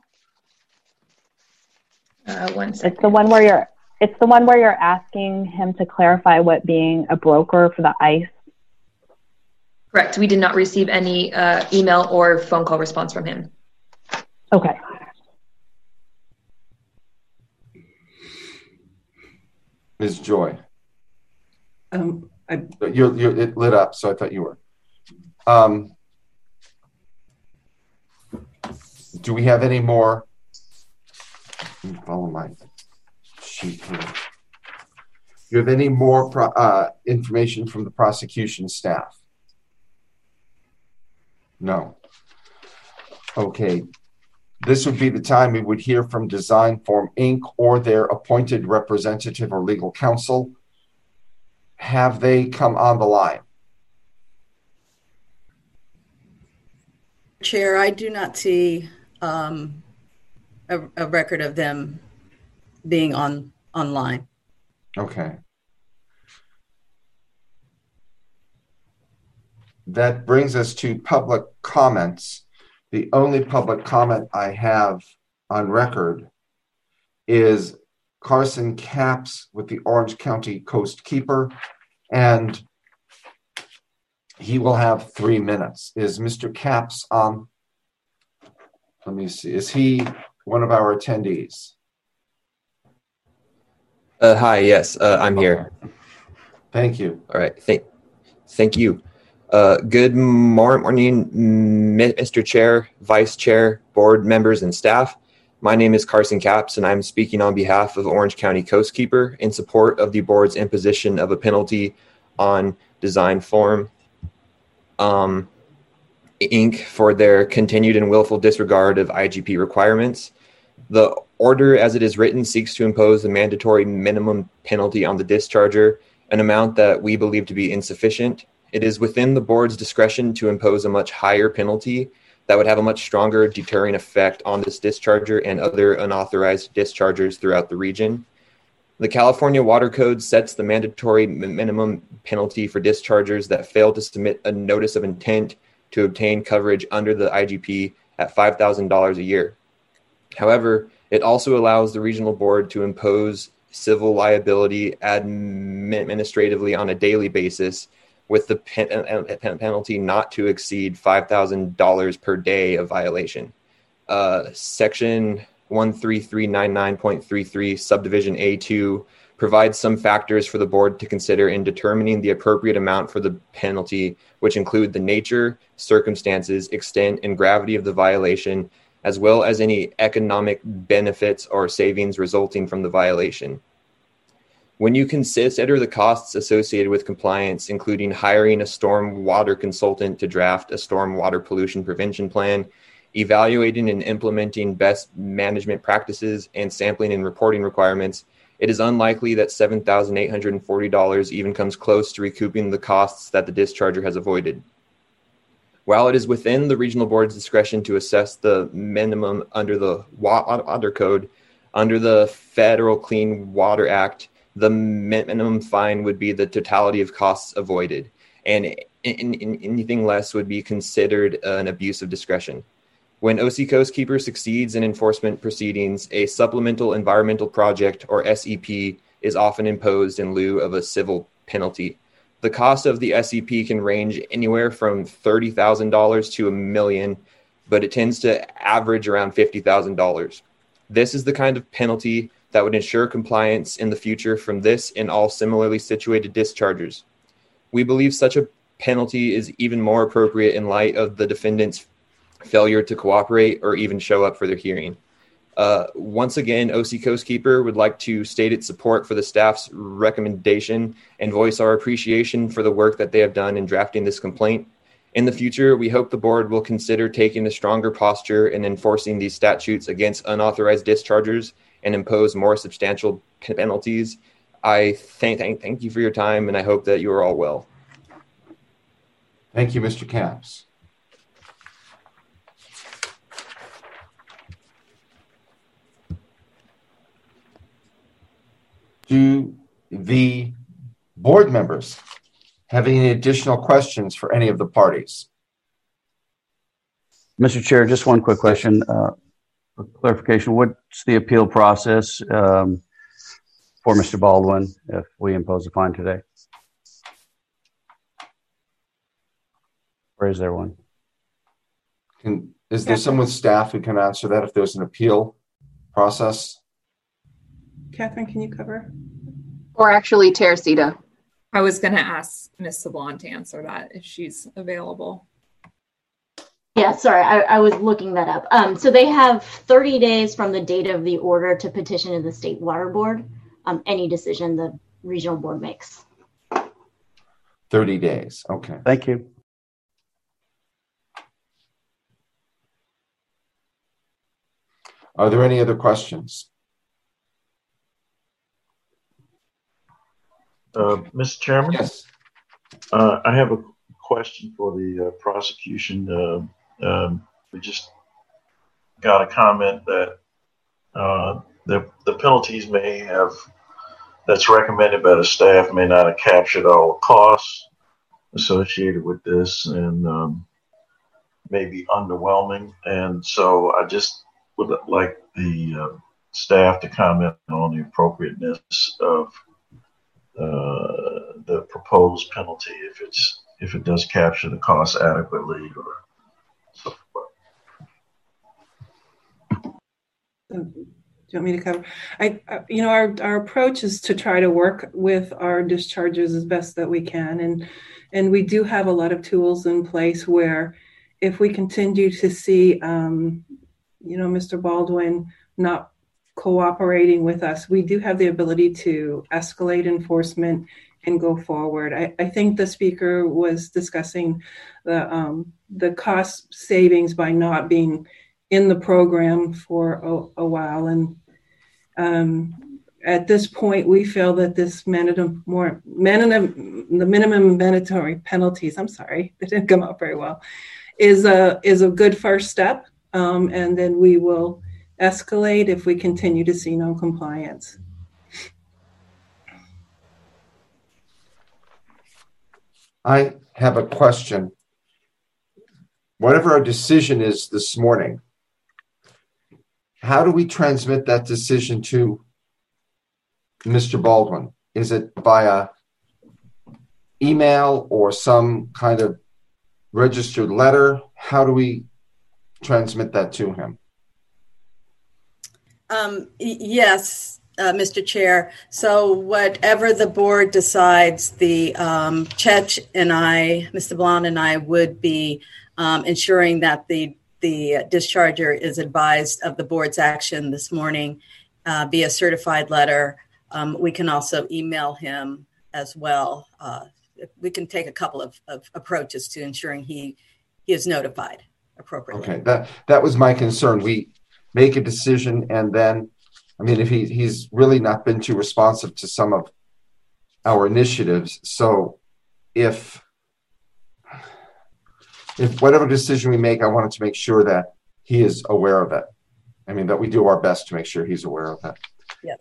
1 second. It's the one where you're asking him to clarify what being a broker for the ICE. Correct. We did not receive any email or phone call response from him. Okay. Ms. Joy. It lit up, so I thought you were. Do we have any more? Follow my sheet here. Do you have any more information from the prosecution staff? No. Okay. This would be the time we would hear from Design Form Inc. or their appointed representative or legal counsel. Have they come on the line? Chair, I do not see a record of them being online. Okay. That brings us to public comments. The only public comment I have on record is Carson Capps with the Orange County Coast Keeper, and he will have 3 minutes. Is Mr. Capps on? Let me see. Is he one of our attendees? Hi, yes, I'm here. Thank you. All right, thank you. Good morning, Mr. Chair, Vice Chair, board members, and staff. My name is Carson Capps, and I'm speaking on behalf of Orange County Coast Keeper in support of the board's imposition of a penalty on Design Form Inc. for their continued and willful disregard of IGP requirements. The order, as it is written, seeks to impose a mandatory minimum penalty on the discharger, an amount that we believe to be insufficient. It is within the board's discretion to impose a much higher penalty that would have a much stronger deterring effect on this discharger and other unauthorized dischargers throughout the region. The California Water Code sets the mandatory minimum penalty for dischargers that fail to submit a notice of intent to obtain coverage under the IGP at $5,000 a year. However, it also allows the regional board to impose civil liability administratively on a daily basis, with the penalty not to exceed $5,000 per day of violation. Section 13399.33 subdivision A2 provides some factors for the board to consider in determining the appropriate amount for the penalty, which include the nature, circumstances, extent, and gravity of the violation, as well as any economic benefits or savings resulting from the violation. When you consider the costs associated with compliance, including hiring a storm water consultant to draft a storm water pollution prevention plan, evaluating and implementing best management practices, and sampling and reporting requirements, it is unlikely that $7,840 even comes close to recouping the costs that the discharger has avoided. While it is within the regional board's discretion to assess the minimum under the Water Code, under the Federal Clean Water Act, the minimum fine would be the totality of costs avoided, and anything less would be considered an abuse of discretion. When OC Coast Keeper succeeds in enforcement proceedings, a supplemental environmental project, or SEP, is often imposed in lieu of a civil penalty. The cost of the SEP can range anywhere from $30,000 to $1 million, but it tends to average around $50,000. This is the kind of penalty that would ensure compliance in the future from this and all similarly situated dischargers. We believe such a penalty is even more appropriate in light of the defendant's failure to cooperate or even show up for their hearing. Once again, OC Coast Keeper would like to state its support for the staff's recommendation and voice our appreciation for the work that they have done in drafting this complaint. In the future, we hope the board will consider taking a stronger posture in enforcing these statutes against unauthorized dischargers and impose more substantial penalties. I thank you for your time, and I hope that you are all well. Thank you, Mr. Capps. Do the board members have any additional questions for any of the parties? Mr. Chair, just one quick question for clarification. What's the appeal process for Mr. Baldwin if we impose a fine today? Or is there one? Is there someone staff who can answer that if there's an appeal process? Catherine, can you cover? Or actually, Teresita. I was going to ask Ms. Sablon to answer that if she's available. Yeah, sorry, I was looking that up. So they have 30 days from the date of the order to petition to the State Water Board. Any decision the regional board makes. 30 days, okay. Thank you. Are there any other questions? Mr. Chairman? Yes. I have a question for the prosecution. We just got a comment that the penalties may have, that's recommended by the staff, may not have captured all the costs associated with this and may be underwhelming. And so I just would like the staff to comment on the appropriateness of the proposed penalty if it does capture the cost adequately or so forth. Do you want me to cover? Our approach is to try to work with our discharges as best that we can, and we do have a lot of tools in place where if we continue to see, Mr. Baldwin not cooperating with us, we do have the ability to escalate enforcement and go forward. I think the speaker was discussing the cost savings by not being in the program for a while. And at this point, we feel that this the minimum mandatory penalties, I'm sorry, that didn't come out very well, is a good first step. And then we will escalate if we continue to see non-compliance. I have a question. Whatever our decision is this morning, how do we transmit that decision to Mr. Baldwin? Is it via email or some kind of registered letter? How do we transmit that to him? Yes, Mr. Chair. So whatever the board decides, the Chet and I, Mr. Blount and I would be ensuring that the discharger is advised of the board's action this morning via certified letter. We can also email him as well. We can take a couple of approaches to ensuring he is notified appropriately. Okay, that was my concern. We make a decision and then, I mean, if he's really not been too responsive to some of our initiatives. So if whatever decision we make, I wanted to make sure that he is aware of it. I mean, that we do our best to make sure he's aware of it. Yes.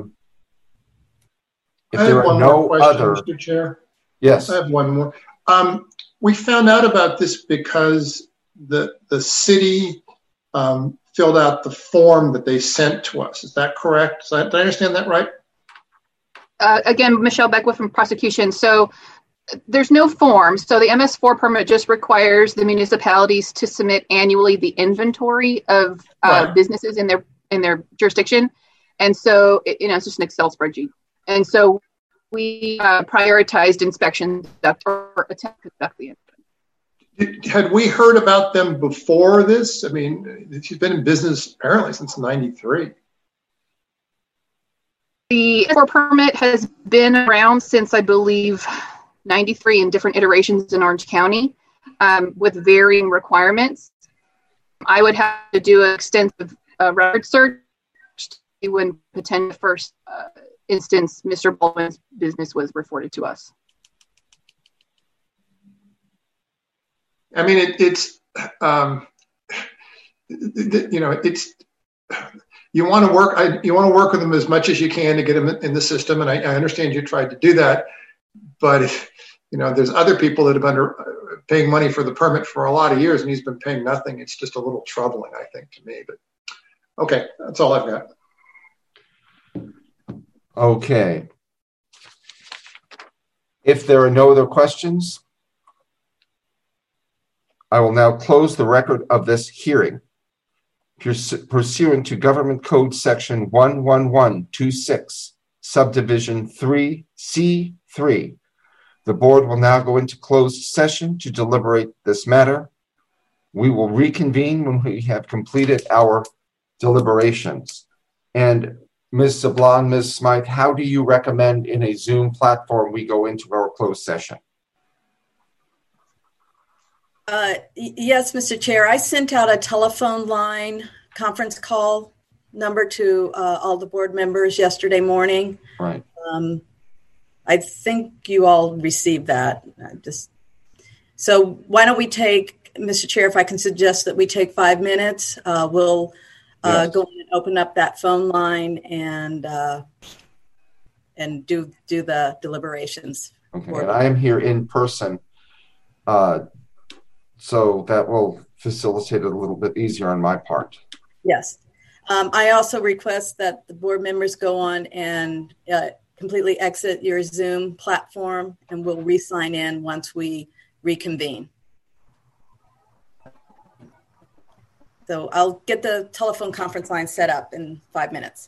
If there are no other, Mr. Chair. Yes. I have one more. We found out about this because the city filled out the form that they sent to us. Is that correct? Did I understand that right? Again, Michelle Beckwith from prosecution. So there's no form. So the MS4 permit just requires the municipalities to submit annually the inventory of businesses in their jurisdiction. And so, it's just an Excel spreadsheet. And so we prioritized inspection or attempt to conduct the inspection. Had we heard about them before this? I mean, she's been in business apparently since '93. The MS4 permit has been around since, I believe, 93 in different iterations in Orange County with varying requirements. I would have to do an extensive record search when potential first instance, Mr. Baldwin's business was reported to us. I mean, it's you want to work with them as much as you can to get them in the system, and I understand you tried to do that, but there's other people that have been paying money for the permit for a lot of years, and he's been paying nothing. It's just a little troubling, I think, to me. But okay, that's all I've got. Okay. If there are no other questions, I will now close the record of this hearing. Pursuant to Government Code Section 11126, Subdivision 3C3, the board will now go into closed session to deliberate this matter. We will reconvene when we have completed our deliberations. And Ms. Sablon, Ms. Smythe, how do you recommend in a Zoom platform we go into our closed session? Yes, Mr. Chair. I sent out a telephone line conference call number to all the board members yesterday morning. Right. I think you all received that. So why don't we take, Mr. Chair, if I can suggest that we take 5 minutes, we'll go and open up that phone line and do the deliberations. Okay, and I am here in person, so that will facilitate it a little bit easier on my part. Yes. I also request that the board members go on and completely exit your Zoom platform, and we'll re-sign in once we reconvene. So I'll get the telephone conference line set up in 5 minutes.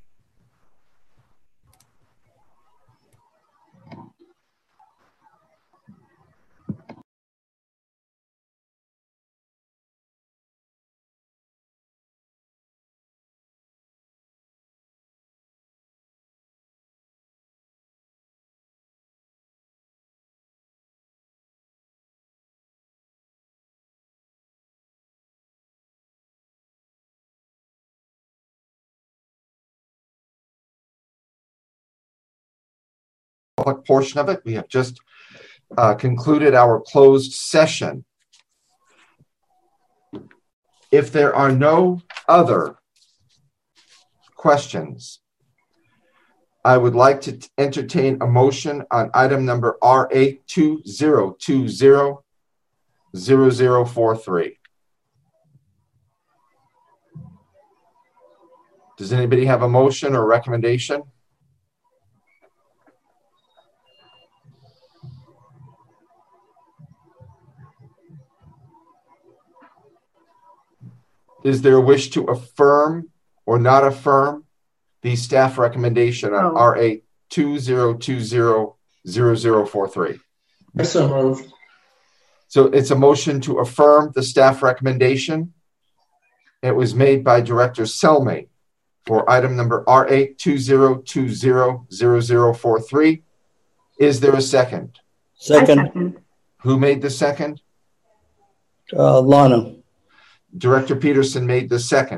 Public portion of it. We have just concluded our closed session. If there are no other questions, I would like to entertain a motion on item number RA20200043. Does anybody have a motion or recommendation? Is there a wish to affirm or not affirm the staff recommendation on RA 20200043? Yes, so moved. So it's a motion to affirm the staff recommendation. It was made by Director Selmy for item number RA 20200043. Is there a second? Second. Who made the second? Lana. Director Peterson made the second.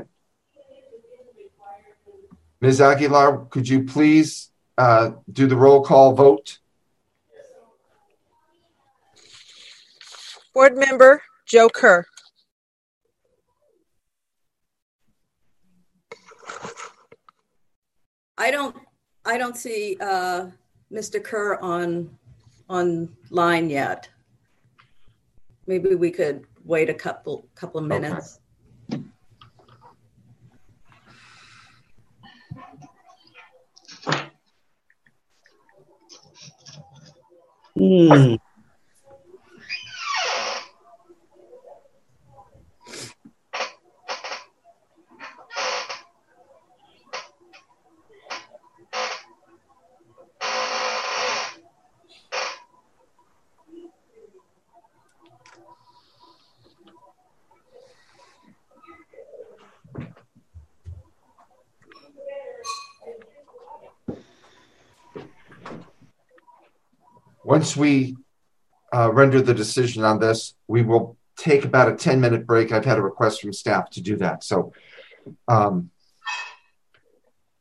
Ms. Aguilar, could you please do the roll call vote? Board Member Joe Kerr. I don't see Mr. Kerr online yet. Maybe we could wait a couple of minutes. Okay. Once we render the decision on this, we will take about a 10-minute break. I've had a request from staff to do that. So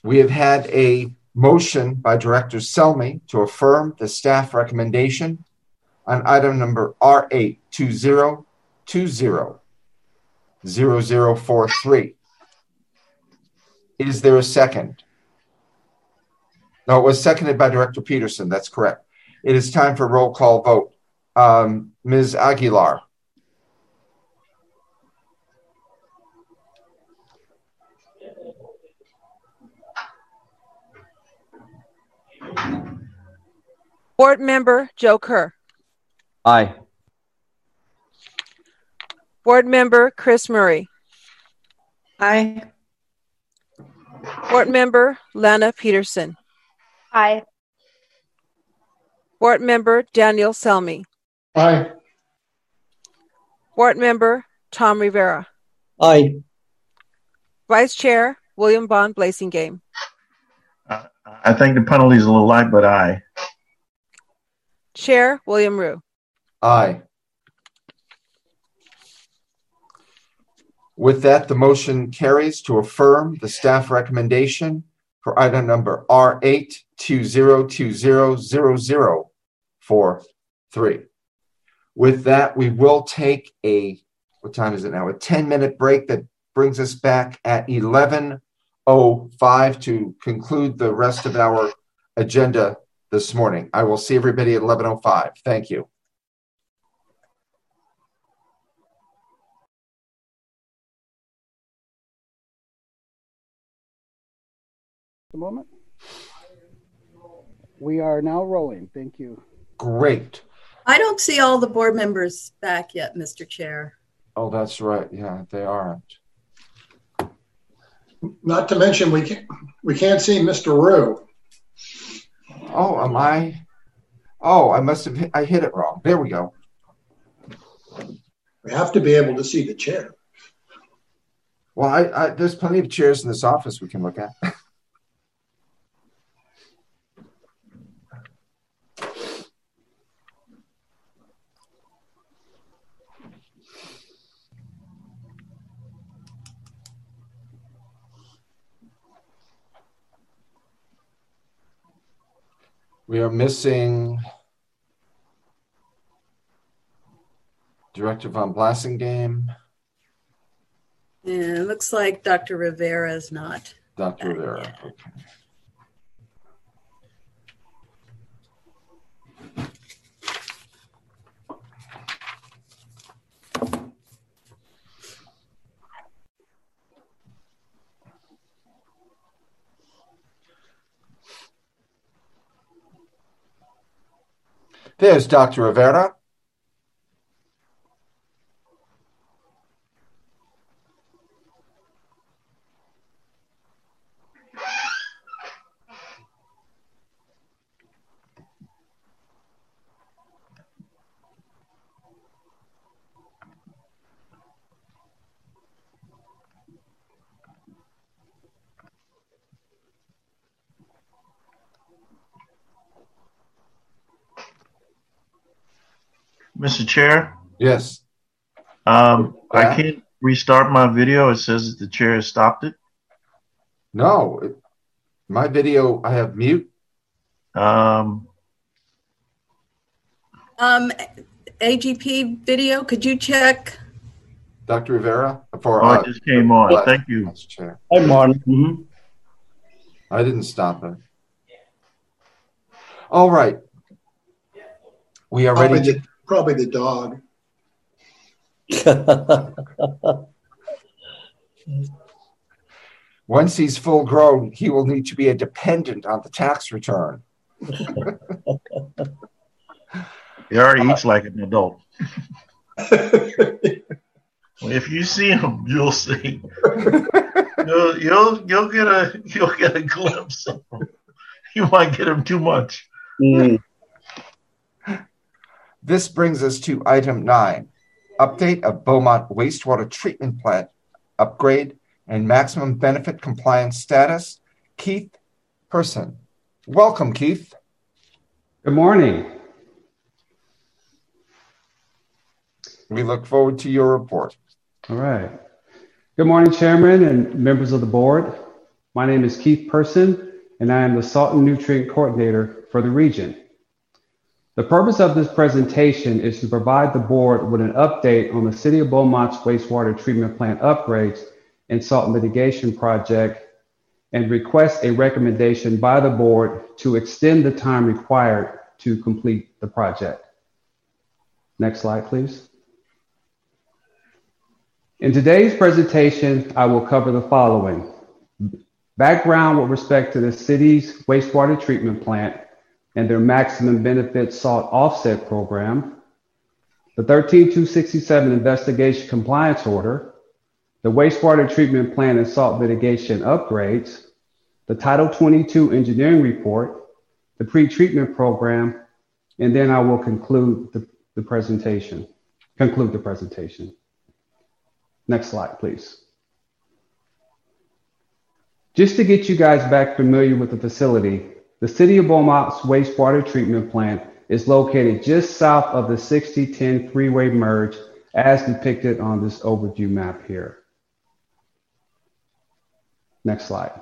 We have had a motion by Director Selmy to affirm the staff recommendation on item number R820200043. Is there a second? No, it was seconded by Director Peterson. That's correct. It is time for roll call vote. Ms. Aguilar. Board Member Joe Kerr. Aye. Board Member Chris Murray. Aye. Board Member Lana Peterson. Aye. Board Member Daniel Selmy. Aye. Board Member Tom Rivera. Aye. Vice Chair William Bond Blasingame. I think the penalty is a little light, but aye. Chair William Rue. Aye. With that, the motion carries to affirm the staff recommendation for item number R820200043. With that, we will take what time is it now? A 10-minute break that brings us back at 11:05 to conclude the rest of our agenda this morning. I will see everybody at 11:05. Thank you. A moment. We are now rolling. Thank you. Great. I don't see all the board members back yet, Mr. Chair. Oh, that's right. Yeah, they aren't. Not to mention we can't see Mr. Rue. Oh, am I? Oh, I must have. I hit it wrong. There we go. We have to be able to see the chair. Well, there's plenty of chairs in this office we can look at. We are missing Director Von Blasingame. And it looks like Dr. Rivera is not. Dr. Rivera, yet. okay. There's Dr. Rivera. Mr. Chair? Yes. I can't restart my video. It says that the chair has stopped it. No. My video, I have mute. AGP video, could you check? Dr. Rivera? It just came on. Thank you. Chair. I'm on. Mm-hmm. I didn't stop it. All right. We are ready to... Probably the dog. Once he's full grown, he will need to be a dependent on the tax return. He already eats like an adult. If you see him, you'll see. You'll get a glimpse of him. You might get him too much. Mm. This brings us to item 9, update of Beaumont wastewater treatment plant upgrade and maximum benefit compliance status. Keith Person. Welcome, Keith. Good morning. We look forward to your report. All right. Good morning, Chairman and members of the board. My name is Keith Person, and I am the Salt and Nutrient Coordinator for the region. The purpose of this presentation is to provide the board with an update on the City of Beaumont's wastewater treatment plant upgrades and salt mitigation project, and request a recommendation by the board to extend the time required to complete the project. Next slide, please. In today's presentation, I will cover the following: background with respect to the city's wastewater treatment plant and their maximum benefit salt offset program, the 13267 investigation compliance order, the wastewater treatment plant and salt mitigation upgrades, the Title 22 engineering report, the pre-treatment program, and then I will conclude the presentation. Next slide, please. Just to get you guys back familiar with the facility, the City of Beaumont's wastewater treatment plant is located just south of the 6010 freeway merge as depicted on this overview map here. Next slide.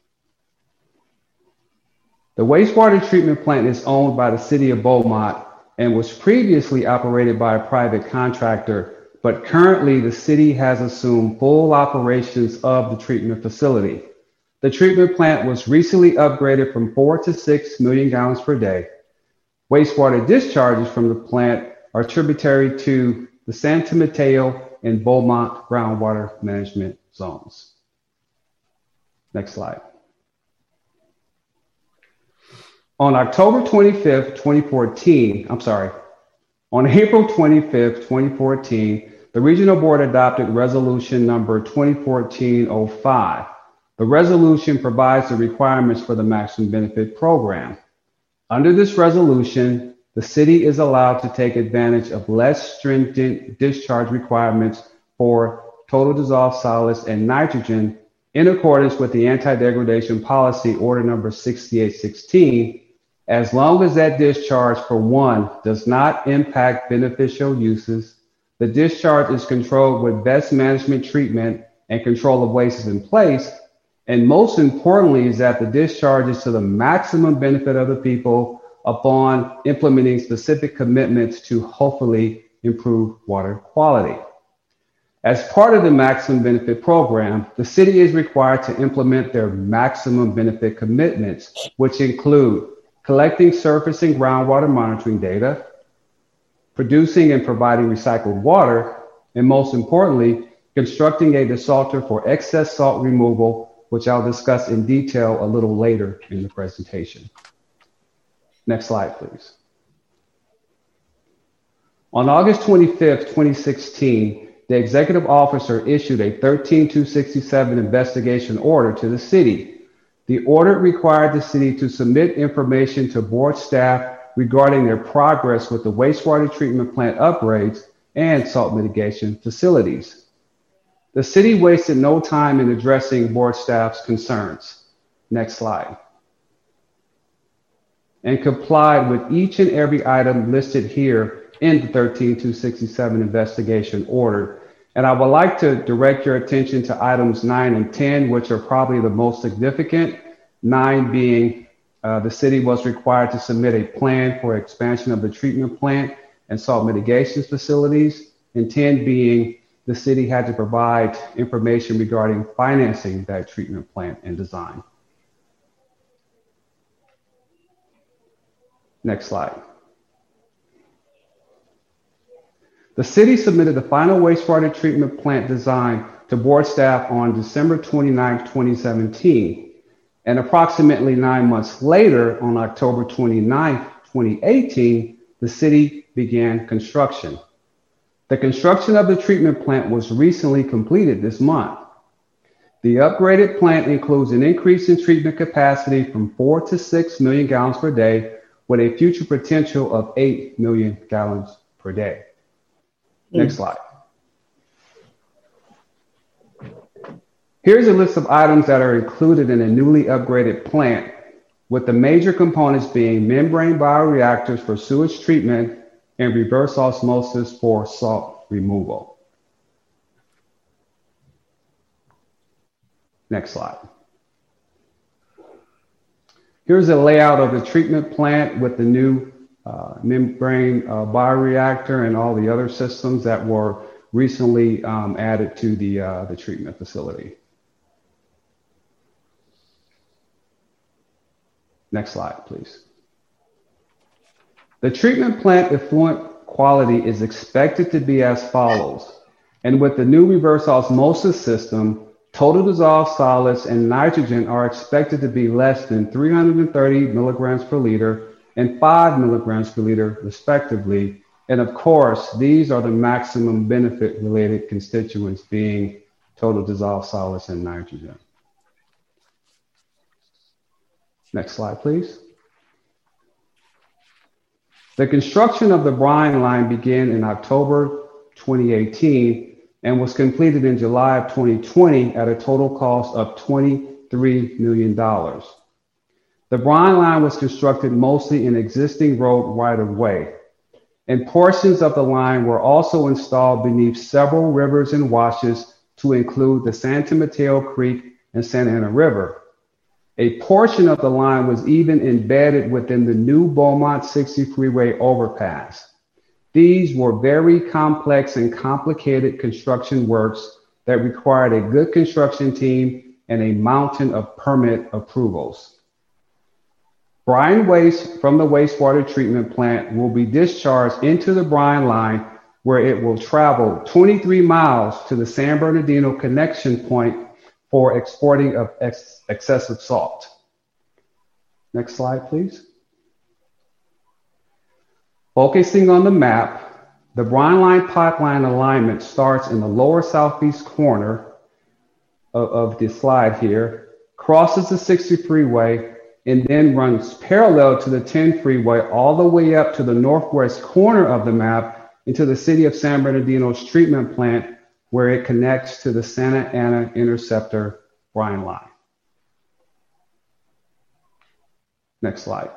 The wastewater treatment plant is owned by the City of Beaumont and was previously operated by a private contractor, but currently the city has assumed full operations of the treatment facility. The treatment plant was recently upgraded from 4 to 6 million gallons per day. Wastewater discharges from the plant are tributary to the Santa Mateo and Beaumont groundwater management zones. Next slide. On April 25th, 2014, the Regional Board adopted Resolution number 2014-05. The resolution provides the requirements for the Maximum Benefit Program. Under this resolution, the city is allowed to take advantage of less stringent discharge requirements for total dissolved solids and nitrogen in accordance with the Anti-Degradation Policy Order number 6816, as long as that discharge, for one, does not impact beneficial uses, the discharge is controlled with best management treatment and control of waste is in place, and most importantly is that the discharge is to the maximum benefit of the people upon implementing specific commitments to hopefully improve water quality. As part of the Maximum Benefit Program, the city is required to implement their maximum benefit commitments, which include collecting surface and groundwater monitoring data, producing and providing recycled water, and most importantly, constructing a desalter for excess salt removal, which I'll discuss in detail a little later in the presentation. Next slide, please. On August 25th, 2016, the executive officer issued a 13267 investigation order to the city. The order required the city to submit information to board staff regarding their progress with the wastewater treatment plant upgrades and salt mitigation facilities. The city wasted no time in addressing board staff's concerns. Next slide. And complied with each and every item listed here in the 13267 investigation order. And I would like to direct your attention to items 9 and 10, which are probably the most significant. 9 being the city was required to submit a plan for expansion of the treatment plant and salt mitigation facilities, and 10 being the city had to provide information regarding financing that treatment plant and design. Next slide. The city submitted the final wastewater treatment plant design to board staff on December 29, 2017. And approximately 9 months later, on October 29, 2018, the city began construction. The construction of the treatment plant was recently completed this month. The upgraded plant includes an increase in treatment capacity from 4 to 6 million gallons per day with a future potential of 8 million gallons per day. Next slide. Here's a list of items that are included in a newly upgraded plant, with the major components being membrane bioreactors for sewage treatment and reverse osmosis for salt removal. Next slide. Here's a layout of the treatment plant with the new membrane bioreactor and all the other systems that were recently added to the treatment facility. Next slide, please. The treatment plant effluent quality is expected to be as follows. And with the new reverse osmosis system, total dissolved solids and nitrogen are expected to be less than 330 milligrams per liter and 5 milligrams per liter, respectively. And of course, these are the maximum benefit related constituents being total dissolved solids and nitrogen. Next slide, please. The construction of the brine line began in October 2018 and was completed in July of 2020 at a total cost of $23 million. The brine line was constructed mostly in existing road right-of-way, and portions of the line were also installed beneath several rivers and washes to include the San Mateo Creek and Santa Ana River. A portion of the line was even embedded within the new Beaumont 60 freeway overpass. These were very complex and complicated construction works that required a good construction team and a mountain of permit approvals. Brine waste from the wastewater treatment plant will be discharged into the brine line, where it will travel 23 miles to the San Bernardino connection point for exporting of excessive salt. Next slide, please. Focusing on the map, the brine line pipeline alignment starts in the lower southeast corner of the slide here, crosses the 60 freeway, and then runs parallel to the 10 freeway all the way up to the northwest corner of the map into the city of San Bernardino's treatment plant, where it connects to the Santa Ana Interceptor brine line. Next slide.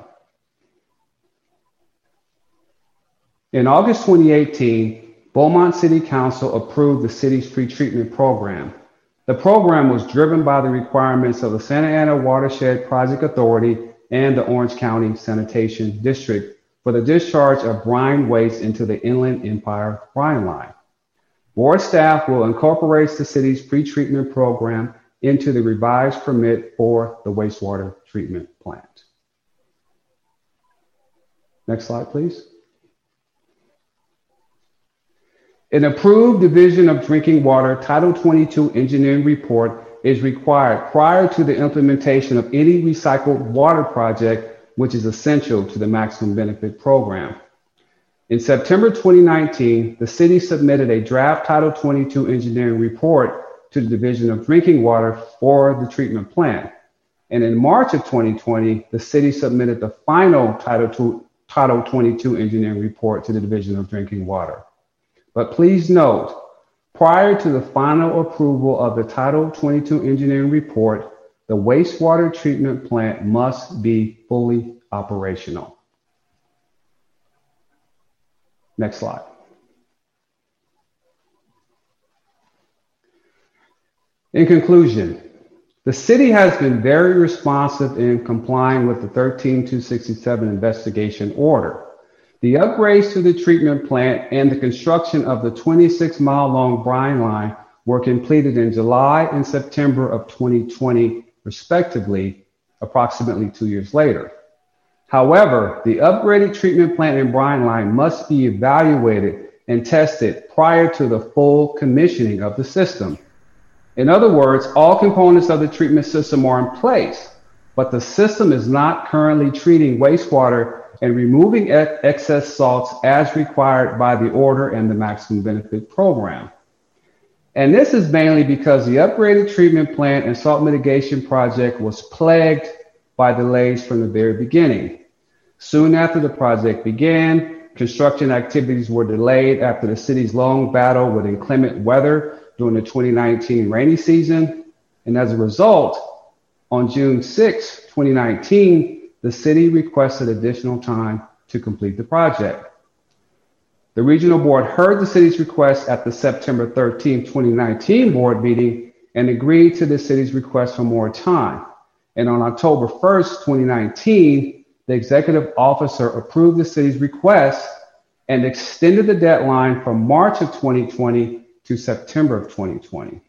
In August 2018, Beaumont City Council approved the city's pretreatment program. The program was driven by the requirements of the Santa Ana Watershed Project Authority and the Orange County Sanitation District for the discharge of brine waste into the Inland Empire brine line. Board staff will incorporate the city's pretreatment program into the revised permit for the wastewater treatment plant. Next slide, please. An approved Division of Drinking Water Title 22 engineering report is required prior to the implementation of any recycled water project, which is essential to the maximum benefit program. In September 2019, the city submitted a draft Title 22 engineering report to the Division of Drinking Water for the treatment plant. And in March of 2020, the city submitted the final Title 22 engineering report to the Division of Drinking Water. But please note, prior to the final approval of the Title 22 engineering report, the wastewater treatment plant must be fully operational. Next slide. In conclusion, the city has been very responsive in complying with the 13267 investigation order. The upgrades to the treatment plant and the construction of the 26-mile-long brine line were completed in July and September of 2020, respectively, approximately 2 years later. However, the upgraded treatment plant and brine line must be evaluated and tested prior to the full commissioning of the system. In other words, all components of the treatment system are in place, but the system is not currently treating wastewater and removing excess salts as required by the order and the maximum benefit program. And this is mainly because the upgraded treatment plant and salt mitigation project was plagued by delays from the very beginning. Soon after the project began, construction activities were delayed after the city's long battle with inclement weather during the 2019 rainy season. And as a result, on June 6, 2019, the city requested additional time to complete the project. The regional board heard the city's request at the September 13, 2019 board meeting and agreed to the city's request for more time. And on October 1st, 2019, the executive officer approved the city's request and extended the deadline from March of 2020 to September of 2020.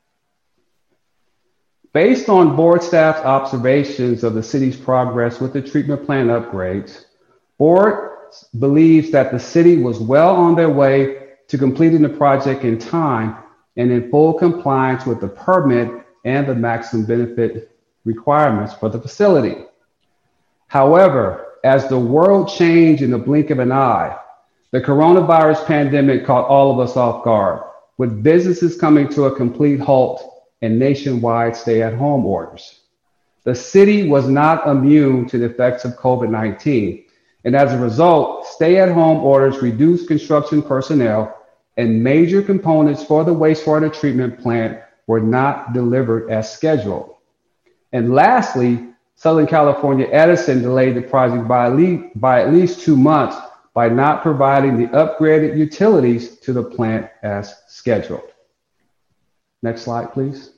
Based on board staff's observations of the city's progress with the treatment plant upgrades, board believes that the city was well on their way to completing the project in time and in full compliance with the permit and the maximum benefit requirements for the facility. However, as the world changed in the blink of an eye, the coronavirus pandemic caught all of us off guard, with businesses coming to a complete halt and nationwide stay-at-home orders. The city was not immune to the effects of COVID-19, and as a result, stay-at-home orders reduced construction personnel, and major components for the wastewater treatment plant were not delivered as scheduled. And lastly, Southern California Edison delayed the project by at least 2 months by not providing the upgraded utilities to the plant as scheduled. Next slide, please.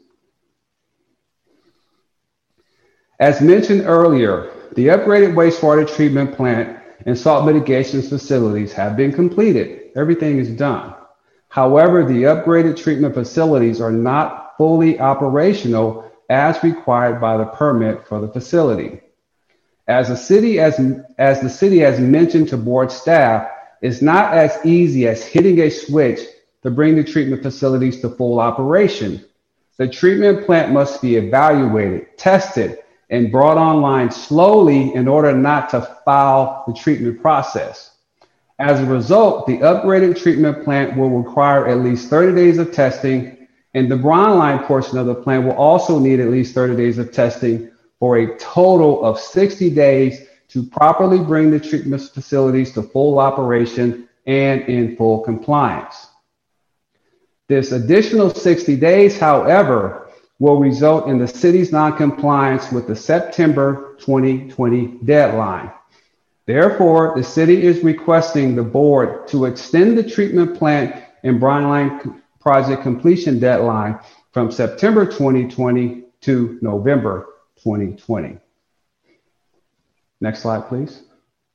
As mentioned earlier, the upgraded wastewater treatment plant and salt mitigation facilities have been completed. Everything is done. However, the upgraded treatment facilities are not fully operational as required by the permit for the facility. As the city has mentioned to board staff, it's not as easy as hitting a switch to bring the treatment facilities to full operation. The treatment plant must be evaluated, tested, and brought online slowly in order not to foul the treatment process. As a result, the upgraded treatment plant will require at least 30 days of testing, and the brine line portion of the plant will also need at least 30 days of testing for a total of 60 days to properly bring the treatment facilities to full operation and in full compliance. This additional 60 days, however, will result in the city's noncompliance with the September 2020 deadline. Therefore, the city is requesting the board to extend the treatment plant and brine line project completion deadline from September 2020 to November 2020. Next slide, please.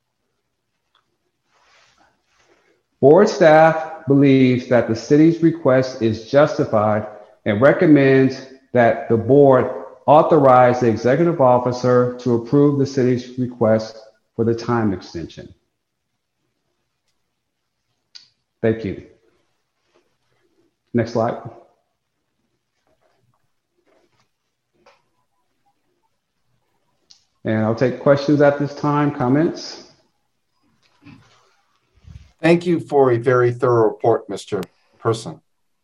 Board staff believes that the city's request is justified and recommends that the board authorize the executive officer to approve the city's request for the time extension. Thank you. Next slide. And I'll take questions at this time, comments. Thank you for a very thorough report, Mr. Person.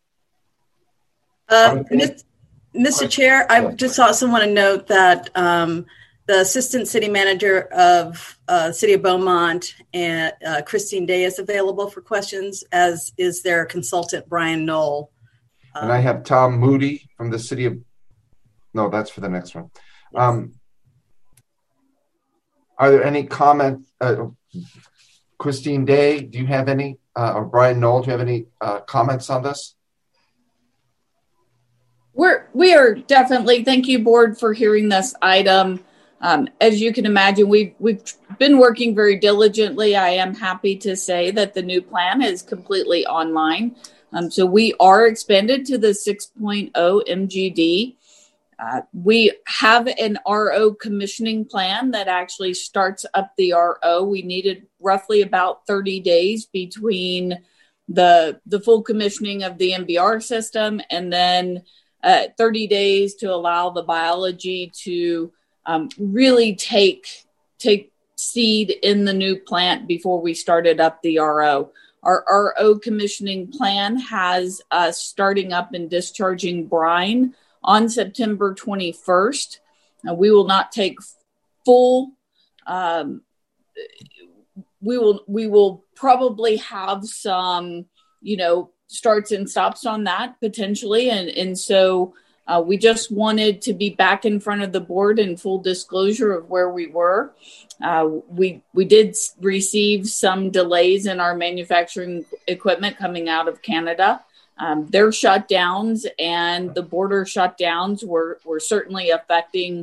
Mr. Chair, I just also want to note that the Assistant City Manager of City of Beaumont, and Christine Day, is available for questions, as is their consultant, Brian Knoll. And I have Tom Moody from the City of, no, that's for the next one. Are there any comments? Christine Day, do you have any, or Brian Knoll, do you have any comments on this? We are definitely, thank you, board, for hearing this item. As you can imagine, we've been working very diligently. I am happy to say that the new plan is completely online. So we are expanded to the 6.0 MGD. We have an RO commissioning plan that actually starts up the RO. We needed roughly about 30 days between the full commissioning of the MBR system and then 30 days to allow the biology to really take seed in the new plant before we started up the RO. Our RO commissioning plan has us starting up and discharging brine on September 21st. We will not take full, we will probably have some, starts and stops on that potentially. And so we just wanted to be back in front of the board in full disclosure of where we were. We did receive some delays in our manufacturing equipment coming out of Canada. Their shutdowns and the border shutdowns were certainly affecting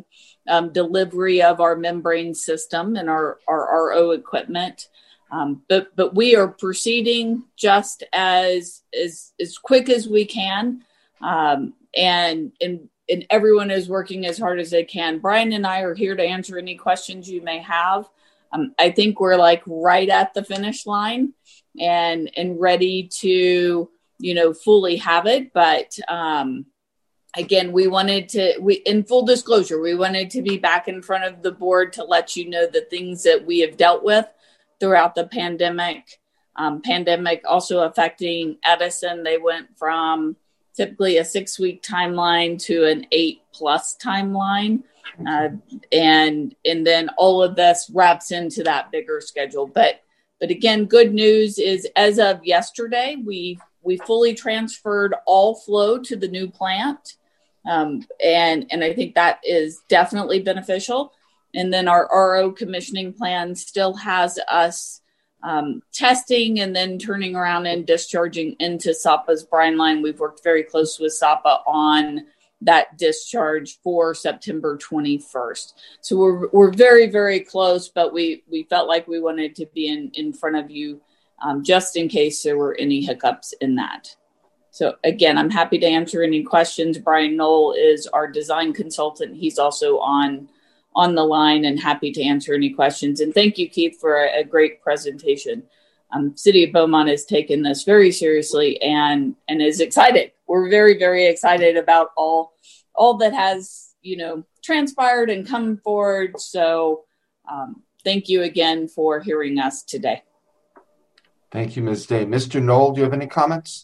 delivery of our membrane system and our RO equipment. But we are proceeding just as quick as we can, and everyone is working as hard as they can. Brian and I are here to answer any questions you may have. I think we're like right at the finish line and ready to, fully have it. But again, in full disclosure, we wanted to be back in front of the board to let you know the things that we have dealt with throughout the pandemic. Pandemic also affecting Edison. They went from typically a 6-week timeline to an 8+ timeline. And then all of this wraps into that bigger schedule. But again, good news is as of yesterday, we fully transferred all flow to the new plant. And I think that is definitely beneficial. And then our RO commissioning plan still has us testing and then turning around and discharging into SAPA's brine line. We've worked very close with SAPA on that discharge for September 21st. So we're very, very close, but we felt like we wanted to be in front of you just in case there were any hiccups in that. So again, I'm happy to answer any questions. Brian Knoll is our design consultant. He's also on the line and happy to answer any questions. And thank you, Keith, for a great presentation. City of Beaumont has taken this very seriously and is excited. We're very, very excited about all that has, transpired and come forward. So thank you again for hearing us today. Thank you, Ms. Day. Mr. Knoll, do you have any comments?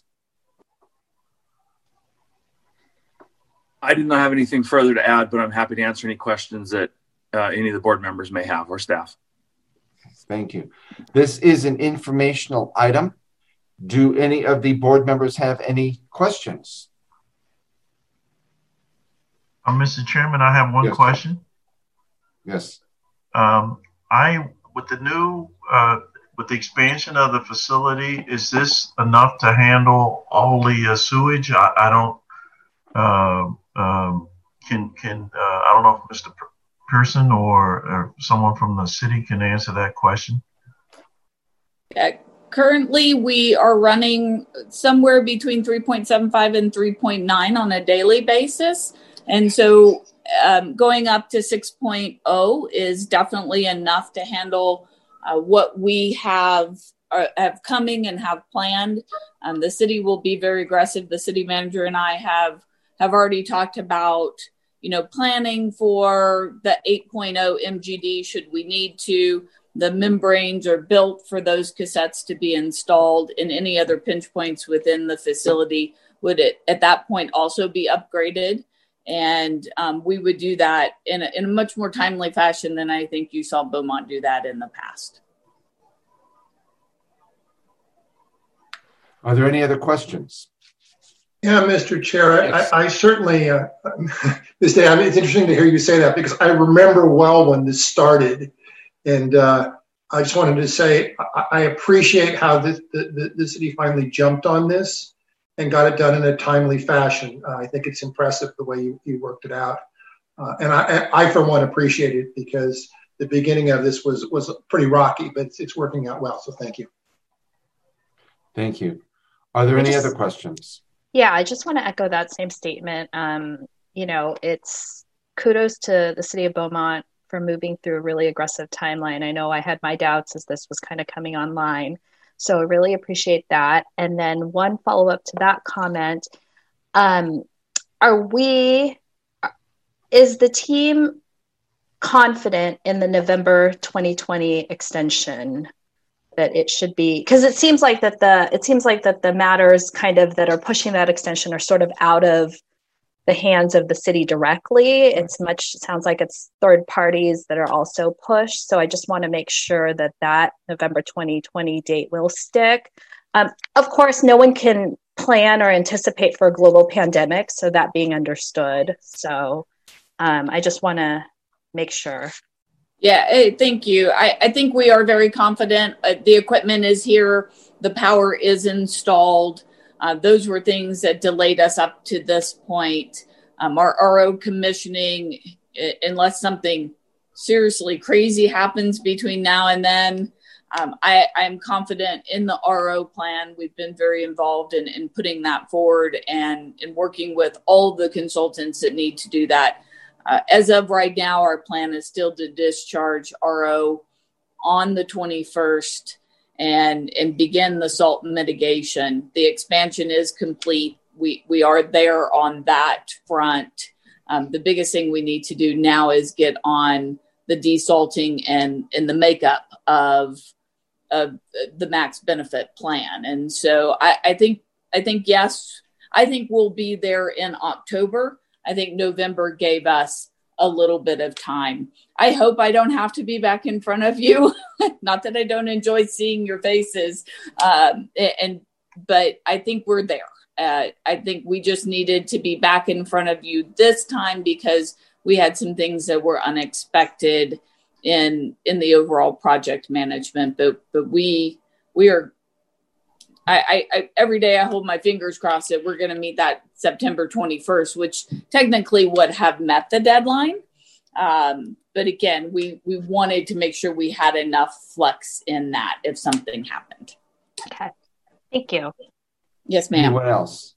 I do not have anything further to add, but I'm happy to answer any questions that any of the board members may have or staff. Thank you. This is an informational item. Do any of the board members have any questions? Mr. Chairman, I have one question. Yes. With the expansion of the facility, is this enough to handle all the sewage? I don't know if Mr. Pearson or someone from the city can answer that question. Currently, we are running somewhere between 3.75 and 3.9 on a daily basis. And so going up to 6.0 is definitely enough to handle what we have coming and have planned. The city will be very aggressive. The city manager and I have already talked about, planning for the 8.0 MGD should we need to. The membranes are built for those cassettes to be installed, and any other pinch points within the facility would at that point also be upgraded. And we would do that in a much more timely fashion than I think you saw Beaumont do that in the past. Are there any other questions? Yeah, Mr. Chair, yes. I certainly, this day, it's interesting to hear you say that because I remember well when this started. And I just wanted to say, I appreciate how the city finally jumped on this and got it done in a timely fashion. I think it's impressive the way you worked it out. And I, for one, appreciate it because the beginning of this was pretty rocky, but it's working out well. So thank you. Thank you. Are there any other questions? Yeah, I just want to echo that same statement. It's kudos to the city of Beaumont for moving through a really aggressive timeline. I know I had my doubts as this was kind of coming online. So I really appreciate that. And then one follow-up to that comment, is the team confident in the November 2020 extension that it should be? Because it seems like that the matters kind of that are pushing that extension are sort of out of the hands of the city directly. It sounds like it's third parties that are also pushed. So I just want to make sure that November 2020 date will stick. Of course, no one can plan or anticipate for a global pandemic, so that being understood. So I just want to make sure. Yeah, thank you. I think we are very confident. The equipment is here. The power is installed. Those were things that delayed us up to this point. Our RO commissioning unless something seriously crazy happens between now and then, I'm confident in the RO plan. We've been very involved in putting that forward and in working with all the consultants that need to do that. As of right now, our plan is still to discharge RO on the 21st and begin the salt mitigation. The expansion is complete. We are there on that front. The biggest thing we need to do now is get on the desalting and the makeup of the max benefit plan. And so I think yes, I think we'll be there in October. I think November gave us a little bit of time. I hope I don't have to be back in front of you. Not that I don't enjoy seeing your faces, but I think we're there. I think we just needed to be back in front of you this time because we had some things that were unexpected in the overall project management. But we are. I every day I hold my fingers crossed that we're going to meet that September 21st, which technically would have met the deadline. But again, we wanted to make sure we had enough flex in that if something happened. Okay. Thank you. Yes, ma'am. Anyone else?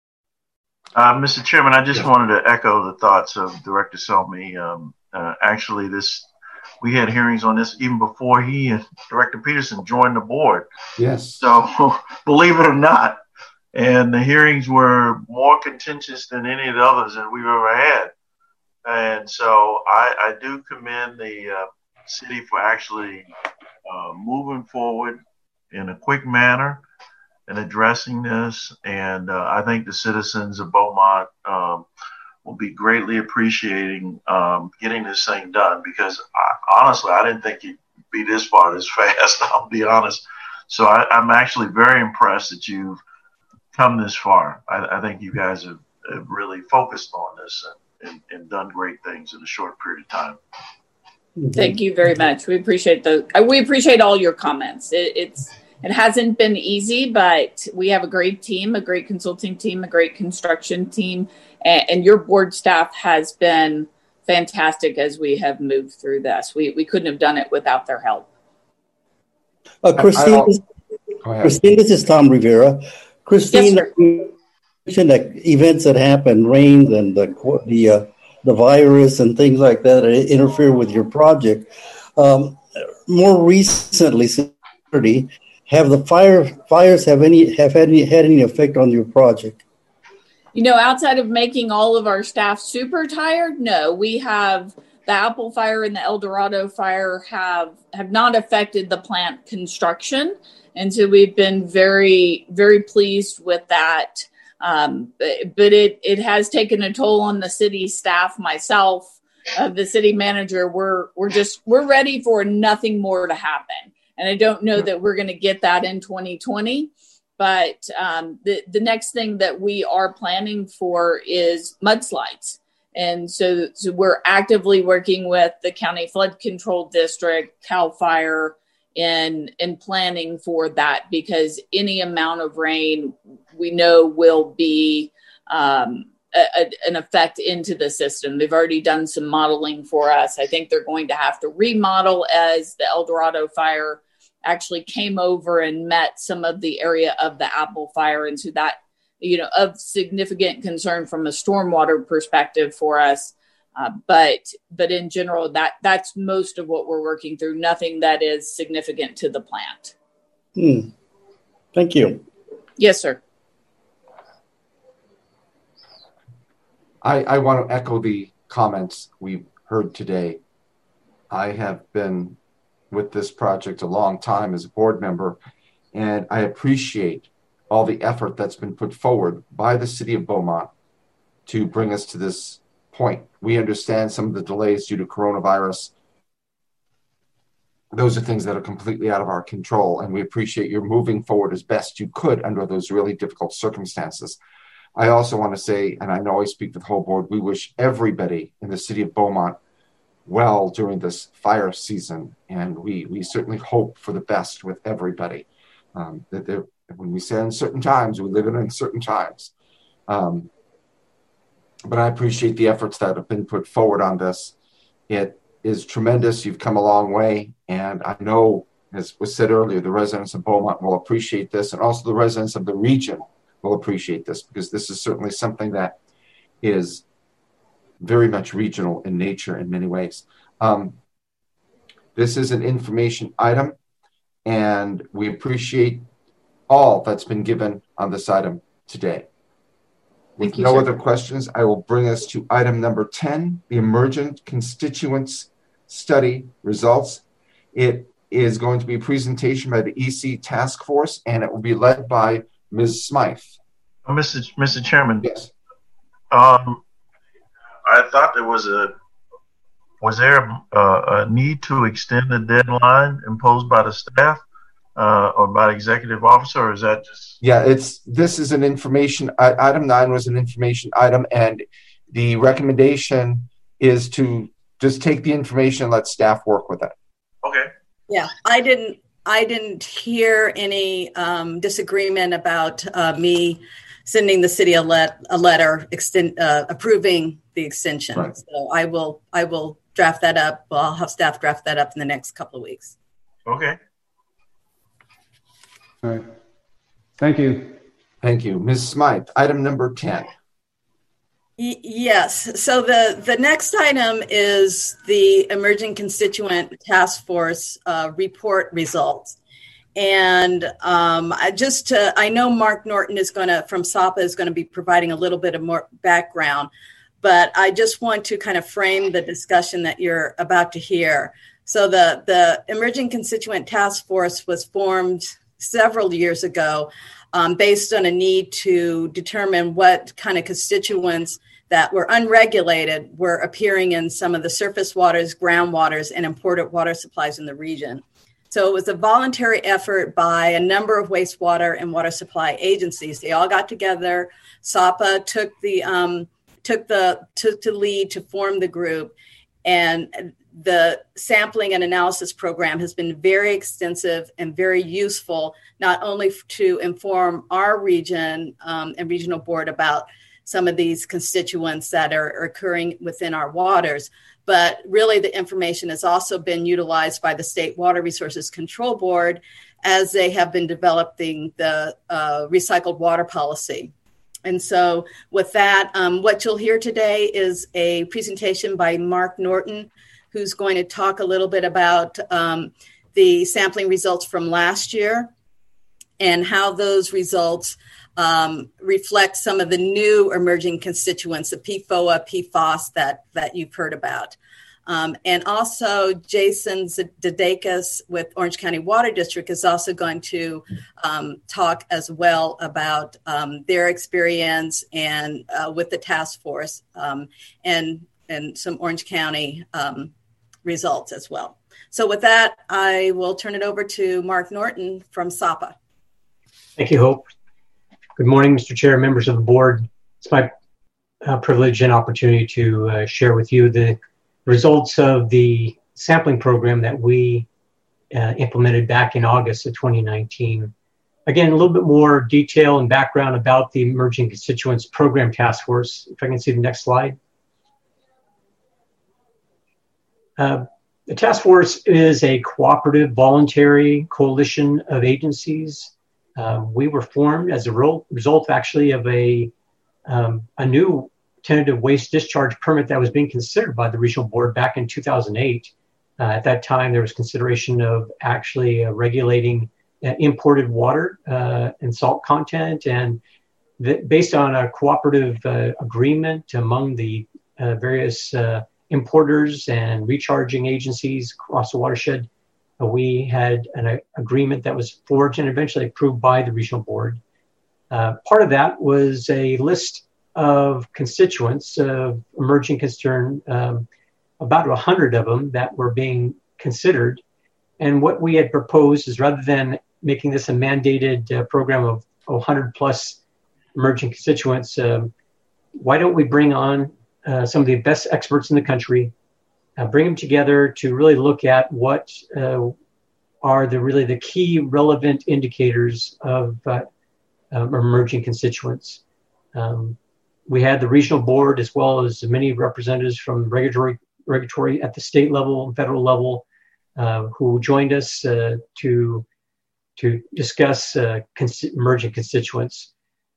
Mr. Chairman, I just wanted to echo the thoughts of Director Selmy. Actually, we had hearings on this even before he and Director Peterson joined the board. Yes. So believe it or not, and the hearings were more contentious than any of the others that we've ever had. And so I do commend the city for actually moving forward in a quick manner and addressing this. And I think the citizens of Beaumont will be greatly appreciating getting this thing done because honestly, I didn't think you'd be this far this fast, I'll be honest. So I'm actually very impressed that you've come this far. I think you guys have really focused on this and done great things in a short period of time. Thank you very much. We appreciate we appreciate all your comments. It hasn't been easy, but we have a great team, a great consulting team, a great construction team, and your board staff has been fantastic as we have moved through this. We couldn't have done it without their help. Christine, this is Tom Rivera. Christine, yes, you mentioned that events that happen, rains and the virus and things like that interfere with your project. More recently, have the fires had any effect on your project? Outside of making all of our staff super tired, no. We have the Apple fire and the El Dorado fire have not affected the plant construction. And so we've been very, very pleased with that. But it has taken a toll on the city staff, myself, the city manager. We're ready for nothing more to happen. And I don't know that we're going to get that in 2020. But the next thing that we are planning for is mudslides. And so we're actively working with the County Flood Control District, CAL FIRE, in planning for that, because any amount of rain we know will be an effect into the system. They've already done some modeling for us. I think they're going to have to remodel as the El Dorado fire actually came over and met some of the area of the Apple fire. And so that, of significant concern from a stormwater perspective for us. But in general, that's most of what we're working through. Nothing that is significant to the plant. Thank you. Yes, sir. I want to echo the comments we've heard today. I have been with this project a long time as a board member, and I appreciate all the effort that's been put forward by the city of Beaumont to bring us to this point. We understand some of the delays due to coronavirus. Those are things that are completely out of our control, and we appreciate your moving forward as best you could under those really difficult circumstances. I also want to say, and I know I speak for the whole board, we wish everybody in the city of Beaumont well during this fire season, and we certainly hope for the best with everybody. When we say uncertain times, we live in uncertain times. but I appreciate the efforts that have been put forward on this. It is tremendous. You've come a long way, and I know, as was said earlier, the residents of Beaumont will appreciate this, and also the residents of the region will appreciate this, because this is certainly something that is very much regional in nature in many ways. This is an information item, and we appreciate all that's been given on this item today. With no other questions, I will bring us to item number 10, the Emergent Constituents Study results. It is going to be a presentation by the EC Task Force, and it will be led by Ms. Smythe. Mr. Chairman. Yes. I thought was there a need to extend the deadline imposed by the staff or by the executive officer, or is that just? Yeah, this is an information, item 9 was an information item, and the recommendation is to just take the information and let staff work with it. Okay. Yeah, I didn't hear any disagreement about me sending the city a letter approving the extension. Right. So I will draft that up. Well, I'll have staff draft that up in the next couple of weeks. Okay. All right. Thank you. Thank you. Ms. Smythe, item number 10. Yes. So the next item is the Emerging Constituent Task Force report results. And I know Mark Norton from SAPA is going to be providing a little bit of more background, but I just want to kind of frame the discussion that you're about to hear. So the Emerging Constituent Task Force was formed several years ago based on a need to determine what kind of constituents that were unregulated were appearing in some of the surface waters, groundwaters, and imported water supplies in the region. So it was a voluntary effort by a number of wastewater and water supply agencies. They all got together. SAPA took the lead to form the group, and the sampling and analysis program has been very extensive and very useful, not only to inform our region and regional board about some of these constituents that are occurring within our waters, but really the information has also been utilized by the State Water Resources Control Board as they have been developing the recycled water policy. And so with that, what you'll hear today is a presentation by Mark Norton, who's going to talk a little bit about the sampling results from last year and how those results reflect some of the new emerging constituents, the PFOA, PFOS that you've heard about. And also Jason Didakis with Orange County Water District is also going to talk as well about their experience and with the task force and some Orange County results as well. So with that, I will turn it over to Mark Norton from SAPA. Thank you, Hope. Good morning, Mr. Chair, members of the board. It's my privilege and opportunity to share with you the results of the sampling program that we implemented back in August of 2019. Again, a little bit more detail and background about the Emerging Constituents Program Task Force. If I can see the next slide. The task force is a cooperative, voluntary coalition of agencies. We were formed as a result, actually, of a new tentative waste discharge permit that was being considered by the regional board back in 2008. At that time, there was consideration of actually regulating imported water and salt content, and based on a cooperative agreement among the various importers and recharging agencies across the watershed, we had an agreement that was forged and eventually approved by the regional board. Part of that was a list of constituents of emerging concern, about 100 of them that were being considered. And what we had proposed is, rather than making this a mandated program of 100 plus emerging constituents, why don't we bring on some of the best experts in the country, bring them together to really look at what are the key relevant indicators of emerging constituents. We had the regional board as well as many representatives from regulatory at the state level and federal level who joined us to discuss emerging constituents.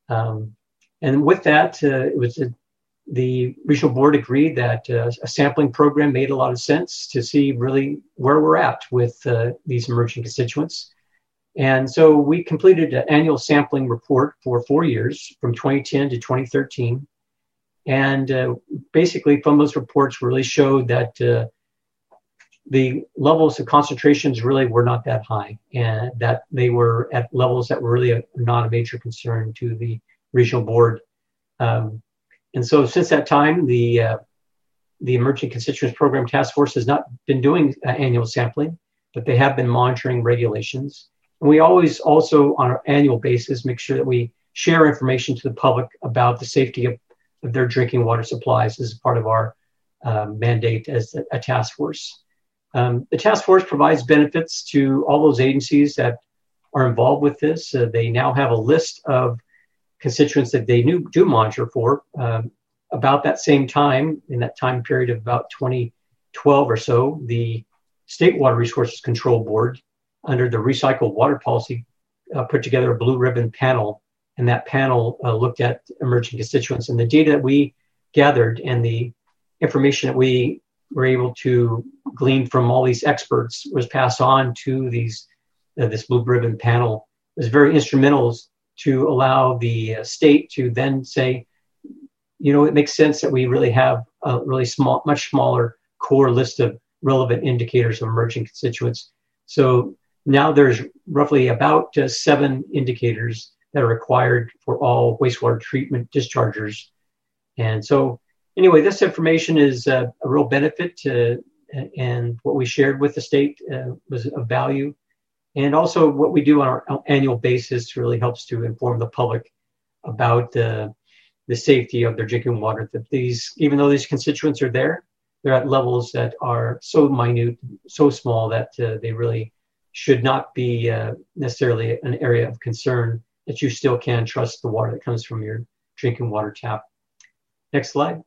And with that, it was the regional board agreed that a sampling program made a lot of sense to see really where we're at with these emerging constituents. And so we completed an annual sampling report for 4 years from 2010 to 2013. And basically from those reports really showed that the levels of concentrations really were not that high, and that they were at levels that were really not a major concern to the regional board. And so since that time, the Emerging Constituents Program Task Force has not been doing annual sampling, but they have been monitoring regulations. And we always also, on an annual basis, make sure that we share information to the public about the safety of their drinking water supplies as part of our mandate as a task force. The task force provides benefits to all those agencies that are involved with this. They now have a list of constituents that they do monitor for. About that same time, in that time period of about 2012 or so, the State Water Resources Control Board, under the Recycled Water Policy, put together a blue ribbon panel, and that panel looked at emerging constituents. And the data that we gathered and the information that we were able to glean from all these experts was passed on to this blue ribbon panel. It was very instrumental to allow the state to then say, it makes sense that we really have a really much smaller core list of relevant indicators of emerging constituents. So now there's roughly about 7 indicators that are required for all wastewater treatment dischargers. And so anyway, this information is a real benefit and what we shared with the state was of value. And also what we do on our annual basis really helps to inform the public about the safety of their drinking water. That even though these constituents are there, they're at levels that are so minute, so small that they really should not be necessarily an area of concern, that you still can trust the water that comes from your drinking water tap. Next slide.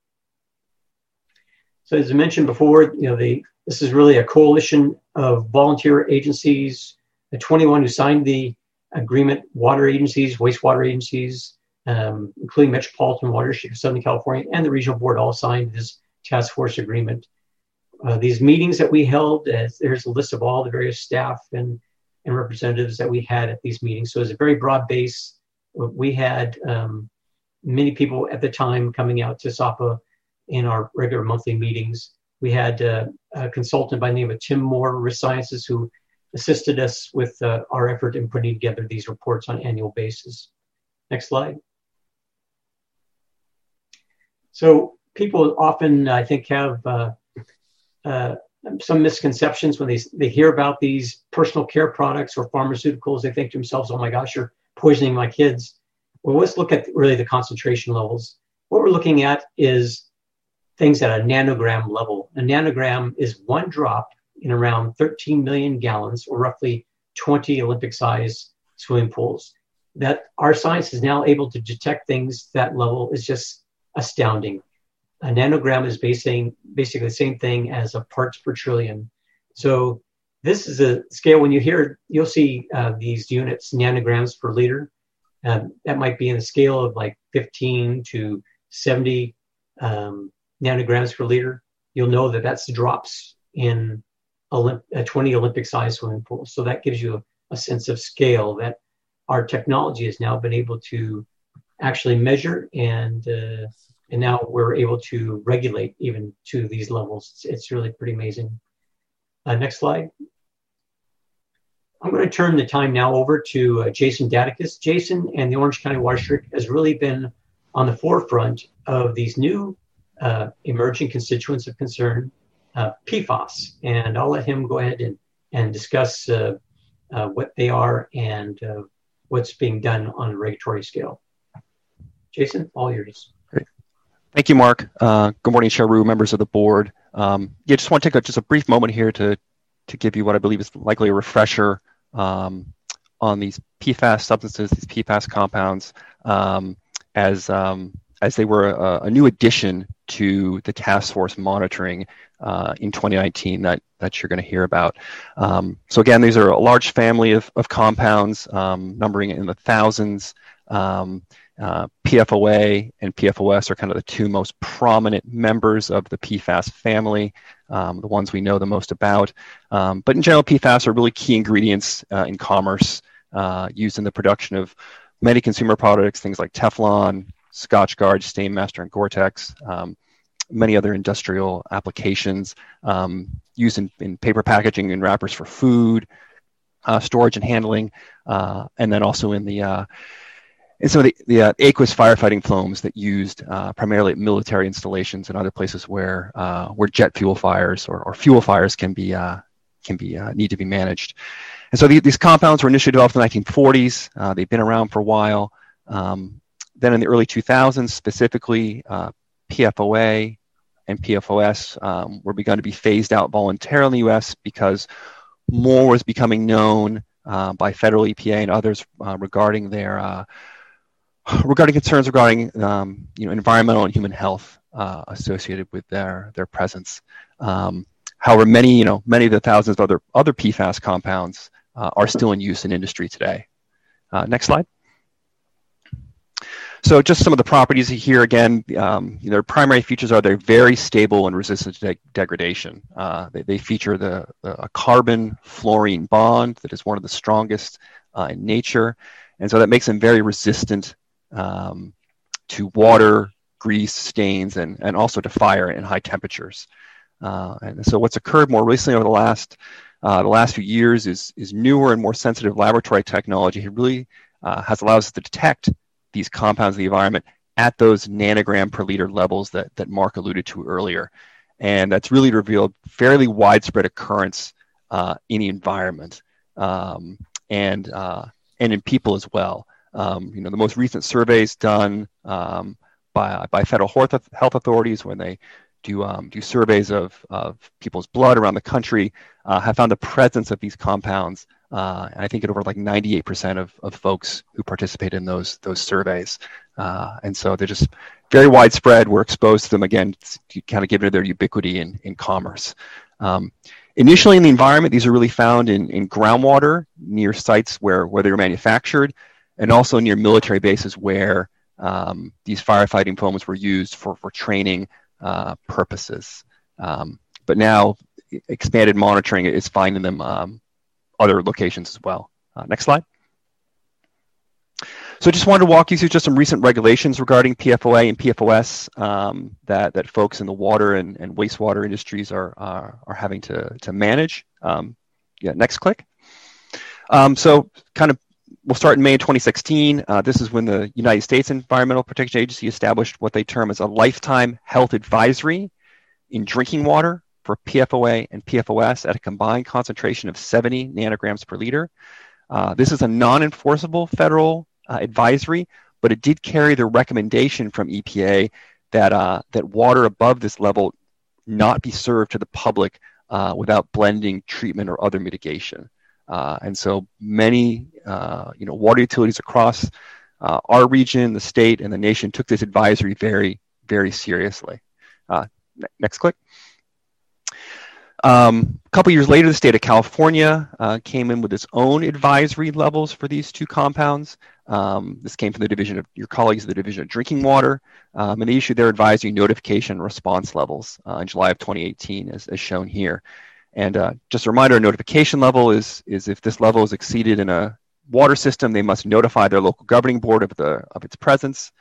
So as I mentioned before, this is really a coalition of volunteer agencies, the 21 who signed the agreement, water agencies, wastewater agencies, including Metropolitan Water District of Southern California and the regional board all signed this task force agreement. These meetings that we held, there's a list of all the various staff and representatives that we had at these meetings. So it's a very broad base. We had many people at the time coming out to SAPA in our regular monthly meetings. We had a consultant by the name of Tim Moore, Risk Sciences, who assisted us with our effort in putting together these reports on an annual basis. Next slide. So people often, I think, have some misconceptions when they hear about these personal care products or pharmaceuticals. They think to themselves, oh my gosh, you're poisoning my kids. Well, let's look at really the concentration levels. What we're looking at is things at a nanogram level. A nanogram is 1 drop in around 13 million gallons, or roughly 20 Olympic-sized swimming pools. That our science is now able to detect things that level is just astounding. A nanogram is basically the same thing as a parts per trillion. So this is a scale, when you'll see these units, nanograms per liter. That might be in a scale of like 15 to 70 nanograms per liter. You'll know that that's drops in a 20 Olympic-sized swimming pool. So that gives you a sense of scale that our technology has now been able to actually measure, and now we're able to regulate even to these levels. It's really pretty amazing. Next slide. I'm going to turn the time now over to Jason Daticus. Jason and the Orange County Water District has really been on the forefront of these new emerging constituents of concern, PFAS. And I'll let him go ahead and discuss what they are and what's being done on a regulatory scale. Jason, all yours. Great. Thank you, Mark. Good morning, Chair Rue, members of the board. Just want to take just a brief moment here to give you what I believe is likely a refresher on these PFAS substances, these PFAS compounds. As as they were a new addition to the task force monitoring in 2019 that you're going to hear about. So again, these are a large family of compounds, numbering in the thousands. PFOA and PFOS are kind of the two most prominent members of the PFAS family, the ones we know the most about. But in general, PFAS are really key ingredients in commerce, used in the production of many consumer products, things like Teflon, Scotchgard, Stainmaster, and Gore-Tex, many other industrial applications, used in paper packaging and wrappers for food, storage and handling, and then also in some of the aqueous firefighting foams that used primarily at military installations and other places where jet fuel fires or fuel fires can be need to be managed. And so these compounds were initially developed in the 1940s. They've been around for a while. Then in the early 2000s, specifically, PFOA and PFOS were begun to be phased out voluntarily in the U.S. because more was becoming known by federal EPA and others regarding concerns regarding environmental and human health associated with their presence. However, many of the thousands of other PFAS compounds are still in use in industry today. Next slide. So just some of the properties here again, their primary features are they're very stable and resistant to degradation. They feature a carbon-fluorine bond that is one of the strongest in nature. And so that makes them very resistant to water, grease, stains, and also to fire in high temperatures. And so what's occurred more recently over the last few years is newer and more sensitive laboratory technology really has allowed us to detect these compounds in the environment at those nanogram per liter levels that Mark alluded to earlier. And that's really revealed fairly widespread occurrence in the environment and in people as well. The most recent surveys done by federal health authorities when they do surveys of people's blood around the country have found the presence of these compounds. And I think at over like 98% of folks who participate in those surveys. And so they're just very widespread. We're exposed to them again, kind of given their ubiquity in commerce. Initially in the environment, these are really found in groundwater near sites where they were manufactured, and also near military bases where these firefighting foams were used for training purposes. But now expanded monitoring is finding them other locations as well. Next slide. So I just wanted to walk you through just some recent regulations regarding PFOA and PFOS that folks in the water and wastewater industries are having to manage. Next click. So kind of we'll start in May of 2016. This is when the United States Environmental Protection Agency established what they term as a lifetime health advisory in drinking water for PFOA and PFOS at a combined concentration of 70 nanograms per liter. This is a non-enforceable federal advisory, but it did carry the recommendation from EPA that water above this level not be served to the public without blending, treatment, or other mitigation. And so many water utilities across our region, the state, and the nation took this advisory very, very seriously. Next click. A couple years later, the state of California came in with its own advisory levels for these two compounds. This came from the division of your colleagues, the Division of Drinking Water, and they issued their advisory notification response levels in July of 2018, as shown here. And just a reminder, a notification level is if this level is exceeded in a water system, they must notify their local governing board of its presence.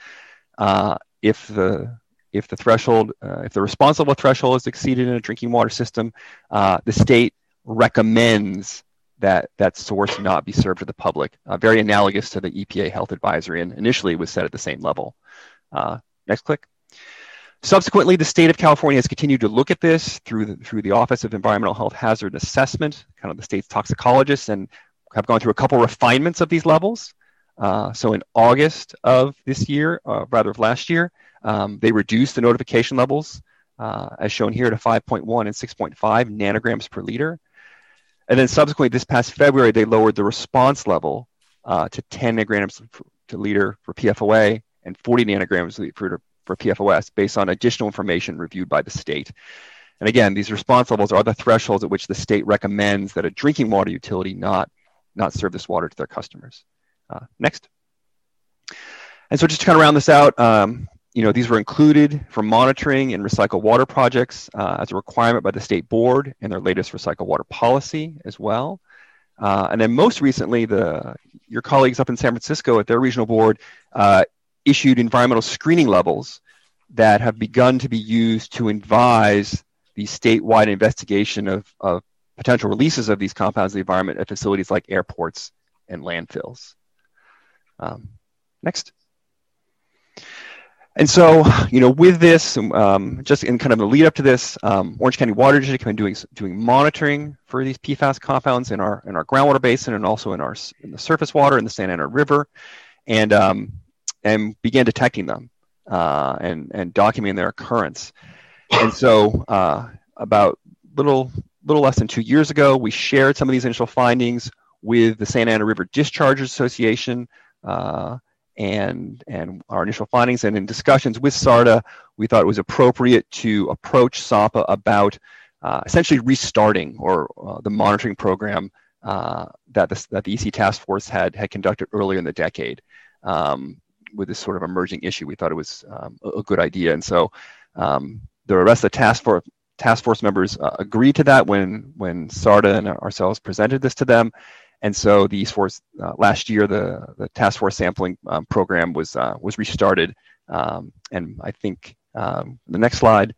If the threshold, if the responsible threshold is exceeded in a drinking water system, the state recommends that source not be served to the public. Very analogous to the EPA health advisory, and initially it was set at the same level. Next click. Subsequently, the state of California has continued to look at this through the Office of Environmental Health Hazard Assessment, kind of the state's toxicologists, and have gone through a couple refinements of these levels. So in August of this year, rather of last year, they reduced the notification levels, as shown here, to 5.1 and 6.5 nanograms per liter. And then subsequently, this past February, they lowered the response level to 10 nanograms per liter for PFOA and 40 nanograms for PFOS based on additional information reviewed by the state. And again, these response levels are the thresholds at which the state recommends that a drinking water utility not serve this water to their customers. Next. And so just to kind of round this out, these were included for monitoring and recycled water projects as a requirement by the state board in their latest recycled water policy as well. And then most recently, your colleagues up in San Francisco at their regional board issued environmental screening levels that have begun to be used to advise the statewide investigation of potential releases of these compounds in the environment at facilities like airports and landfills. Next. And so, with this, just in kind of the lead up to this, Orange County Water District have been doing monitoring for these PFAS compounds in our groundwater basin and also in the surface water in the Santa Ana River, and began detecting them and documenting their occurrence. And so, about little less than 2 years ago, we shared some of these initial findings with the Santa Ana River Dischargers Association. And our initial findings, and in discussions with SARTA, we thought it was appropriate to approach SAPA about essentially restarting the monitoring program that the EC Task Force had conducted earlier in the decade with this sort of emerging issue. We thought it was a good idea, and so the rest of the task force members agreed to that when SARTA and ourselves presented this to them. And so last year, the task force sampling program was restarted. And I think the next slide,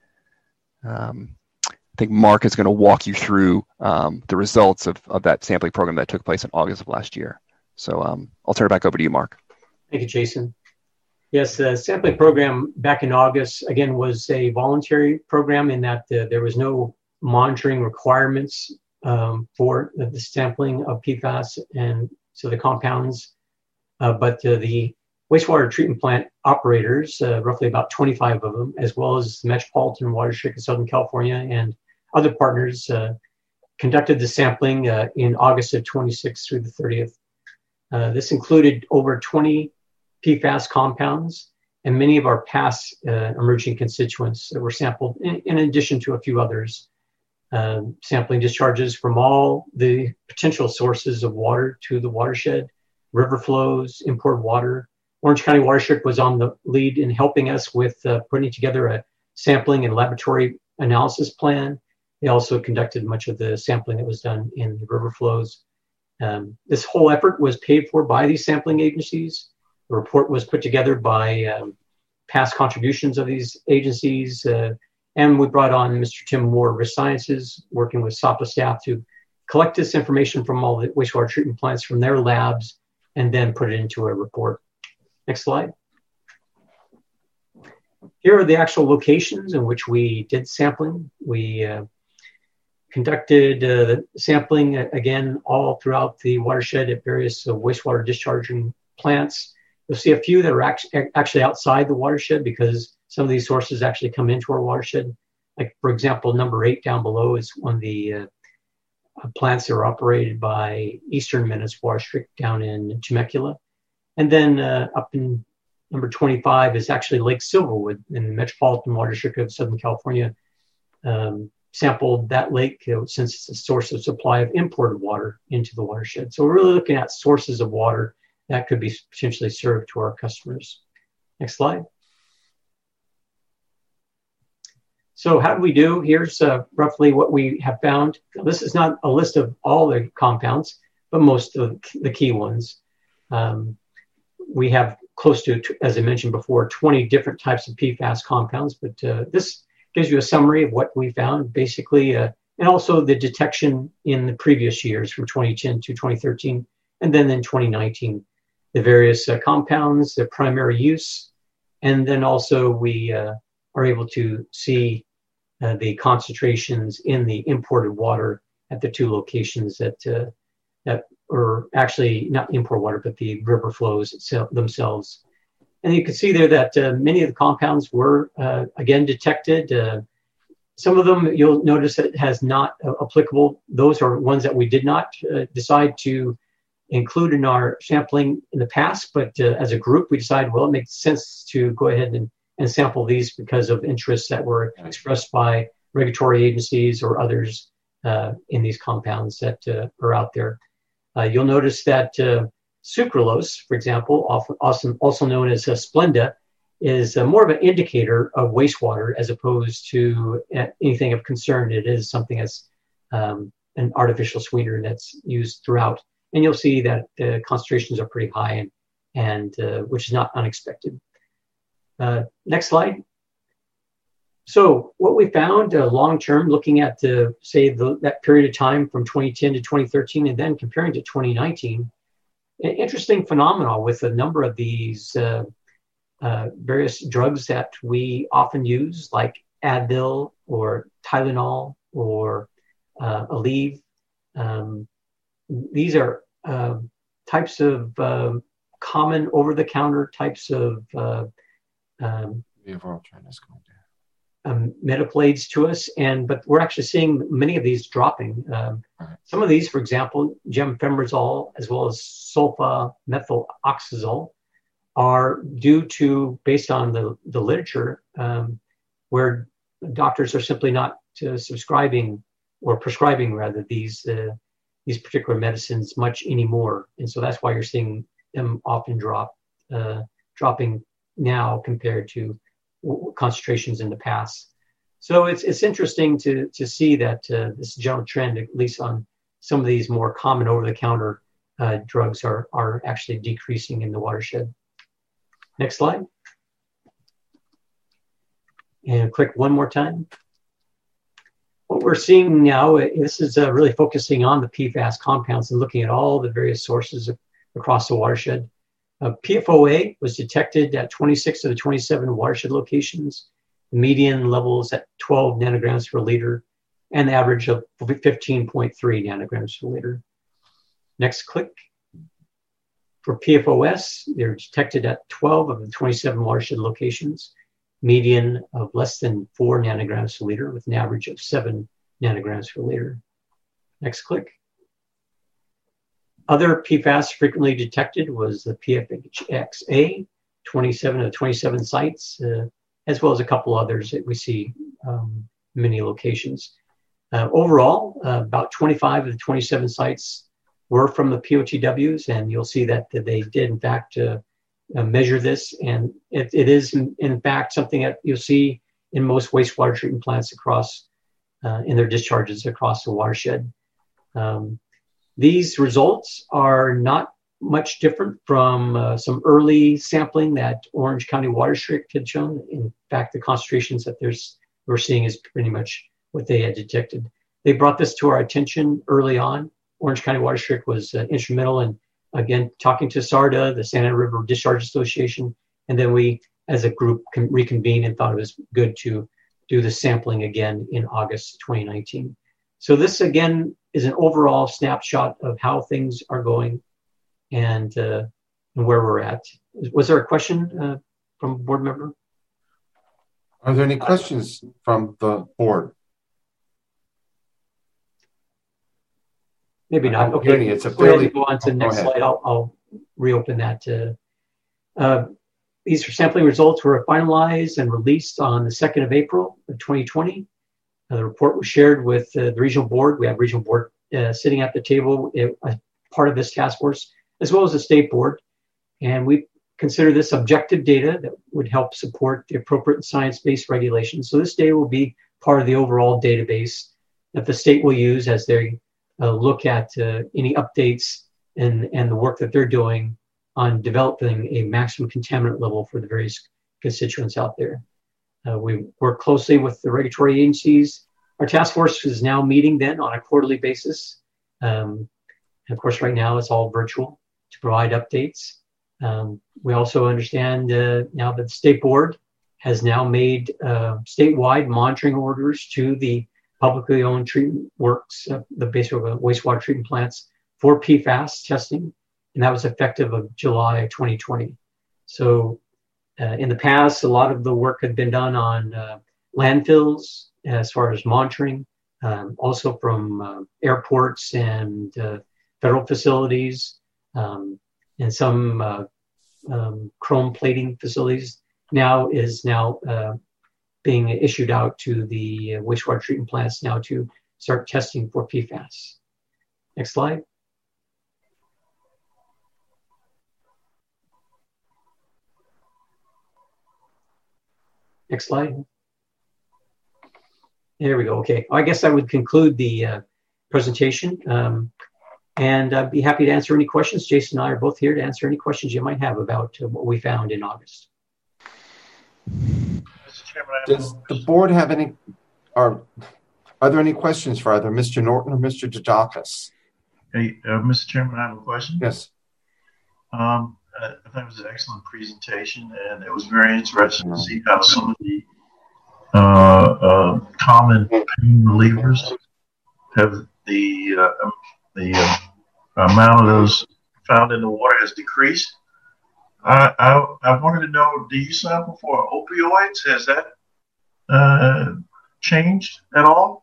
I think Mark is going to walk you through the results of that sampling program that took place in August of last year. So I'll turn it back over to you, Mark. Thank you, Jason. Yes, the sampling program back in August, again, was a voluntary program in that there was no monitoring requirements for the sampling of PFAS and so the compounds, but the wastewater treatment plant operators, roughly about 25 of them, as well as the Metropolitan Water District of Southern California and other partners, conducted the sampling in August of 26th through the 30th. This included over 20 PFAS compounds and many of our past emerging constituents that were sampled, in addition to a few others. Sampling discharges from all the potential sources of water to the watershed, river flows, imported water. Orange County Water District was on the lead in helping us with putting together a sampling and laboratory analysis plan. They also conducted much of the sampling that was done in the river flows. This whole effort was paid for by these sampling agencies. The report was put together by past contributions of these agencies, and we brought on Mr. Tim Moore of Risk Sciences, working with SAPA staff to collect this information from all the wastewater treatment plants from their labs and then put it into a report. Next slide. Here are the actual locations in which we did sampling. We conducted the sampling, again, all throughout the watershed at various wastewater discharging plants. You'll see a few that are actually outside the watershed because some of these sources actually come into our watershed. Like, for example, number 8 down below is one of the plants that are operated by Eastern Minnesota Water District down in Temecula. And then up in number 25 is actually Lake Silverwood in the Metropolitan Water District of Southern California. Sampled that lake since it's a source of supply of imported water into the watershed. So we're really looking at sources of water that could be potentially served to our customers. Next slide. So how do we do? Here's roughly what we have found. This is not a list of all the compounds, but most of the key ones. We have close to, as I mentioned before, 20 different types of PFAS compounds, but this gives you a summary of what we found, basically, and also the detection in the previous years from 2010 to 2013, and then in 2019, the various compounds, their primary use, and then also we are able to see the concentrations in the imported water at the 2 locations that are actually not import water, but the river flows themselves. And you can see there that many of the compounds were, again, detected. Some of them you'll notice that it has not applicable. Those are ones that we did not decide to include in our sampling in the past, but as a group, we decided, well, it makes sense to go ahead and and sample these because of interests that were expressed by regulatory agencies or others in these compounds that are out there. You'll notice that sucralose, for example, also known as Splenda, is more of an indicator of wastewater as opposed to anything of concern. It is something that's an artificial sweetener that's used throughout. And you'll see that the concentrations are pretty high, and which is not unexpected. Next slide. So what we found long-term, looking at, that period of time from 2010 to 2013, and then comparing to 2019, an interesting phenomenon with a number of these various drugs that we often use, like Advil or Tylenol or Aleve. These are types of common over-the-counter types of metaplaids to us, but we're actually seeing many of these dropping. Some of these, for example, gemfemrazole as well as sulfamethoxazole, are due to, based on the literature, where doctors are simply not subscribing or prescribing rather these particular medicines much anymore, and so that's why you're seeing them often dropping now compared to concentrations in the past. So it's interesting to see that this general trend, at least on some of these more common over-the-counter drugs, are actually decreasing in the watershed. Next slide. And click one more time. What we're seeing now, this is really focusing on the PFAS compounds and looking at all the various sources across the watershed. PFOA was detected at 26 of the 27 watershed locations. The median levels at 12 nanograms per liter, and the average of 15.3 nanograms per liter. Next click. For PFOS, they're detected at 12 of the 27 watershed locations, median of less than 4 nanograms per liter with an average of 7 nanograms per liter. Next click. Other PFAS frequently detected was the PFHXA, 27 of 27 sites, as well as a couple others that we see in many locations. Overall, about 25 of the 27 sites were from the POTWs, and you'll see that they did, in fact, measure this, and it is, in fact, something that you'll see in most wastewater treatment plants across, in their discharges across the watershed. These results are not much different from some early sampling that Orange County Water District had shown. In fact, the concentrations that we're seeing is pretty much what they had detected. They brought this to our attention early on. Orange County Water District was instrumental in, again, talking to SARDA, the Santa Ana River Discharge Association, and then we, as a group, reconvened and thought it was good to do the sampling again in August 2019. So this, again, is an overall snapshot of how things are going and where we're at. Was there a question from a board member? Are there any questions from the board? Maybe not. Okay, it's a fairly, go on to the next slide. I'll reopen that. These sampling results were finalized and released on the 2nd of April of 2020. The report was shared with the regional board. We have regional board sitting at the table, part of this task force, as well as the state board. And we consider this objective data that would help support the appropriate science-based regulations. So this data will be part of the overall database that the state will use as they look at any updates and the work that they're doing on developing a maximum contaminant level for the various constituents out there. We work closely with the regulatory agencies. Our task force is now meeting then on a quarterly basis. And of course, right now it's all virtual to provide updates. We also understand now that the state board has now made statewide monitoring orders to the publicly owned treatment works, the basic wastewater treatment plants for PFAS testing, and that was effective of July 2020. So in the past, a lot of the work had been done on landfills as far as monitoring, also from airports and federal facilities, and some chrome plating facilities now is being issued out to the wastewater treatment plants now to start testing for PFAS. Next slide. Next slide. There we go. Okay. I guess I would conclude the presentation. And I'd be happy to answer any questions. Jason and I are both here to answer any questions you might have about what we found in August. Does the board have any, are there any questions for either Mr. Norton or Mr. Dudakis? Hey, Mr. Chairman, I have a question. Yes. I thought it was an excellent presentation, and it was very interesting to see how some of the common pain relievers have the amount of those found in the water has decreased. I wanted to know, do you sample for opioids? Has that changed at all?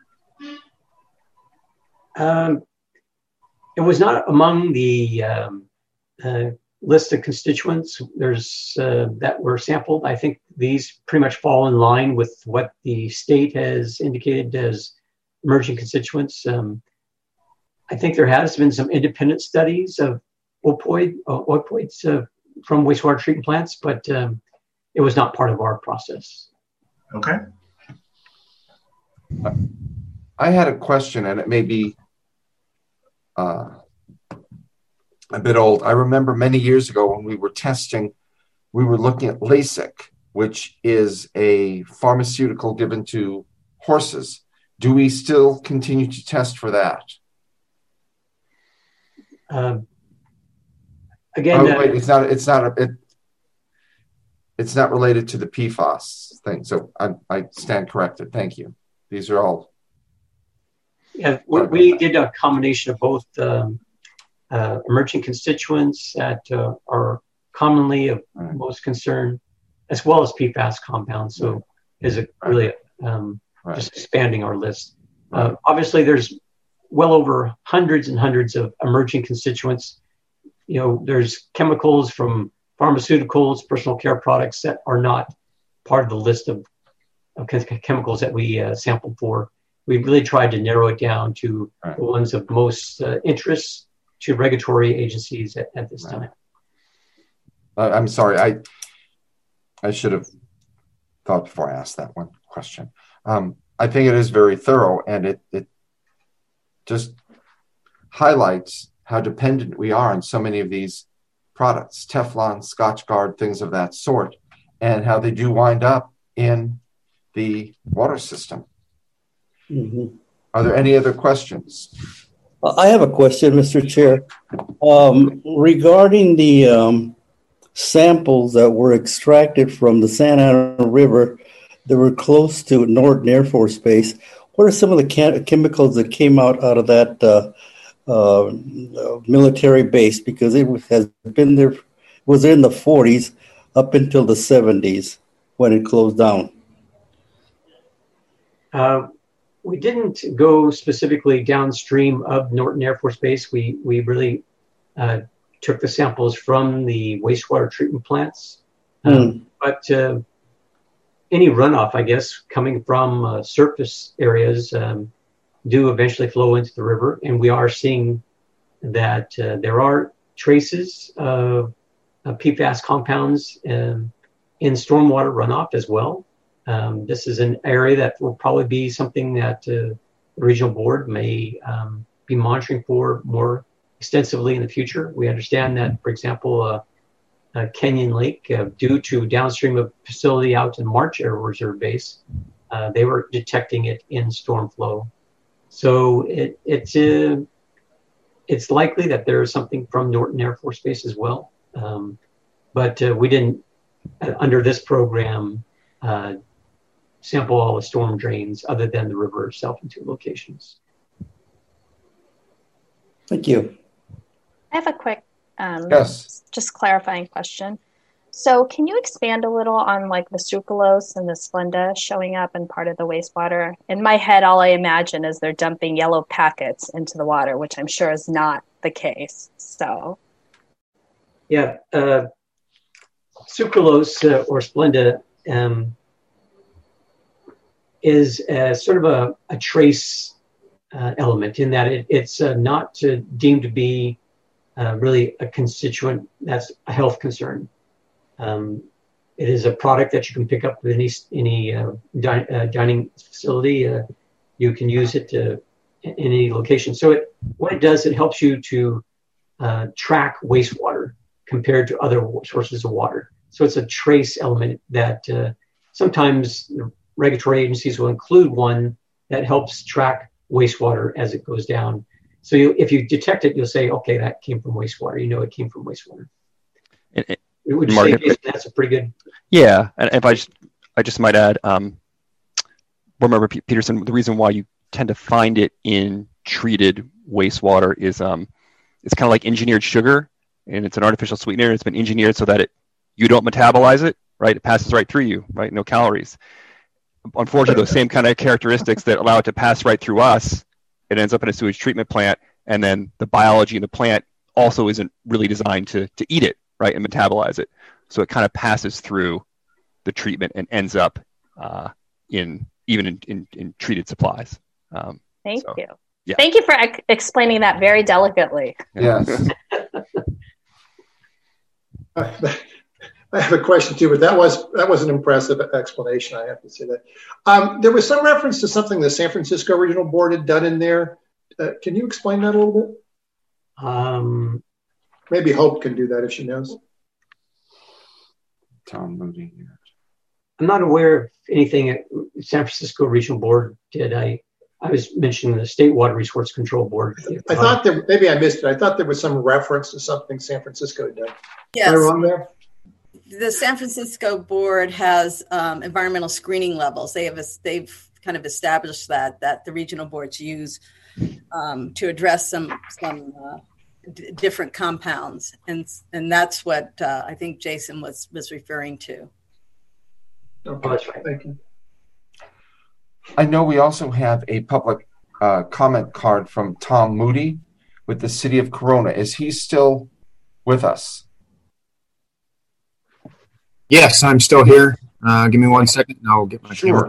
It was not among the list of constituents that were sampled. I think these pretty much fall in line with what the state has indicated as emerging constituents. I think there has been some independent studies of opioids from wastewater treatment plants, but it was not part of our process. Okay. I had a question, and it may be a bit old. I remember many years ago when we were testing, we were looking at LASIK, which is a pharmaceutical given to horses. Do we still continue to test for that? Again, wait, it's not related to the PFAS thing. So I stand corrected. Thank you. These are all. Yeah, we did a combination of both emerging constituents that are commonly of most concern, as well as PFAS compounds. So is it really just expanding our list? Obviously, there's well over hundreds and hundreds of emerging constituents. You know, there's chemicals from pharmaceuticals, personal care products that are not part of the list of chemicals that we sampled for. We really tried to narrow it down to the ones of most interest to regulatory agencies at this time. I'm sorry, I should have thought before I asked that one question. I think it is very thorough, and it just highlights how dependent we are on so many of these products, Teflon, Scotchgard, things of that sort, and how they do wind up in the water system. Mm-hmm. Are there any other questions? I have a question, Mr. Chair. Regarding the samples that were extracted from the Santa Ana River that were close to Norton Air Force Base, what are some of the chemicals that came out of that military base? Because it has been there, was in the 40s up until the 70s when it closed down. We didn't go specifically downstream of Norton Air Force Base. We really took the samples from the wastewater treatment plants. But any runoff, I guess, coming from surface areas do eventually flow into the river. And we are seeing that there are traces of PFAS compounds in stormwater runoff as well. This is an area that will probably be something that the regional board may be monitoring for more extensively in the future. We understand that, for example, Canyon Lake, due to downstream of facility out in March Air Reserve Base, they were detecting it in storm flow. So it's likely that there is something from Norton Air Force Base as well. But we didn't, under this program, sample all the storm drains other than the river itself in 2 locations. Thank you. I have a quick, yes, just clarifying question. So can you expand a little on like the sucralose and the Splenda showing up in part of the wastewater? In my head, all I imagine is they're dumping yellow packets into the water, which I'm sure is not the case. So. Yeah. sucralose or Splenda is sort of a trace element in that it's not deemed to be really a constituent that's a health concern. It is a product that you can pick up with any dining facility. You can use it in any location. So what it does, it helps you to track wastewater compared to other sources of water. So it's a trace element that sometimes regulatory agencies will include one that helps track wastewater as it goes down. So if you detect it, you'll say, okay, that came from wastewater. You know it came from wastewater. Would you say, Jason, that's a pretty good? Yeah, and if I just might add, Board Member Peterson, the reason why you tend to find it in treated wastewater is it's kind of like engineered sugar, and it's an artificial sweetener. It's been engineered so that you don't metabolize it, right? It passes right through you, right? No calories. Unfortunately, those same kind of characteristics that allow it to pass right through us, it ends up in a sewage treatment plant, and then the biology in the plant also isn't really designed to eat it, right, and metabolize it. So it kind of passes through the treatment and ends up in treated supplies. Thank you. Yeah. Thank you for explaining that very delicately. Yes. I have a question too, but that was an impressive explanation. I have to say that. There was some reference to something the San Francisco Regional Board had done in there. Can you explain that a little bit? Maybe Hope can do that if she knows. Tom Moody. I'm not aware of anything San Francisco Regional Board did. I was mentioning the State Water Resource Control Board. I thought maybe I missed it. I thought there was some reference to something San Francisco had done. Yes. Am I wrong there? The San Francisco Board has environmental screening levels. They've kind of established that the regional boards use to address some different compounds, and that's what I think Jason was referring to. Okay, that's right. Thank you. I know we also have a public comment card from Tom Moody with the City of Corona. Is he still with us? Yes, I'm still here. Give me 1 second and I'll get my camera.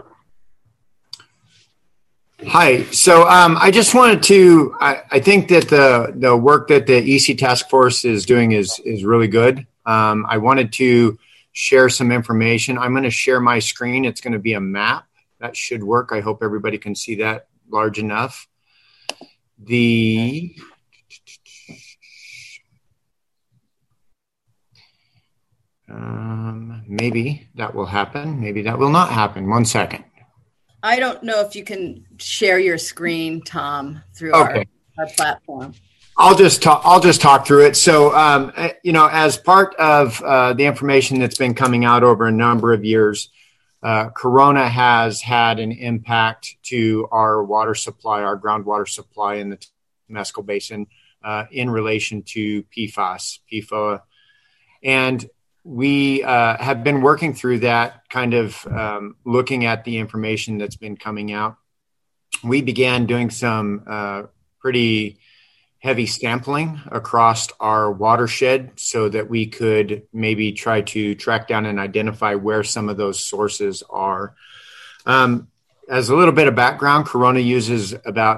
Hi. So I just wanted to, I think that the work that the EC Task Force is doing is really good. I wanted to share some information. I'm going to share my screen. It's going to be a map. That should work. I hope everybody can see that large enough. Maybe that will happen. Maybe that will not happen. 1 second. I don't know if you can share your screen, Tom, through our platform. I'll just talk through it. So, as part of the information that's been coming out over a number of years, Corona has had an impact to our water supply, our groundwater supply in the Temescal Basin in relation to PFOA. And we have been working through that, kind of looking at the information that's been coming out. We began doing some pretty heavy sampling across our watershed so that we could maybe try to track down and identify where some of those sources are. As a little bit of background, Corona uses about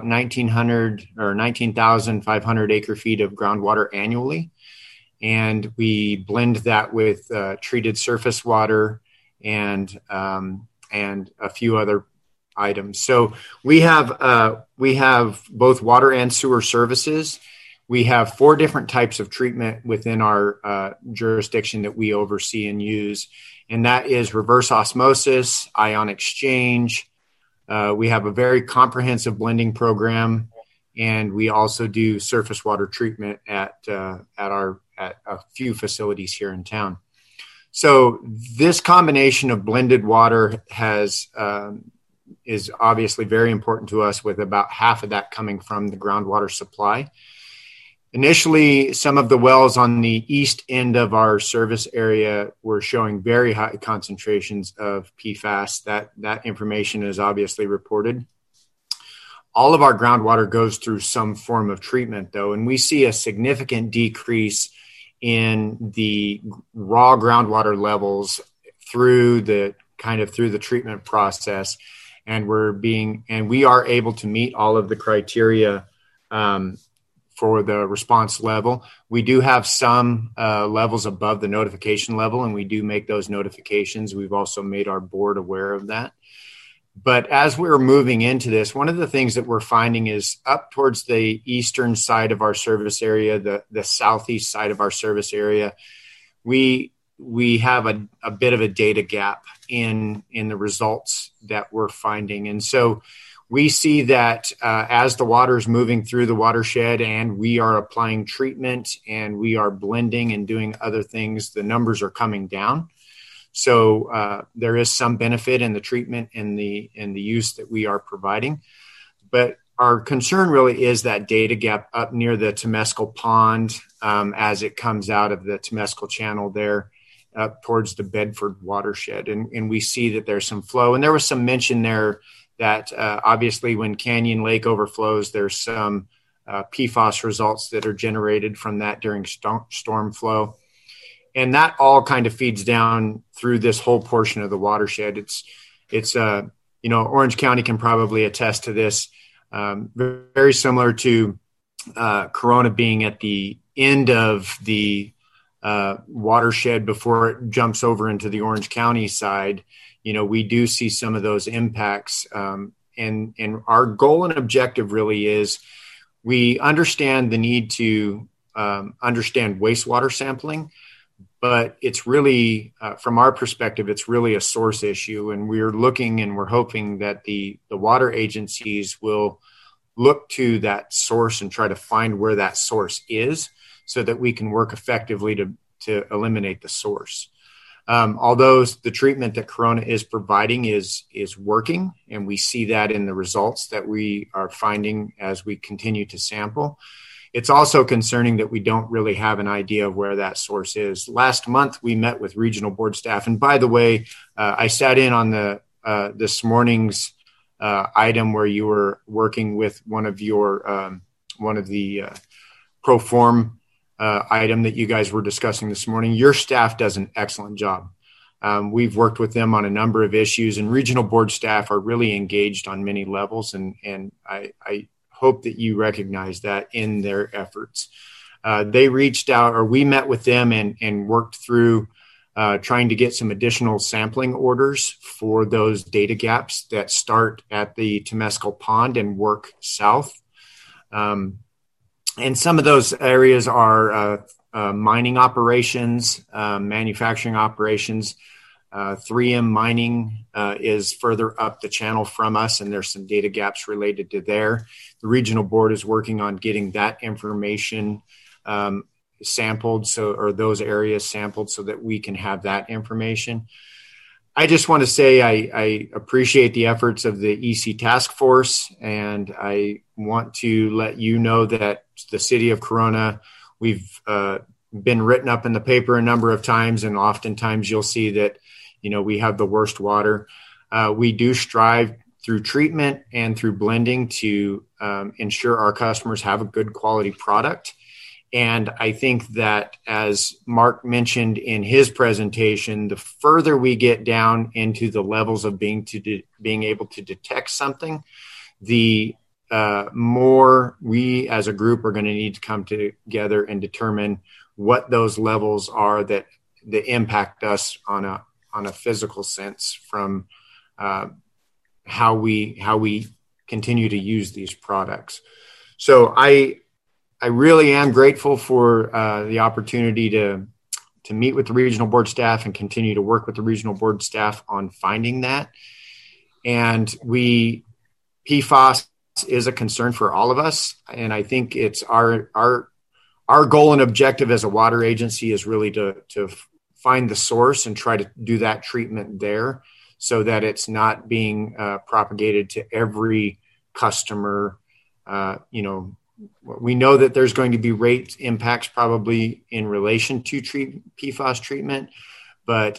19,500 acre feet of groundwater annually. And we blend that with treated surface water and a few other items. So we have both water and sewer services. We have 4 different types of treatment within our jurisdiction that we oversee and use, and that is reverse osmosis, ion exchange. We have a very comprehensive blending program, and we also do surface water treatment at a few facilities here in town. So this combination of blended water is obviously very important to us, with about half of that coming from the groundwater supply. Initially, some of the wells on the east end of our service area were showing very high concentrations of PFAS. That information is obviously reported. All of our groundwater goes through some form of treatment, though, and we see a significant decrease in the raw groundwater levels through the treatment process. And we are able to meet all of the criteria for the response level. We do have some levels above the notification level, and we do make those notifications. We've also made our board aware of that. But as we're moving into this, one of the things that we're finding is up towards the eastern side of our service area, the southeast side of our service area, we have a bit of a data gap in the results that we're finding. And so we see that as the water is moving through the watershed and we are applying treatment and we are blending and doing other things, the numbers are coming down. So there is some benefit in the treatment and the use that we are providing. But our concern really is that data gap up near the Temescal Pond as it comes out of the Temescal Channel there up towards the Bedford watershed. And we see that there's some flow. And there was some mention there that obviously when Canyon Lake overflows, there's some PFAS results that are generated from that during storm flow. And that all kind of feeds down through this whole portion of the watershed. It's Orange County can probably attest to this. Very similar to Corona being at the end of the watershed before it jumps over into the Orange County side. We do see some of those impacts. And our goal and objective really is we understand the need to understand wastewater sampling. But it's really, from our perspective, it's really a source issue. And we're looking and we're hoping that the water agencies will look to that source and try to find where that source is so that we can work effectively to eliminate the source. Although the treatment that Corona is providing is working, and we see that in the results that we are finding as we continue to sample. It's also concerning that we don't really have an idea of where that source is. Last month, we met with regional board staff. And by the way, I sat in on this morning's item where you were working with one of the Proform item that you guys were discussing this morning. Your staff does an excellent job. We've worked with them on a number of issues, and regional board staff are really engaged on many levels. And I hope that you recognize that in their efforts. They reached out, or we met with them and worked through trying to get some additional sampling orders for those data gaps that start at the Temescal Pond and work south. And some of those areas are mining operations, manufacturing operations. 3M Mining is further up the channel from us, and there's some data gaps related to there. The regional board is working on getting that information sampled, or those areas sampled, so that we can have that information. I just want to say I appreciate the efforts of the EC Task Force, and I want to let you know that the city of Corona, we've been written up in the paper a number of times, and oftentimes you'll see that we have the worst water. We do strive through treatment and through blending to ensure our customers have a good quality product. And I think that, as Mark mentioned in his presentation, the further we get down into the levels of being able to detect something, the more we as a group are going to need to come together and determine what those levels are that impact us on a physical sense from how we continue to use these products. So I really am grateful for the opportunity to meet with the regional board staff and continue to work with the regional board staff on finding that. And PFAS is a concern for all of us. And I think it's our goal and objective as a water agency is really to find the source and try to do that treatment there so that it's not being propagated to every customer. We know that there's going to be rate impacts probably in relation to PFAS treatment, but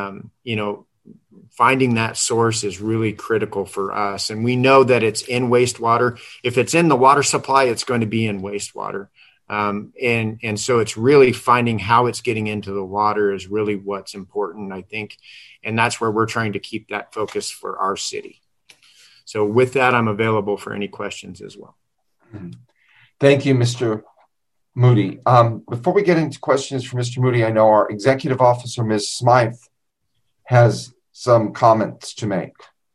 finding that source is really critical for us. And we know that it's in wastewater. If it's in the water supply, it's going to be in wastewater. And so it's really finding how it's getting into the water is really what's important, I think. And that's where we're trying to keep that focus for our city. So with that, I'm available for any questions as well. Thank you, Mr. Moody. Before we get into questions for Mr. Moody, I know our executive officer, Ms. Smythe, has some comments to make.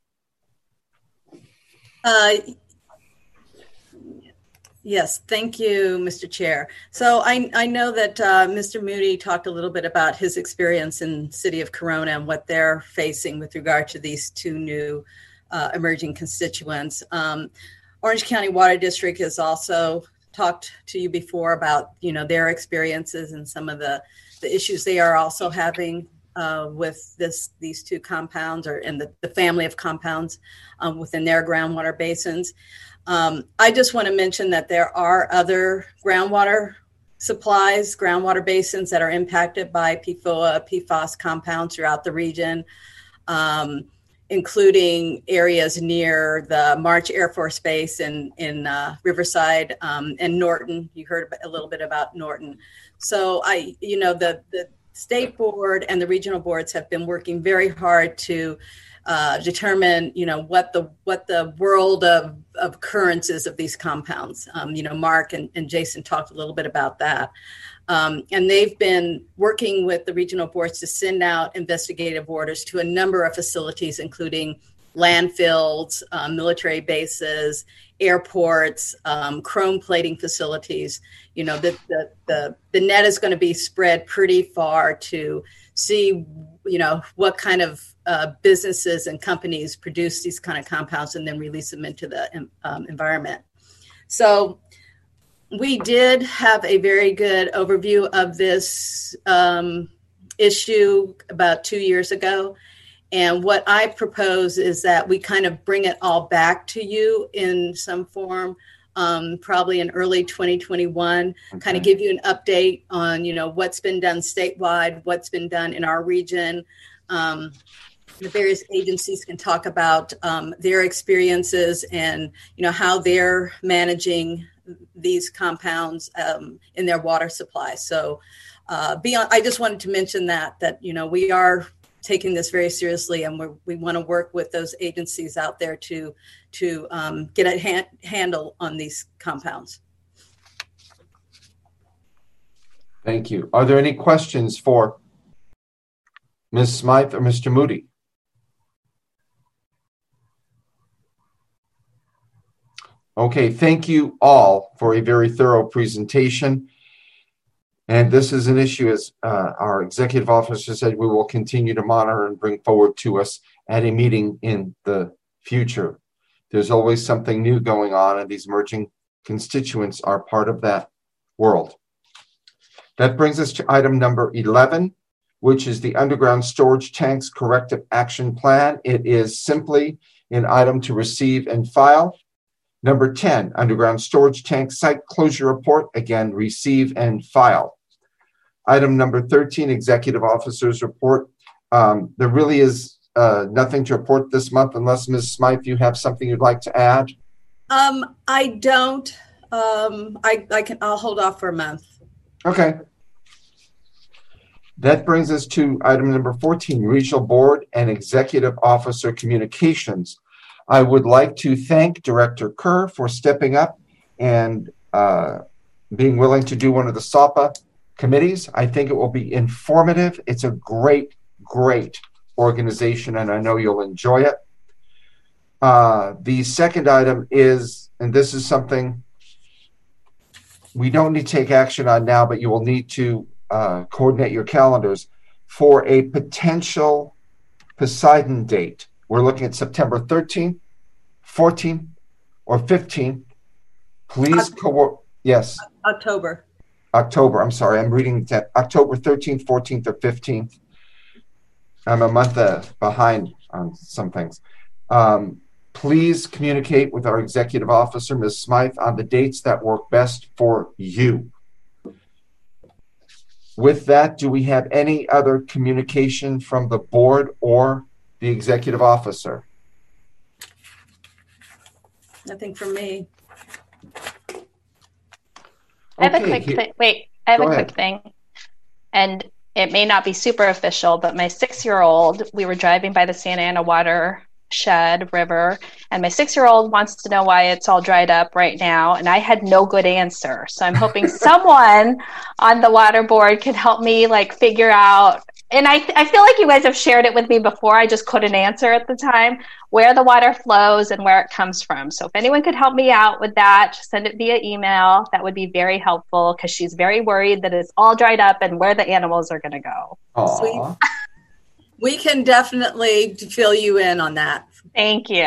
Yes, thank you, Mr. Chair. So I know that Mr. Moody talked a little bit about his experience in the city of Corona and what they're facing with regard to these two new emerging constituents. Orange County Water District has also talked to you before about, their experiences and some of the issues they are also having with these two compounds and the family of compounds within their groundwater basins. I just want to mention that there are other groundwater supplies, groundwater basins that are impacted by PFOA, PFAS compounds throughout the region, including areas near the March Air Force Base in Riverside and Norton. You heard a little bit about Norton. So the state board and the regional boards have been working very hard to determine, what the world of occurrences of these compounds. Mark and Jason talked a little bit about that. And they've been working with the regional boards to send out investigative orders to a number of facilities, including landfills, military bases, airports, chrome plating facilities. The net is going to be spread pretty far to see, what kind of businesses and companies produce these kind of compounds and then release them into the environment. So we did have a very good overview of this issue about 2 years ago. And what I propose is that we kind of bring it all back to you in some form, probably in early 2021, kind of give you an update on, what's been done statewide, what's been done in our region. The various agencies can talk about their experiences and, how they're managing these compounds in their water supply. So I just wanted to mention that we are taking this very seriously, and we want to work with those agencies out there to get a handle on these compounds. Thank you. Are there any questions for Ms. Smythe or Mr. Moody? Okay, thank you all for a very thorough presentation. And this is an issue, as our executive officer said, we will continue to monitor and bring forward to us at a meeting in the future. There's always something new going on, and these emerging constituents are part of that world. That brings us to item number 11, which is the underground storage tanks corrective action plan. It is simply an item to receive and file. Number 10, underground storage tank site closure report, again, receive and file. Item number 13, executive officer's report. There really is nothing to report this month unless, Ms. Smythe, you have something you'd like to add? I don't. I'll hold off for a month. Okay. That brings us to item number 14, regional board and executive officer communications. I would like to thank Director Kerr for stepping up and being willing to do one of the SAPA committees. I think it will be informative. It's a great, great organization, and I know you'll enjoy it. The second item is, and this is something we don't need to take action on now, but you will need to coordinate your calendars for a potential Poseidon date. We're looking at September 13th, 14th, or 15th. Please yes. October. I'm sorry. I'm reading that October 13th, 14th, or 15th. I'm a month behind on some things. Please communicate with our executive officer, Ms. Smythe, on the dates that work best for you. With that, do we have any other communication from the board or the executive officer? Nothing from me. I have a quick thing. Wait, I have a quick thing. And it may not be super official, but my 6-year-old, we were driving by the Santa Ana watershed river, and my 6-year-old wants to know why it's all dried up right now, and I had no good answer. So I'm hoping someone on the water board could help me figure out. And I feel like you guys have shared it with me before. I just couldn't answer at the time where the water flows and where it comes from. So if anyone could help me out with that, just send it via email. That would be very helpful because she's very worried that it's all dried up and where the animals are going to go. Sweet. We can definitely fill you in on that. Thank you.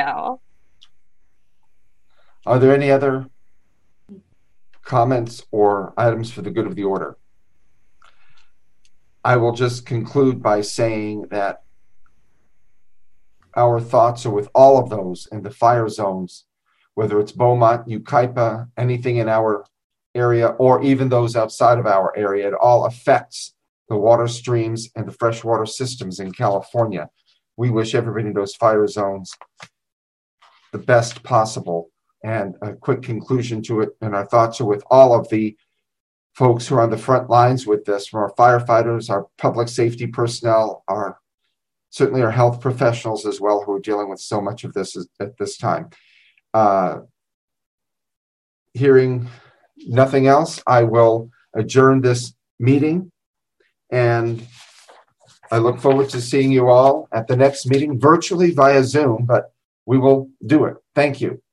Are there any other comments or items for the good of the order? I will just conclude by saying that our thoughts are with all of those in the fire zones, whether it's Beaumont, Yucaipa, anything in our area, or even those outside of our area. It all affects the water streams and the freshwater systems in California. We wish everybody in those fire zones the best possible. And a quick conclusion to it, and our thoughts are with all of the folks who are on the front lines with this, from our firefighters, our public safety personnel, certainly our health professionals as well, who are dealing with so much of this at this time. Hearing nothing else, I will adjourn this meeting, and I look forward to seeing you all at the next meeting, virtually via Zoom, but we will do it. Thank you.